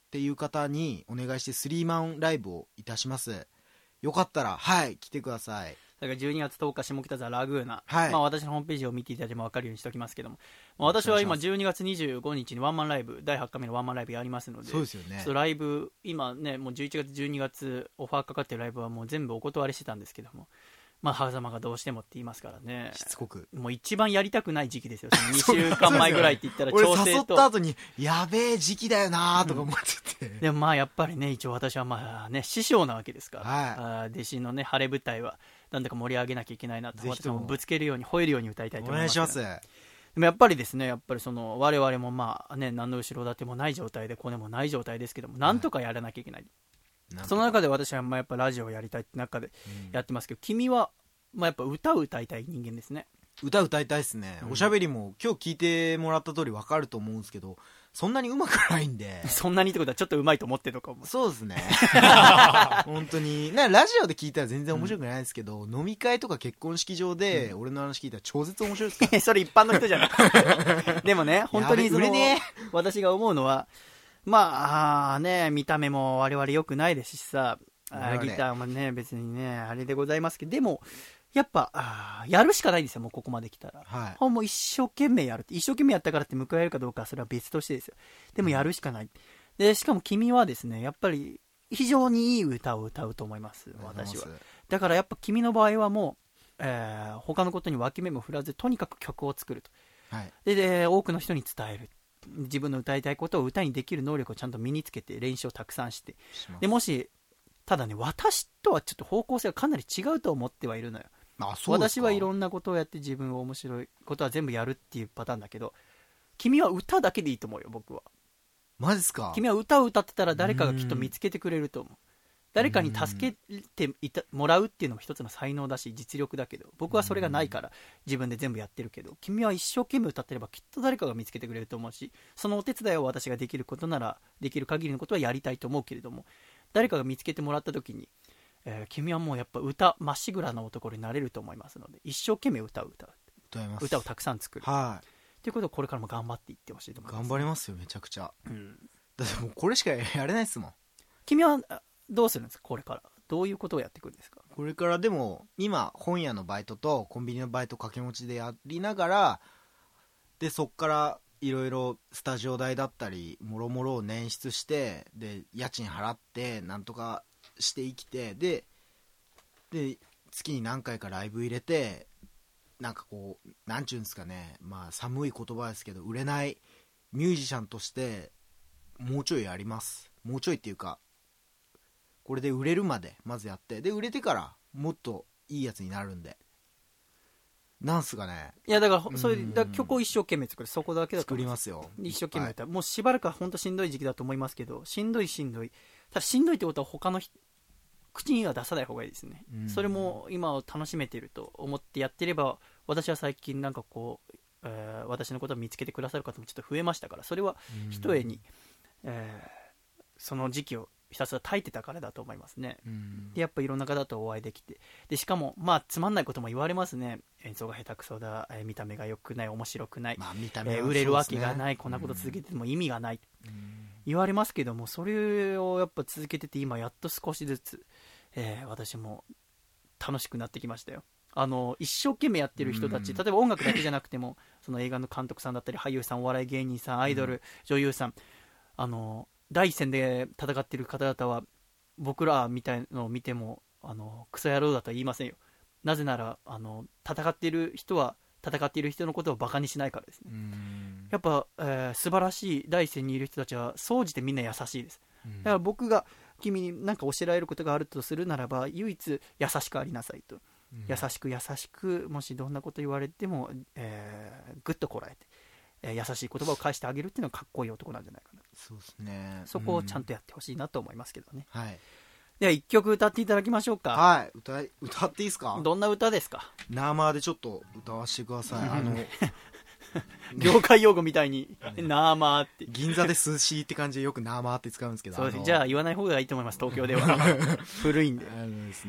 っていう方にお願いしてスリーマンライブをいたします。よかったらはい来てください。 だからじゅうにがつとおか下北沢ラグーナ、 はい、 まあ、私のホームページを見ていただいても分かるようにしておきますけども、まあ、私は今じゅうにがつにじゅうごにちにワンマンライブだいはちかいめのワンマンライブやりますので、 そうですよね。 ライブ今ねもうじゅういちがつじゅうにがつオファーかかってるライブはもう全部お断りしてたんですけども、まあ狭間がどうしてもって言いますからね、 しつこくもう一番やりたくない時期ですよ。そのにしゅうかんまえぐらいって言ったら調整と俺誘った後にやべえ時期だよなとか思ってて、うん、 でもまあやっぱりね一応私はまあね師匠なわけですから、 はい、 あ弟子のね晴れ舞台はなんだか盛り上げなきゃいけないなと、私もぶつけるように吠えるように歌いたいと思います、ね、 お願いします。 でもやっぱりですねやっぱりその我々もまあね何の後ろ盾もない状態でコネもない状態ですけども、なんとかやらなきゃいけない、はい、その中で私はまあやっぱラジオをやりたいって中でやってますけど、うん、君はまあやっぱ歌を歌いたい人間ですね。 歌歌いたいですね、うん、おしゃべりも今日聞いてもらった通り分かると思うんですけど、そんなに上手くないんでそんなにってことはちょっと上手いと思ってるのかも。 そうですね本当になラジオで聞いたら全然面白くないですけど、うん、飲み会とか結婚式場で俺の話聞いたら超絶面白いですからそれ一般の人じゃないでもね本当にその私が思うのはまあね見た目も我々良くないですしさ、あギターもね別にねあれでございますけど、でもやっぱあやるしかないんですよ。もうここまで来たら、はい、もう一生懸命やるって、一生懸命やったからって報われるかどうかはそれは別としてですよ。でもやるしかない、うん、でしかも君はですねやっぱり非常にいい歌を歌うと思います。私はだからやっぱ君の場合はもう、えー、他のことに脇目も振らずとにかく曲を作ると、はい、で, で多くの人に伝える、自分の歌いたいことを歌にできる能力をちゃんと身につけて練習をたくさんして、でもしただね私とはちょっと方向性がかなり違うと思ってはいるのよ。あ、そうですか。私はいろんなことをやって自分を面白いことは全部やるっていうパターンだけど、君は歌だけでいいと思うよ。僕はマジっすか。 君は歌を歌ってたら誰かがきっと見つけてくれると思う。誰かに助けていたもらうっていうのも一つの才能だし実力だけど、僕はそれがないから自分で全部やってるけど、君は一生懸命歌ってればきっと誰かが見つけてくれると思うし、そのお手伝いを私ができることならできる限りのことはやりたいと思うけれども、誰かが見つけてもらった時に、えー、君はもうやっぱ歌まっしぐらな男になれると思いますので、一生懸命歌を歌う、 歌います。 歌をたくさん作る、 はい、 ということをこれからも頑張っていってほしいと思います、ね、 頑張りますよめちゃくちゃ、うん、だってもうこれしかやれないですもん。 君はどうするんですか。これからどういうことをやっていくんですか。 これからでも今本屋のバイトとコンビニのバイト掛け持ちでやりながら、でそっからいろいろスタジオ代だったりもろもろを捻出して、で家賃払ってなんとかして生きて、でで月に何回かライブ入れて、なんかこうなんちゅうんですかね、まあ寒い言葉ですけど売れないミュージシャンとしてもうちょいやります。もうちょいっていうかこれで売れるまでまずやって、で売れてからもっといいやつになるんで、なんすかね。いやだからそういうだ曲を一生懸命作る、そこだけだと作りますよ。 一生懸命歌う、もうしばらくは本当しんどい時期だと思いますけど、しんどいしんどいただしんどいってことは他の口には出さない方がいいですね。それも今を楽しめていると思ってやってれば、私は最近なんかこう、えー、私のことを見つけてくださる方もちょっと増えましたから、それはひとえに、えー、その時期をひたすら耐えてたからだと思いますね。でやっぱいろんな方とお会いできて、でしかもまあつまんないことも言われますね。演奏が下手くそだ、えー、見た目が良くない、面白くない、まあ見た目はそうですね、えー、売れるわけがない、こんなこと続けてても意味がない言われますけども、それをやっぱ続けてて今やっと少しずつ、えー、私も楽しくなってきましたよ。あの一生懸命やってる人たち、例えば音楽だけじゃなくてもその映画の監督さんだったり俳優さん、お笑い芸人さん、アイドル、うん、女優さん、あの第一線で戦っている方々は僕らみたいのを見てもあのクソ野郎だとは言いませんよ。なぜならあの戦っている人は戦っている人のことをバカにしないからですね。やっぱ、えー、素晴らしい第一線にいる人たちは総じてみんな優しいです。だから僕が君に何か教えられることがあるとするならば、唯一優しくありなさいと、うん、優しく優しく、もしどんなこと言われても、えー、ぐっとこらえて、えー、優しい言葉を返してあげるっていうのがかっこいい男なんじゃないかな。 そうですね。 そこをちゃんとやってほしいなと思いますけどね、 うん、はい。 ではいっきょく歌っていただきましょうか。 はい。歌い歌っていいですか。 どんな歌ですか。 ナーマーでちょっと歌わせてください。あの業界用語みたいにナーマーって銀座で寿司って感じでよくナーマーって使うんですけど、 そうです。じゃあ言わない方がいいと思います。東京では古いんで。 あのですね、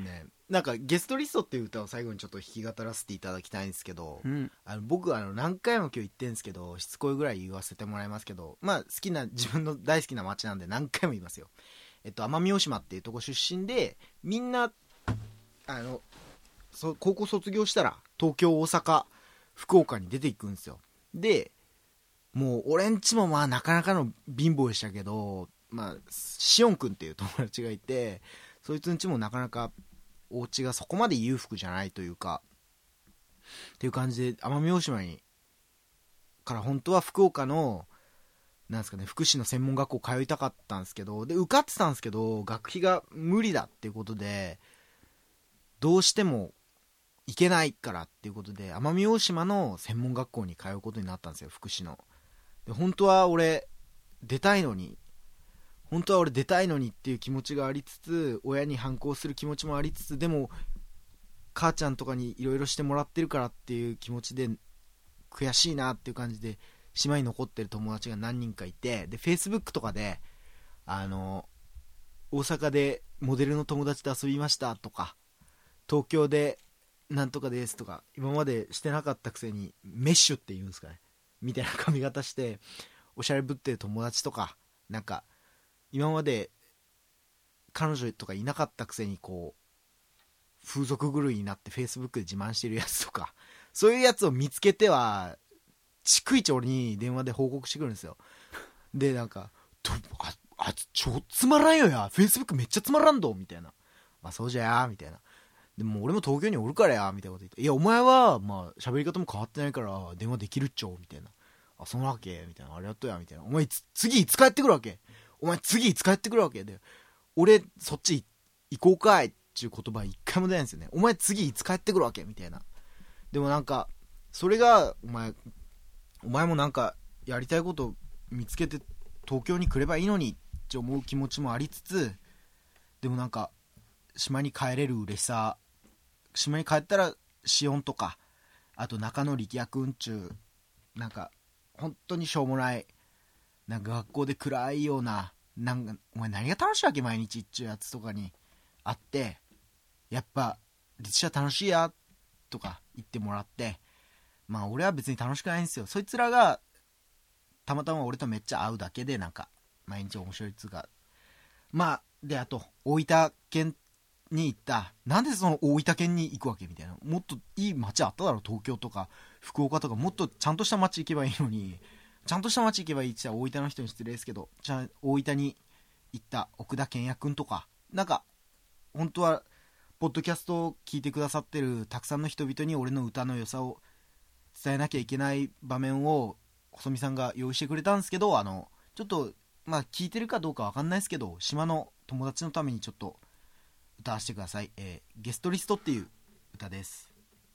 なんかゲストリストっていう歌を最後にちょっと弾き語らせていただきたいんですけど、 うん、 あの僕はあの何回も今日言ってるんですけど、しつこいぐらい言わせてもらいますけど、まあ好きな自分の大好きな街なんで何回も言いますよ。えっと奄美大島っていうとこ出身で、みんなあのそ高校卒業したら東京、大阪、福岡に出ていくんですよ。でもう俺んちもまあなかなかの貧乏でしたけど、まあしおんくんっていう友達がいて、そいつんちもなかなかお家がそこまで裕福じゃないというかっていう感じで、奄美大島にから本当は福岡のなんですかね、福祉の専門学校通いたかったんですけど、で受かってたんですけど学費が無理だっていうことで、どうしても行けないからっていうことで奄美大島の専門学校に通うことになったんですよ、福祉の。で本当は俺出たいのに本当は俺出たいのにっていう気持ちがありつつ、親に反抗する気持ちもありつつ、でも母ちゃんとかにいろいろしてもらってるからっていう気持ちで悔しいなっていう感じで島に残ってる友達が何人かいて、で Facebook とかであの大阪でモデルの友達と遊びましたとか、東京でなんとかですとか、今までしてなかったくせにメッシュっていうんですかねみたいな髪型しておしゃれぶってる友達とか、なんか今まで彼女とかいなかったくせにこう風俗狂いになって Facebook で自慢してるやつとか、そういうやつを見つけては逐一俺に電話で報告してくるんですよ。でなんかああちょつまらんよや Facebook めっちゃつまらんどみたいな、まあそうじゃやみたいな、でも俺も東京におるからやみたいなこと言って、いやお前はまあ喋り方も変わってないから電話できるっちょみたいな、あそんなわけみたいな、ありがとうやみたいな、お前次いつ帰ってくるわけ、お前次いつ帰ってくるわけで、俺そっち行こうかいっていう言葉一回も出ないんですよね。お前次いつ帰ってくるわけみたいな。でもなんかそれがお前お前もなんかやりたいこと見つけて東京に来ればいいのにって思う気持ちもありつつ、でもなんか島に帰れる嬉しさ、島に帰ったらシオンとかあと中野力也くんちゅうなんか本当にしょうもないなんか学校で暗いような、なんかお前何が楽しいわけ毎日っちゅうやつとかに会って、やっぱ実写楽しいやとか言ってもらって、まあ俺は別に楽しくないんですよ。そいつらがたまたま俺とめっちゃ会うだけでなんか毎日面白いっつうか、まあであと大分県に行った、なんでその大分県に行くわけみたいな、もっといい街あっただろ東京とか福岡とか、もっとちゃんとした街行けばいいのに、ちゃんとした街行けばいいって言ったら大分の人に失礼ですけど、じゃあ大分に行った奥田健也くんとか、なんか本当はポッドキャストを聞いてくださってるたくさんの人々に俺の歌の良さを伝えなきゃいけない場面を細見さんが用意してくれたんですけど、あのちょっとまあ聞いてるかどうかわかんないですけど、島の友達のためにちょっと歌わせてください。えー、ゲストリストっていう歌です。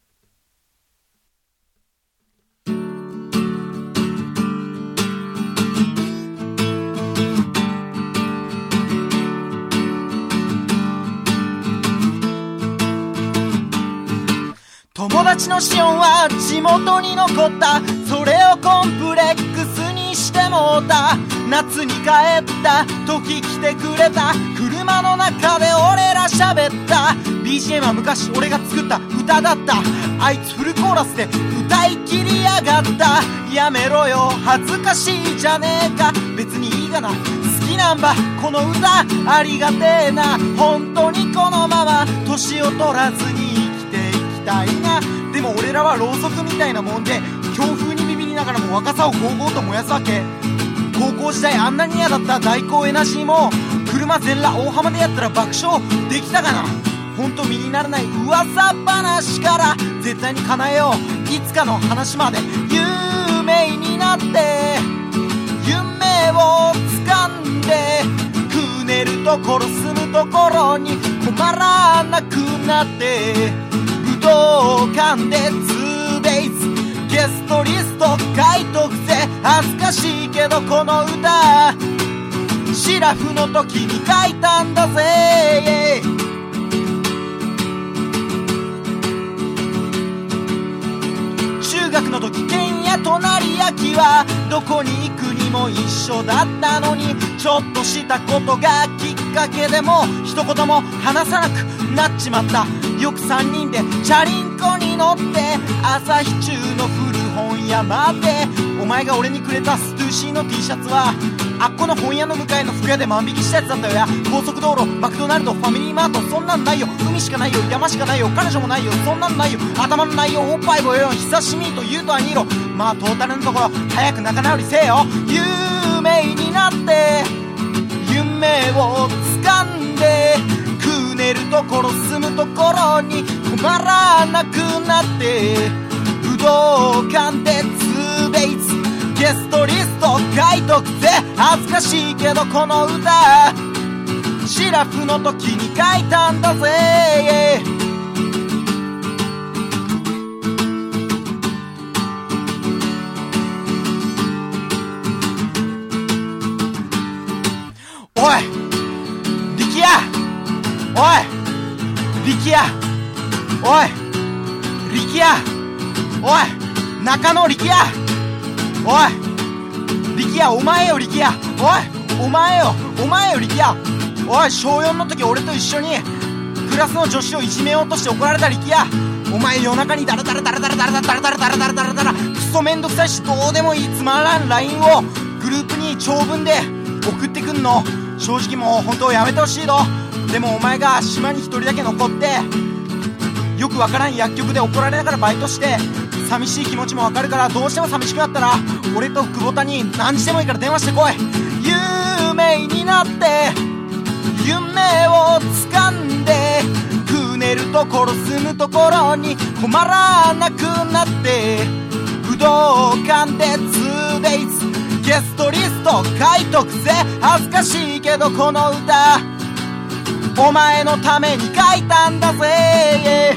友達のシオンは地元に残った、それをコンプレックスにしてもうた。夏に帰った時来てくれた、車の中で俺ら喋った。 ビージーエム は昔俺が作った歌だった。あいつフルコーラスで歌い切りやがった。やめろよ恥ずかしいじゃねえか、別にいいがな、好きなんばこの歌ありがてえな。本当にこのまま年を取らずに生きていきたいな。でも俺らはろうそくみたいなもんで、強風にビビりながらも若さをゴーゴーと燃やすわけ。高校時代あんなに嫌だった大工エナジーも、車全裸大浜でやったら爆笑できたかな。ほんと身にならない噂話から絶対に叶えよういつかの話まで、有名になって夢を掴んで、くねるところ住むところに困らなくなって、武道館で ツーデイズ ゲストリスト書いとくぜ。恥ずかしいけどこの歌シラフの時に書いたんだぜ。中学の時県や隣焼はどこに行くにも一緒だったのに、ちょっとしたことがきっかけでも一言も話さなくなっちまった。 よくさんにんでチャリンコに乗って朝日中の古本屋まで。お前が俺にくれたストゥーシーの T シャツはあっこの本屋の向かいの服屋で万引きしたやつだったよや。高速道路、マクドナルド、ファミリーマート、そんなんないよ。海しかないよ、山しかないよ、彼女もないよ、そんなんないよ。頭のないよ、おっぱいごよん、久しみと言うとはにろ。まあトータルのところ早く仲直りせえよ。有名になって夢を掴んで食う寝るところ住むところに困らなくなって、武道館で ツーデイズ ゲストリスト書いとくぜ。恥ずかしいけどこの歌シラフの時に書いたんだぜ。おい力也、おい力也、おい力也、おい中野力也、おい力也、お前よ力也、おいお前よお前よ力也、おいしょうよんの時俺と一緒にクラスの女子をいじめようとして怒られた力也、お前夜中にダラダラダラダラダラダラダラダラダラダラダラクソめんどくさいしどうでもいいつまらん ライン をグループに長文で送ってくんの正直もう本当やめてほしいの。でもお前が島に一人だけ残ってよくわからん薬局で怒られながらバイトして寂しい気持ちもわかるから、どうしても寂しくなったら俺と久保田に何時でもいいから電話してこい。有名になって夢を掴んで食う寝るところ住むところに困らなくなって武道館で ツーデイズ ゲストリスト書いとくぜ。恥ずかしいけどこの歌お前のために書いたんだぜ。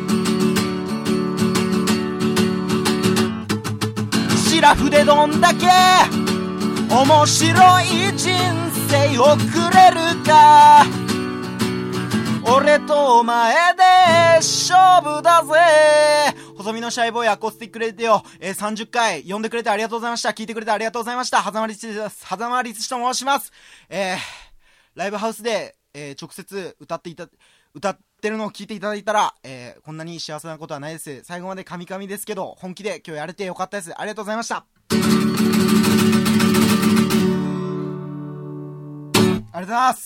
シラフでどんだけ面白い人生送れるか、俺とお前で勝負だぜ。細身のシャイボーイアコースティックレディオ、えー、さんじゅっかい呼んでくれてありがとうございました。聞いてくれてありがとうございました。はざまりつです。はざまりつと申します。えー、ライブハウスで、えー、直接歌っていた歌ってるのを聞いていただいたら、えー、こんなに幸せなことはないです。最後までカミカミですけど本気で今日やれてよかったです。ありがとうございました。ありがとうございます。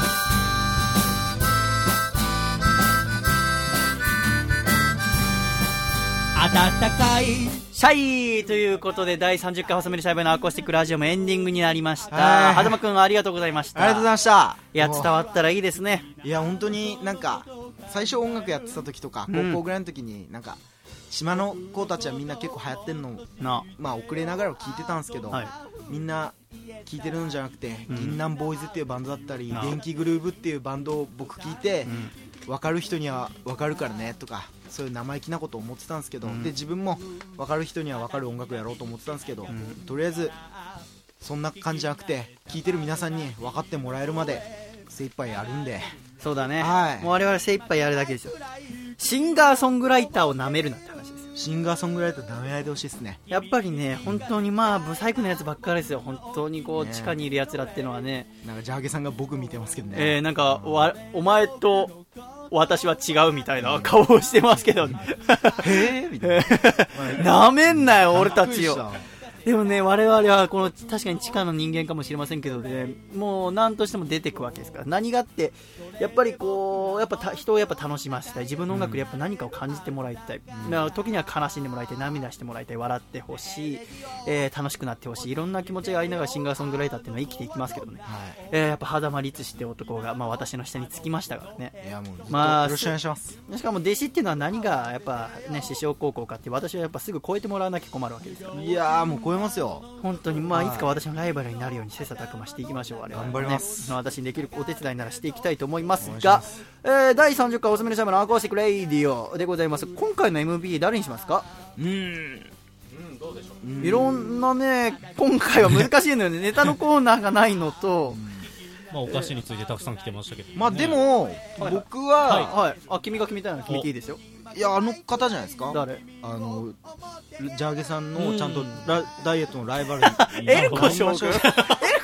暖かいシャイということでだいさんじゅっかい細めるシャイボーイのアコースティックラジオもエンディングになりました。はざまくんありがとうございました。 ありがとうございました。 いや伝わったらいいですね。 いや本当になんか最初音楽やってた時とか、うん、高校ぐらいの時になんか島の子たちはみんな結構流行ってんのな、まあ遅れながら聞いてたんですけど、はい、みんな聞いてるんじゃなくて、うん、銀杏ボーイズっていうバンドだったり電気グルーブっていうバンドを僕聞いて、うん、分かる人には分かるからねとかそういう生意気なことを思ってたんですけど、うん、で自分も分かる人には分かる音楽やろうと思ってたんですけど、うん、とりあえずそんな感じじゃなくて聞いてる皆さんに分かってもらえるまで精一杯やるんで。 そうだね、 はい、 もう我々精一杯やるだけですよ。シンガーソングライターを舐めるなって話ですよ。 シンガーソングライター舐めないでほしいですね。 やっぱりね本当にまあブサイクなやつばっかりですよ。本当にこう、ね、地下にいるやつらっていうのはね、 なんかジャーゲさんが僕見てますけどね、 えー、なんかわお前と私は違うみたいな顔をしてますけどねへーみたいななめんなよ俺たちよ。でもね我々はこの確かに地下の人間かもしれませんけどね、もう何としても出てくわけですから。何があってやっぱりこうやっぱ人をやっぱ楽しませたい、自分の音楽でやっぱ何かを感じてもらいたい、うん、だから時には悲しんでもらいたい、涙してもらいたい、笑ってほしい、えー、楽しくなってほしい、いろんな気持ちがありながらシンガーソングライターっていうのは生きていきますけどね、はい、えー、やっぱ狭間律師って男が、まあ、私の下につきましたからね。 いやもうずっとよろしくお願いします。 しかも弟子っていうのは何がやっぱね師匠高校かって私はやっぱすぐ超えてもらわなきゃ困るわけですから、ね、 いやーもう超えますよ本当に。まあいつか私のライバルになるように切磋琢磨していきましょう。我々、ね、 頑張ります。 私にできるお手伝いならしていきたいと思いますが、えー、だいさんじゅっかいおすすめのシャイボーイのアコースティックレイディオでございます。今回の エムブイ 誰にしますか？ うーんうんどうでしょう。 いろんなね今回は難しいのよねネタのコーナーがないのとまあお菓子についてたくさん来てましたけど、ね、 まあでも、はい、僕は、 はいはい、あ君が決めたの決めていいですよ。 いやあの方じゃないですか。 誰？ あのジャーゲさんのちゃんとラダイエットのライバルエルコ将軍エル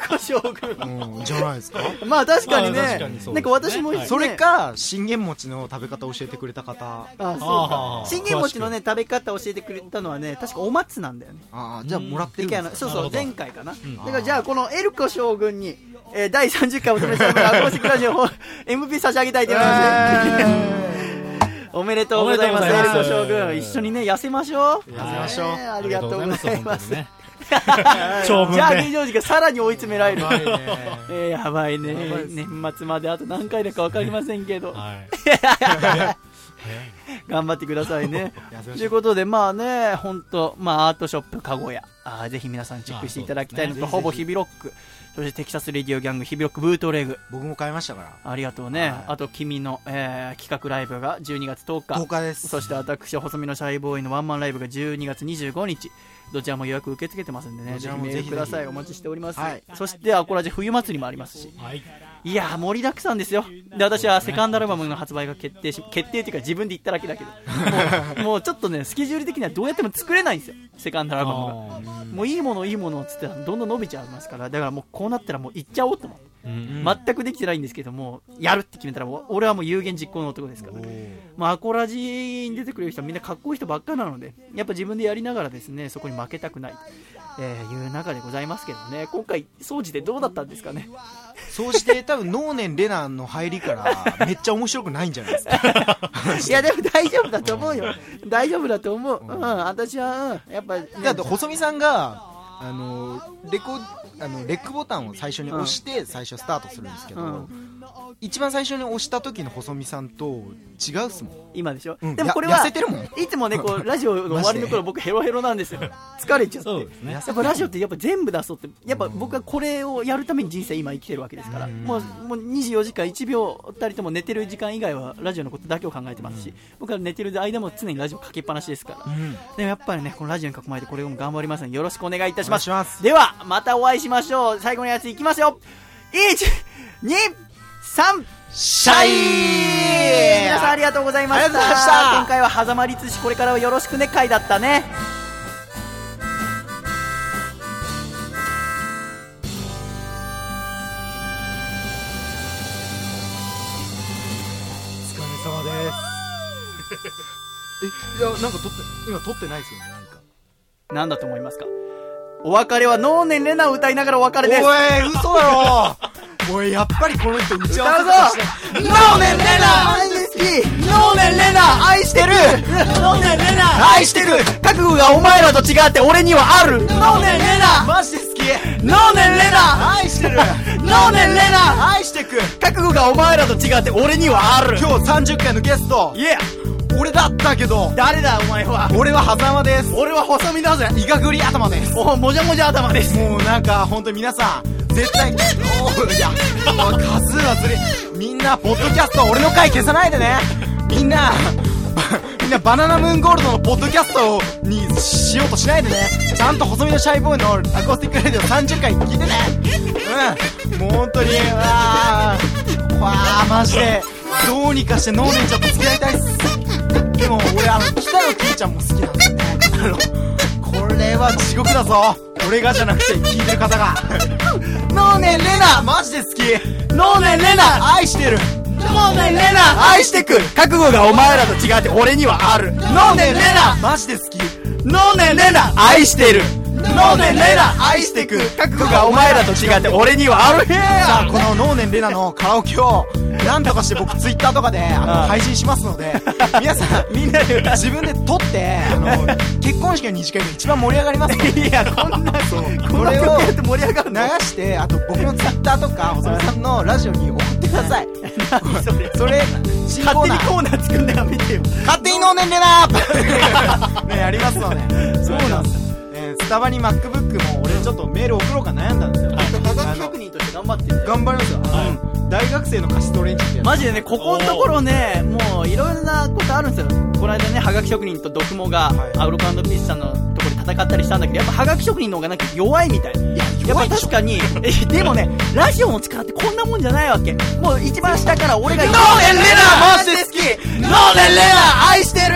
子将軍、 うん、じゃないですか。 まあ確かにね、 まあ確かにそうですねなんか私も、ね、 それか信玄餅の食べ方を教えてくれた方。 あそうか、信玄餅のね食べ方を教えてくれたのはね確かお松なんだよね。 ああ、じゃあもらってるんですか。 そうそう前回かな、うん、だからじゃあこのエルコ将軍に、えー、だいさんじゅっかいおとめさんのアコースティックラジオを エムピー 差し上げたいと思います、えー、おめでとうございます。エルコ将軍一緒にね痩せましょう。 痩せましょう、 えー、ありがとうございます。 長文でじゃあ現状時がさらに追い詰められる。 やばいね、 えー、やばいね。年末まであと何回だか分かりませんけど、はい、頑張ってくださいね。ということでまあね本当まあアートショップかごやあぜひ皆さんチェックしていただきたいのと、ね、ほぼ日々ロック、そしてテキサスレディオギャング日々ロックブートレグ、 僕も買いましたから。 ありがとうね、はい、あと君の、えー、企画ライブがじゅうにがつとおかとおかです。 そして私細身のシャイボーイのワンマンライブがじゅうにがつにじゅうごにち、どちらも予約受け付けてますんでね、ぜひメールください。お待ちしております、はい、そしてアコラジ冬祭りもありますし、はい、いやー盛りだくさんですよ。で私はセカンドアルバムの発売が決定し決定っていうか自分で言っただけだけどもう、もうちょっとねスケジュール的にはどうやっても作れないんですよセカンドアルバムが。もういいものいいものっつってどんどん伸びちゃいますから、だからもうこうなったらもう行っちゃおうと思って、うん、全くできてないんですけどもやるって決めたらもう俺はもう有言実行の男ですから、まあ、アコラジに出てくれる人はみんなかっこいい人ばっかなのでやっぱ自分でやりながらですねそこに負けたくない、えー、いう中でございますけどね。今回掃除でどうだったんですかね。 掃除で多分能年レナの入りからめっちゃ面白くないんじゃないですかいやでも大丈夫だと思うよ大丈夫だと思う、うん、私は、うん、やっぱ、ね、 だって細見さんがあのレコあのレックボタンを最初に押して最初スタートするんですけど、うん、一番最初に押した時の細見さんと違うっすもん今でしょ、 うん、 でもこれは痩せてるもん。 いつもねこうラジオの終わりの頃僕ヘロヘロなんですよ疲れちゃって、ね、やっぱラジオってやっぱ全部出そうってやっぱ僕はこれをやるために人生今生きてるわけですから、うん、もう、もうにじゅうよじかんいちびょうふたりとも寝てる時間以外はラジオのことだけを考えてますし、うん、僕は寝てる間も常にラジオかけっぱなしですから、うん、でもやっぱりねこのラジオに囲まれてこれも頑張りますのでよろしくお願いいたします。ではまたお会いしましょう。最後のやついきますよ。いち、に、さんシャイー。皆さんありがとうございました。今回は狭間律師これからはよろしくね会だったね。 お疲れ様ですえ、いやなんか撮って今撮ってないですよね。何か何だと思いますか。お別れは能年レナを歌いながらお別れです。 おい嘘だろおいやっぱりこの人打ち合わせとして能年レナ愛好き能年レナ愛してる能年レナ愛してる覚悟がお前らと違って俺にはある能年レナマジで好き能年レナ愛してる能年レナ愛してく覚悟がお前らと違って俺にはある。 今日さんじゅっかいのゲストいや俺だったけど誰だお前は。 俺は狭間です。 俺は細身だぜ。 イガグリ頭です。 おもじゃもじゃ頭です。 もうなんか本当に皆さん絶対おーいや数はずれみんなポッドキャスト俺の回消さないでね。みんなみんなバナナムーンゴールドのポッドキャストにしようとしないでね。ちゃんと細身のシャイボーイのアコースティックレディオさんじゅっかい聞いてね。うんもう本当にわーわーマジでどうにかして能年ちゃんと付き合いたいっす。でも俺あの北野キーちゃんも好きなんですよね。あのこれは地獄だぞ。俺がじゃなくて聞いてる方が能年レナマジで好き能年レナ愛してる能年レナ愛してく覚悟がお前らと違って俺にはある能年レナマジで好き能年レナ愛してる能年レナ愛してく覚悟がお前らと違って俺にはある。 さあこの能年レナのカラオケをなんとかして僕ツイッターとかであの配信しますので皆さんみんなで自分で撮ってあの結婚式の二次会が一番盛り上がりますのでいやこんなそうこれを盛り上がる流してあと僕のツイッターとか細見さんのラジオに送ってください何それそれ新コーナー勝手にコーナー作んのやめてよ勝手に能年レナねやりますのでそうなんですよ。 スタバに MacBook も俺ちょっとメール送ろうか悩んだんですよ。 科学職人として頑張ってる。 頑張りますよ、はい、大学生の貸しトレンジってやつマジでねここのところねもういろんなことあるんですよ。この間ねはがき職人とドクモが、はい、アウロカンドピースさんのところで戦ったりしたんだけどやっぱはがき職人の方がなんか弱いみたい。いややっぱ確かにえでもねラジオの力ってこんなもんじゃないわけ。もう一番下から俺が能年レナマジで好き能年レナ愛してる能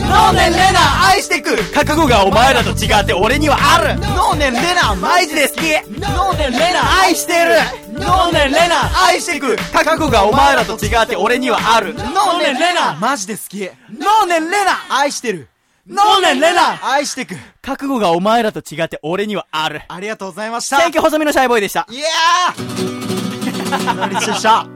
ノーネンレナ愛してく覚悟がお前らと違って俺にはあるノーネンレナマジで好きノーネンレナ愛してるノーネンレナ愛してく覚悟がお前らと違って俺にはあるノーネンレナマジで好きノーネンレナ愛してるノーネンレナ愛してく覚悟がお前らと違って俺にはあるありがとうございました選挙細身のシャイボーイでしたイエーイでした